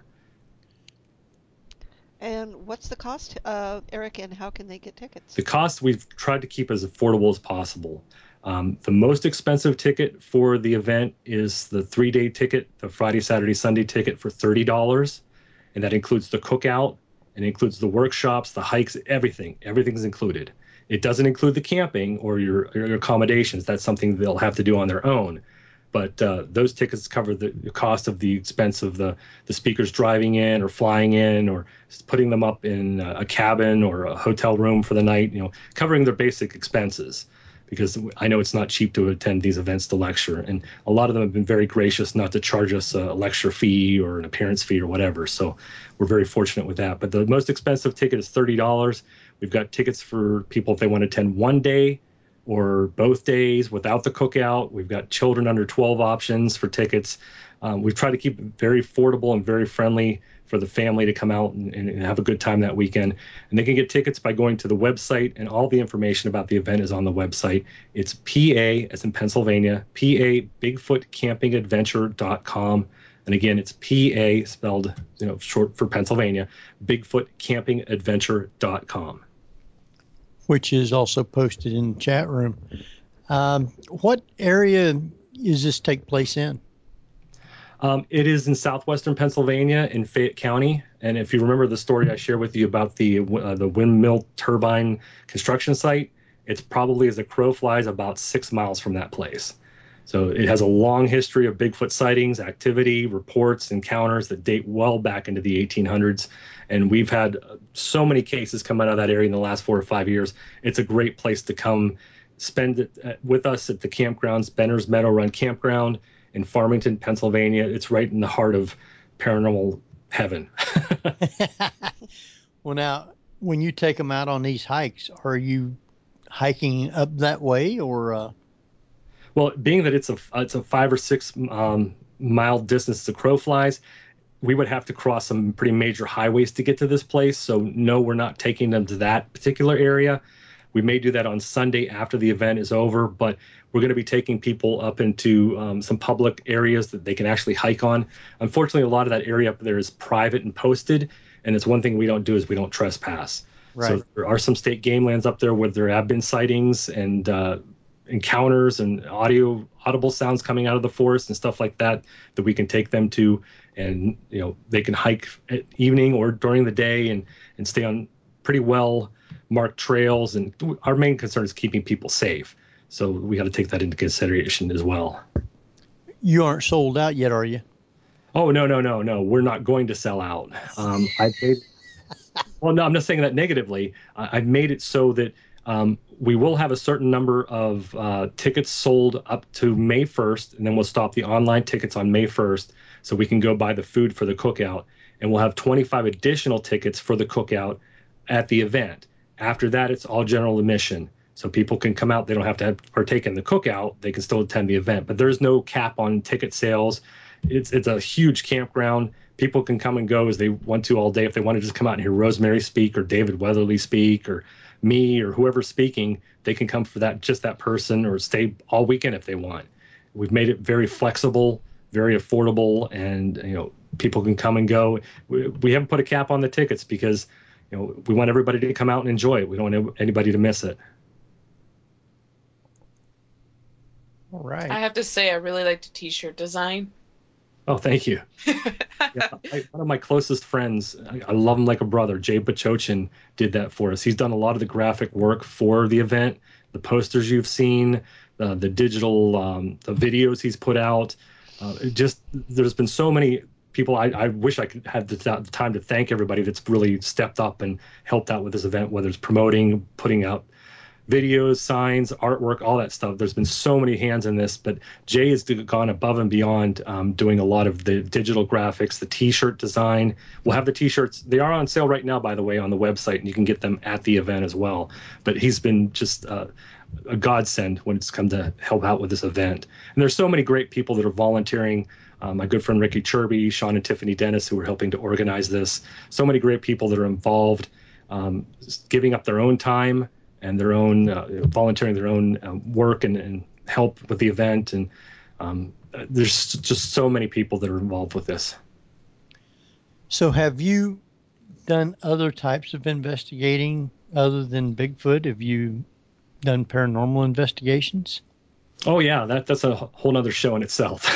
S4: And what's the cost, uh, Eric, and how can they get tickets?
S5: The cost we've tried to keep as affordable as possible. Um, the most expensive ticket for the event is the three-day ticket, the Friday, Saturday, Sunday ticket for thirty dollars, and that includes the cookout, and it includes the workshops, the hikes, everything. Everything's included. It doesn't include the camping or your, your accommodations. That's something they'll have to do on their own. But uh, those tickets cover the, the cost of the expense of the, the speakers driving in or flying in or putting them up in a cabin or a hotel room for the night, you know, covering their basic expenses. Because I know it's not cheap to attend these events to lecture. And a lot of them have been very gracious not to charge us a lecture fee or an appearance fee or whatever. So we're very fortunate with that. But the most expensive ticket is thirty dollars. We've got tickets for people if they want to attend one day or both days without the cookout. We've got children under twelve options for tickets. Um, we've tried to keep it very affordable and very friendly for the family to come out and, and have a good time that weekend. And they can get tickets by going to the website, and all the information about the event is on the website. It's P A, as in Pennsylvania, P A Bigfoot Camping Adventure dot com. And again, it's P A, spelled, you know, short for Pennsylvania, Bigfoot Camping Adventure dot com.
S2: Which is also posted in the chat room. Um, what area does this take place in?
S5: Um, it is in southwestern Pennsylvania in Fayette County. And if you remember the story I shared with you about the uh, the windmill turbine construction site, it's probably, as a crow flies, about six miles from that place. So it has a long history of Bigfoot sightings, activity, reports, encounters that date well back into the eighteen hundreds. And we've had so many cases come out of that area in the last four or five years. It's a great place to come spend it with us at the campgrounds, Benner's Meadow Run Campground in Farmington, Pennsylvania. It's right in the heart of paranormal heaven.
S2: Well, now, when you take them out on these hikes, are you hiking up that way, or? Uh...
S5: Well, being that it's a it's a five or six um, mile distance to crow flies, we would have to cross some pretty major highways to get to this place. So no, we're not taking them to that particular area. We may do that on Sunday after the event is over, but we're going to be taking people up into um, some public areas that they can actually hike on. Unfortunately, a lot of that area up there is private and posted, and it's one thing we don't do is we don't trespass.
S2: Right.
S5: So there are some state game lands up there where there have been sightings and uh, encounters and audio audible sounds coming out of the forest and stuff like that that we can take them to, and you know they can hike at evening or during the day and and stay on pretty well marked trails. And our main concern is keeping people safe, so we got to take that into consideration as well.
S2: You aren't sold out yet, are you?
S5: Oh no no no no we're not going to sell out. um I made, well no I'm not saying that negatively. I, I've made it so that um we will have a certain number of uh, tickets sold up to May first, and then we'll stop the online tickets on May first so we can go buy the food for the cookout. And we'll have twenty-five additional tickets for the cookout at the event. After that, it's all general admission. So people can come out. They don't have to have, partake in the cookout. They can still attend the event. But there's no cap on ticket sales. It's it's a huge campground. People can come and go as they want to all day. If they want to just come out and hear Rosemary speak or David Weatherly speak or me or whoever's speaking, they can come for that, just that person, or stay all weekend if they want. We've made it very flexible, very affordable, and you know people can come and go. We, we haven't put a cap on the tickets because you know we want everybody to come out and enjoy it. We don't want anybody to miss it.
S2: All right.
S3: I have to say, I really like the T-shirt design.
S5: Oh, thank you. Yeah, I, one of my closest friends, I, I love him like a brother, Jay Bachochin, did that for us. He's done a lot of the graphic work for the event, the posters you've seen, uh, the digital, um, the videos he's put out. Uh, it just there's been so many people. I, I wish I could have the, the time to thank everybody that's really stepped up and helped out with this event, whether it's promoting, putting out videos, signs, artwork, all that stuff. There's been so many hands in this, but Jay has gone above and beyond, um, doing a lot of the digital graphics, the T-shirt design. We'll have the T-shirts. They are on sale right now, by the way, on the website, and you can get them at the event as well. But he's been just uh, a godsend when it's come to help out with this event. And there's so many great people that are volunteering. Um, my good friend Ricky Chirby, Sean and Tiffany Dennis, who are helping to organize this. So many great people that are involved, um, giving up their own time and their own uh, volunteering their own uh, work and, and help with the event. And um, there's just so many people that are involved with this.
S2: So have you done other types of investigating other than Bigfoot? Have you done paranormal investigations?
S5: Oh yeah, that that's a whole nother show in itself.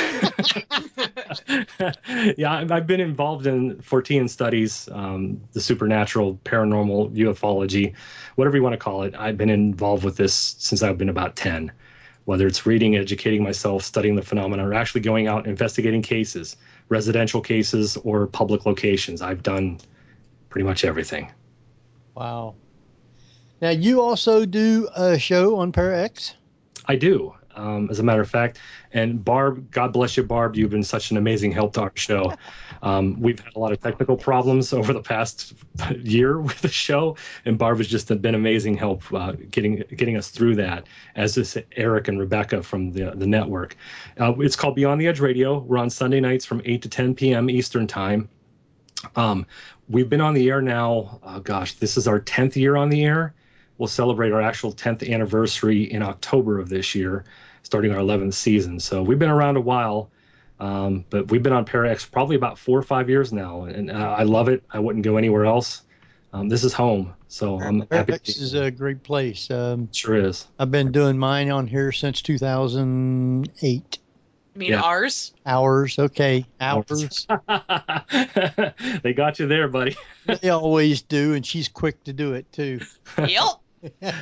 S5: Yeah, I've been involved in Fortean studies, um, the supernatural, paranormal, ufology, whatever you want to call it. I've been involved with this since I've been about ten, whether it's reading, educating myself, studying the phenomena, or actually going out and investigating cases, residential cases or public locations. I've done pretty much everything.
S2: Wow. Now, you also do a show on ParaX?
S5: I do. Um, as a matter of fact, and Barb, God bless you, Barb, you've been such an amazing help to our show. Um, we've had a lot of technical problems over the past year with the show, and Barb has just been amazing help uh, getting getting us through that, as is Eric and Rebecca from the the network. Uh, it's called Beyond the Edge Radio. We're on Sunday nights from eight to ten p.m. Eastern Time. Um, we've been on the air now, uh, gosh, this is our tenth year on the air. We'll celebrate our actual tenth anniversary in October of this year, starting our eleventh season. So we've been around a while, um, but we've been on ParaX probably about four or five years now, and uh, I love it. I wouldn't go anywhere else. Um, this is home, so I'm happy.
S2: ParaX is a great place. Um,
S5: sure is. I've
S2: been doing mine on here since two thousand eight.
S3: I mean, yeah. ours?
S2: Hours, okay. Hours.
S5: They got you there, buddy.
S2: They always do, and she's quick to do it, too.
S3: Yep.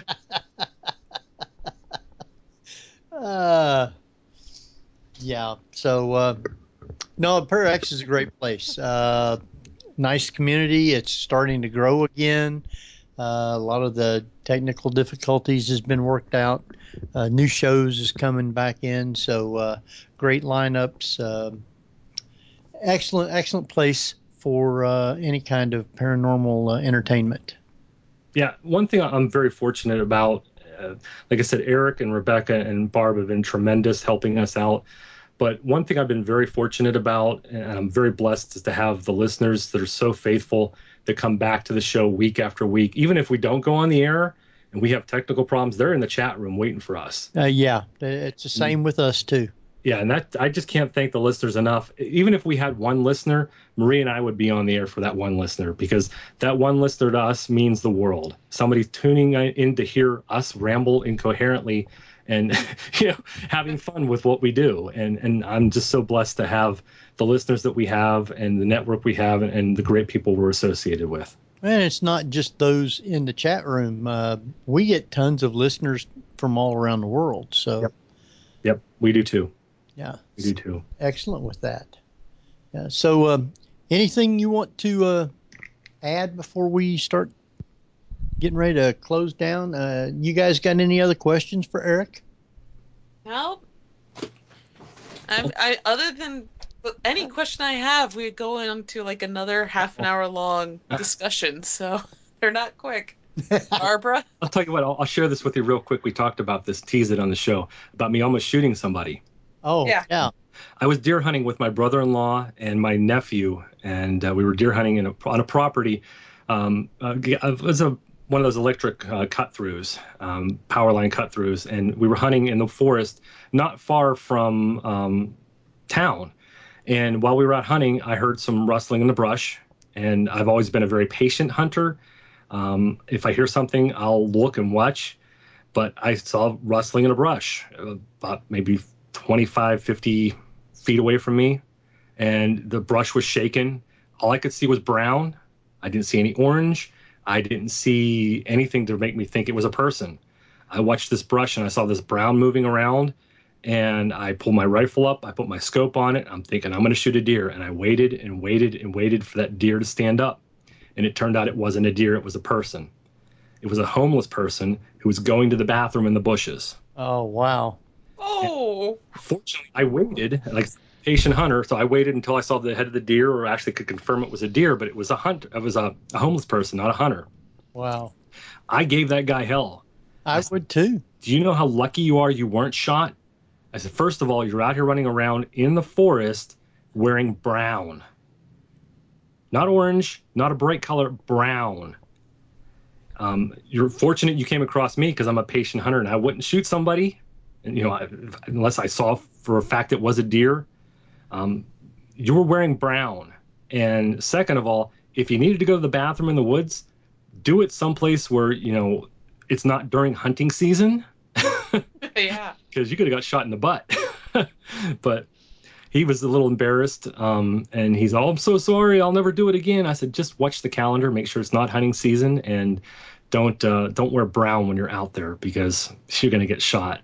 S2: uh, yeah, so, uh, no, ParaX is a great place. Uh, nice community. It's starting to grow again. Uh, a lot of the technical difficulties has been worked out. Uh, new shows is coming back in, so uh, great lineups. Uh, excellent, excellent place for uh, any kind of paranormal uh, entertainment.
S5: Yeah, one thing I'm very fortunate about, uh, like I said, Eric and Rebecca and Barb have been tremendous helping us out. But one thing I've been very fortunate about, and I'm very blessed, is to have the listeners that are so faithful that come back to the show week after week. Even if we don't go on the air and we have technical problems, they're in the chat room waiting for us.
S2: Uh, yeah, it's the same with us too.
S5: Yeah, and that I just can't thank the listeners enough. Even if we had one listener, Marie and I would be on the air for that one listener, because that one listener to us means the world. Somebody tuning in to hear us ramble incoherently and you know, having fun with what we do. And and I'm just so blessed to have the listeners that we have and the network we have and the great people we're associated with.
S2: And it's not just those in the chat room. Uh, we get tons of listeners from all around the world. So,
S5: Yep, yep, we do too.
S2: Yeah.
S5: We do too.
S2: Excellent with that. Yeah, so um, anything you want to uh, add before we start getting ready to close down? Uh, you guys got any other questions for Eric?
S3: No. I'm, I other than any question I have, we go into like another half an hour long discussion, so they're not quick. Barbara?
S5: I'll tell you what, I'll, I'll share this with you real quick. We talked about this, tease it on the show, about me almost shooting somebody.
S2: Oh, yeah. yeah.
S5: I was deer hunting with my brother-in-law and my nephew, and uh, we were deer hunting in a, on a property. Um, uh, it was a, one of those electric uh, cut-throughs, um, power line cut-throughs, and we were hunting in the forest not far from um, town. And while we were out hunting, I heard some rustling in the brush, and I've always been a very patient hunter. Um, if I hear something, I'll look and watch, but I saw rustling in the brush about maybe twenty-five, fifty feet away from me, and the brush was shaking. All I could see was brown. I didn't see any orange. I didn't see anything to make me think it was a person. I watched this brush and I saw this brown moving around, and I pulled my rifle up. I put my scope on it. I'm thinking I'm going to shoot a deer, and I waited and waited and waited for that deer to stand up, and it turned out it wasn't a deer. It was a person. It was a homeless person who was going to the bathroom in the bushes.
S2: Oh, wow.
S3: Oh.
S5: Fortunately, I waited, like a patient hunter, so I waited until I saw the head of the deer, or actually could confirm it was a deer, but it was a hunt. It was a, a homeless person, not a hunter.
S2: Wow.
S5: I gave that guy hell.
S2: I, I said, would too.
S5: Do you know how lucky you are you weren't shot? I said, first of all, you're out here running around in the forest wearing brown. Not orange, not a bright color, brown. Um, you're fortunate you came across me because I'm a patient hunter and I wouldn't shoot somebody. And, you know, I, unless I saw for a fact it was a deer. Um, you were wearing brown. And second of all, if you needed to go to the bathroom in the woods, do it someplace where, you know, it's not during hunting season.
S3: Yeah.
S5: Because you could have got shot in the butt. But he was a little embarrassed. Um, and he's, oh, I'm so sorry. I'll never do it again. I said, just watch the calendar. Make sure it's not hunting season. And don't uh, don't wear brown when you're out there because you're going to get shot.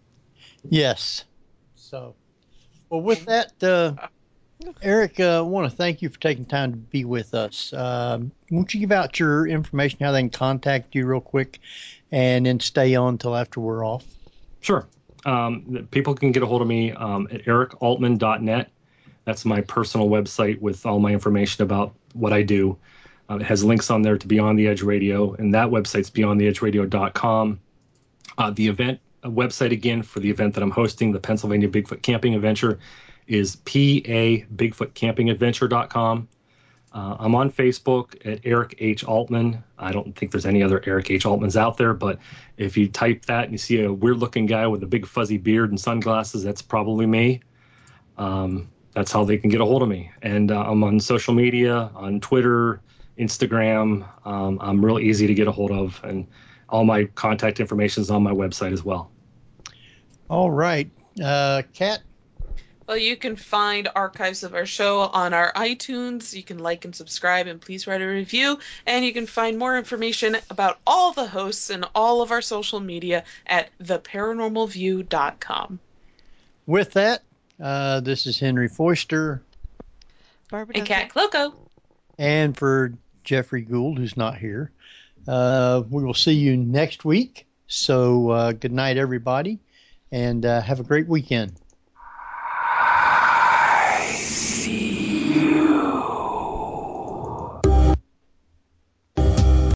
S2: Yes. So, well, with that, uh, Eric, uh, I want to thank you for taking time to be with us. Um, won't you give out your information, how they can contact you real quick, and then stay on until after we're off?
S5: Sure. Um, people can get a hold of me um, at eric altman dot net. That's my personal website with all my information about what I do. Uh, it has links on there to Beyond the Edge Radio, and that website's beyond the edge radio dot com. Uh, the event a website again for the event that I'm hosting, the Pennsylvania Bigfoot Camping Adventure, is p a bigfoot camping adventure dot com. Uh, I'm on Facebook at Eric H. Altman. I don't think there's any other Eric H. Altmans out there, but if you type that and you see a weird-looking guy with a big fuzzy beard and sunglasses, that's probably me. Um, that's how they can get a hold of me. And uh, I'm on social media, on Twitter, Instagram. Um, I'm real easy to get a hold of, and all my contact information is on my website as well.
S2: All right. Uh, Kat?
S3: Well, you can find archives of our show on our iTunes. You can like and subscribe, and please write a review. And you can find more information about all the hosts and all of our social media at the paranormal view dot com.
S2: With that, uh, this is Henry Foister.
S4: Barbara
S3: and Kat Cloco.
S2: And for Jeffrey Gould, who's not here, uh, we will see you next week. So uh, good night, everybody, and uh, have a great weekend.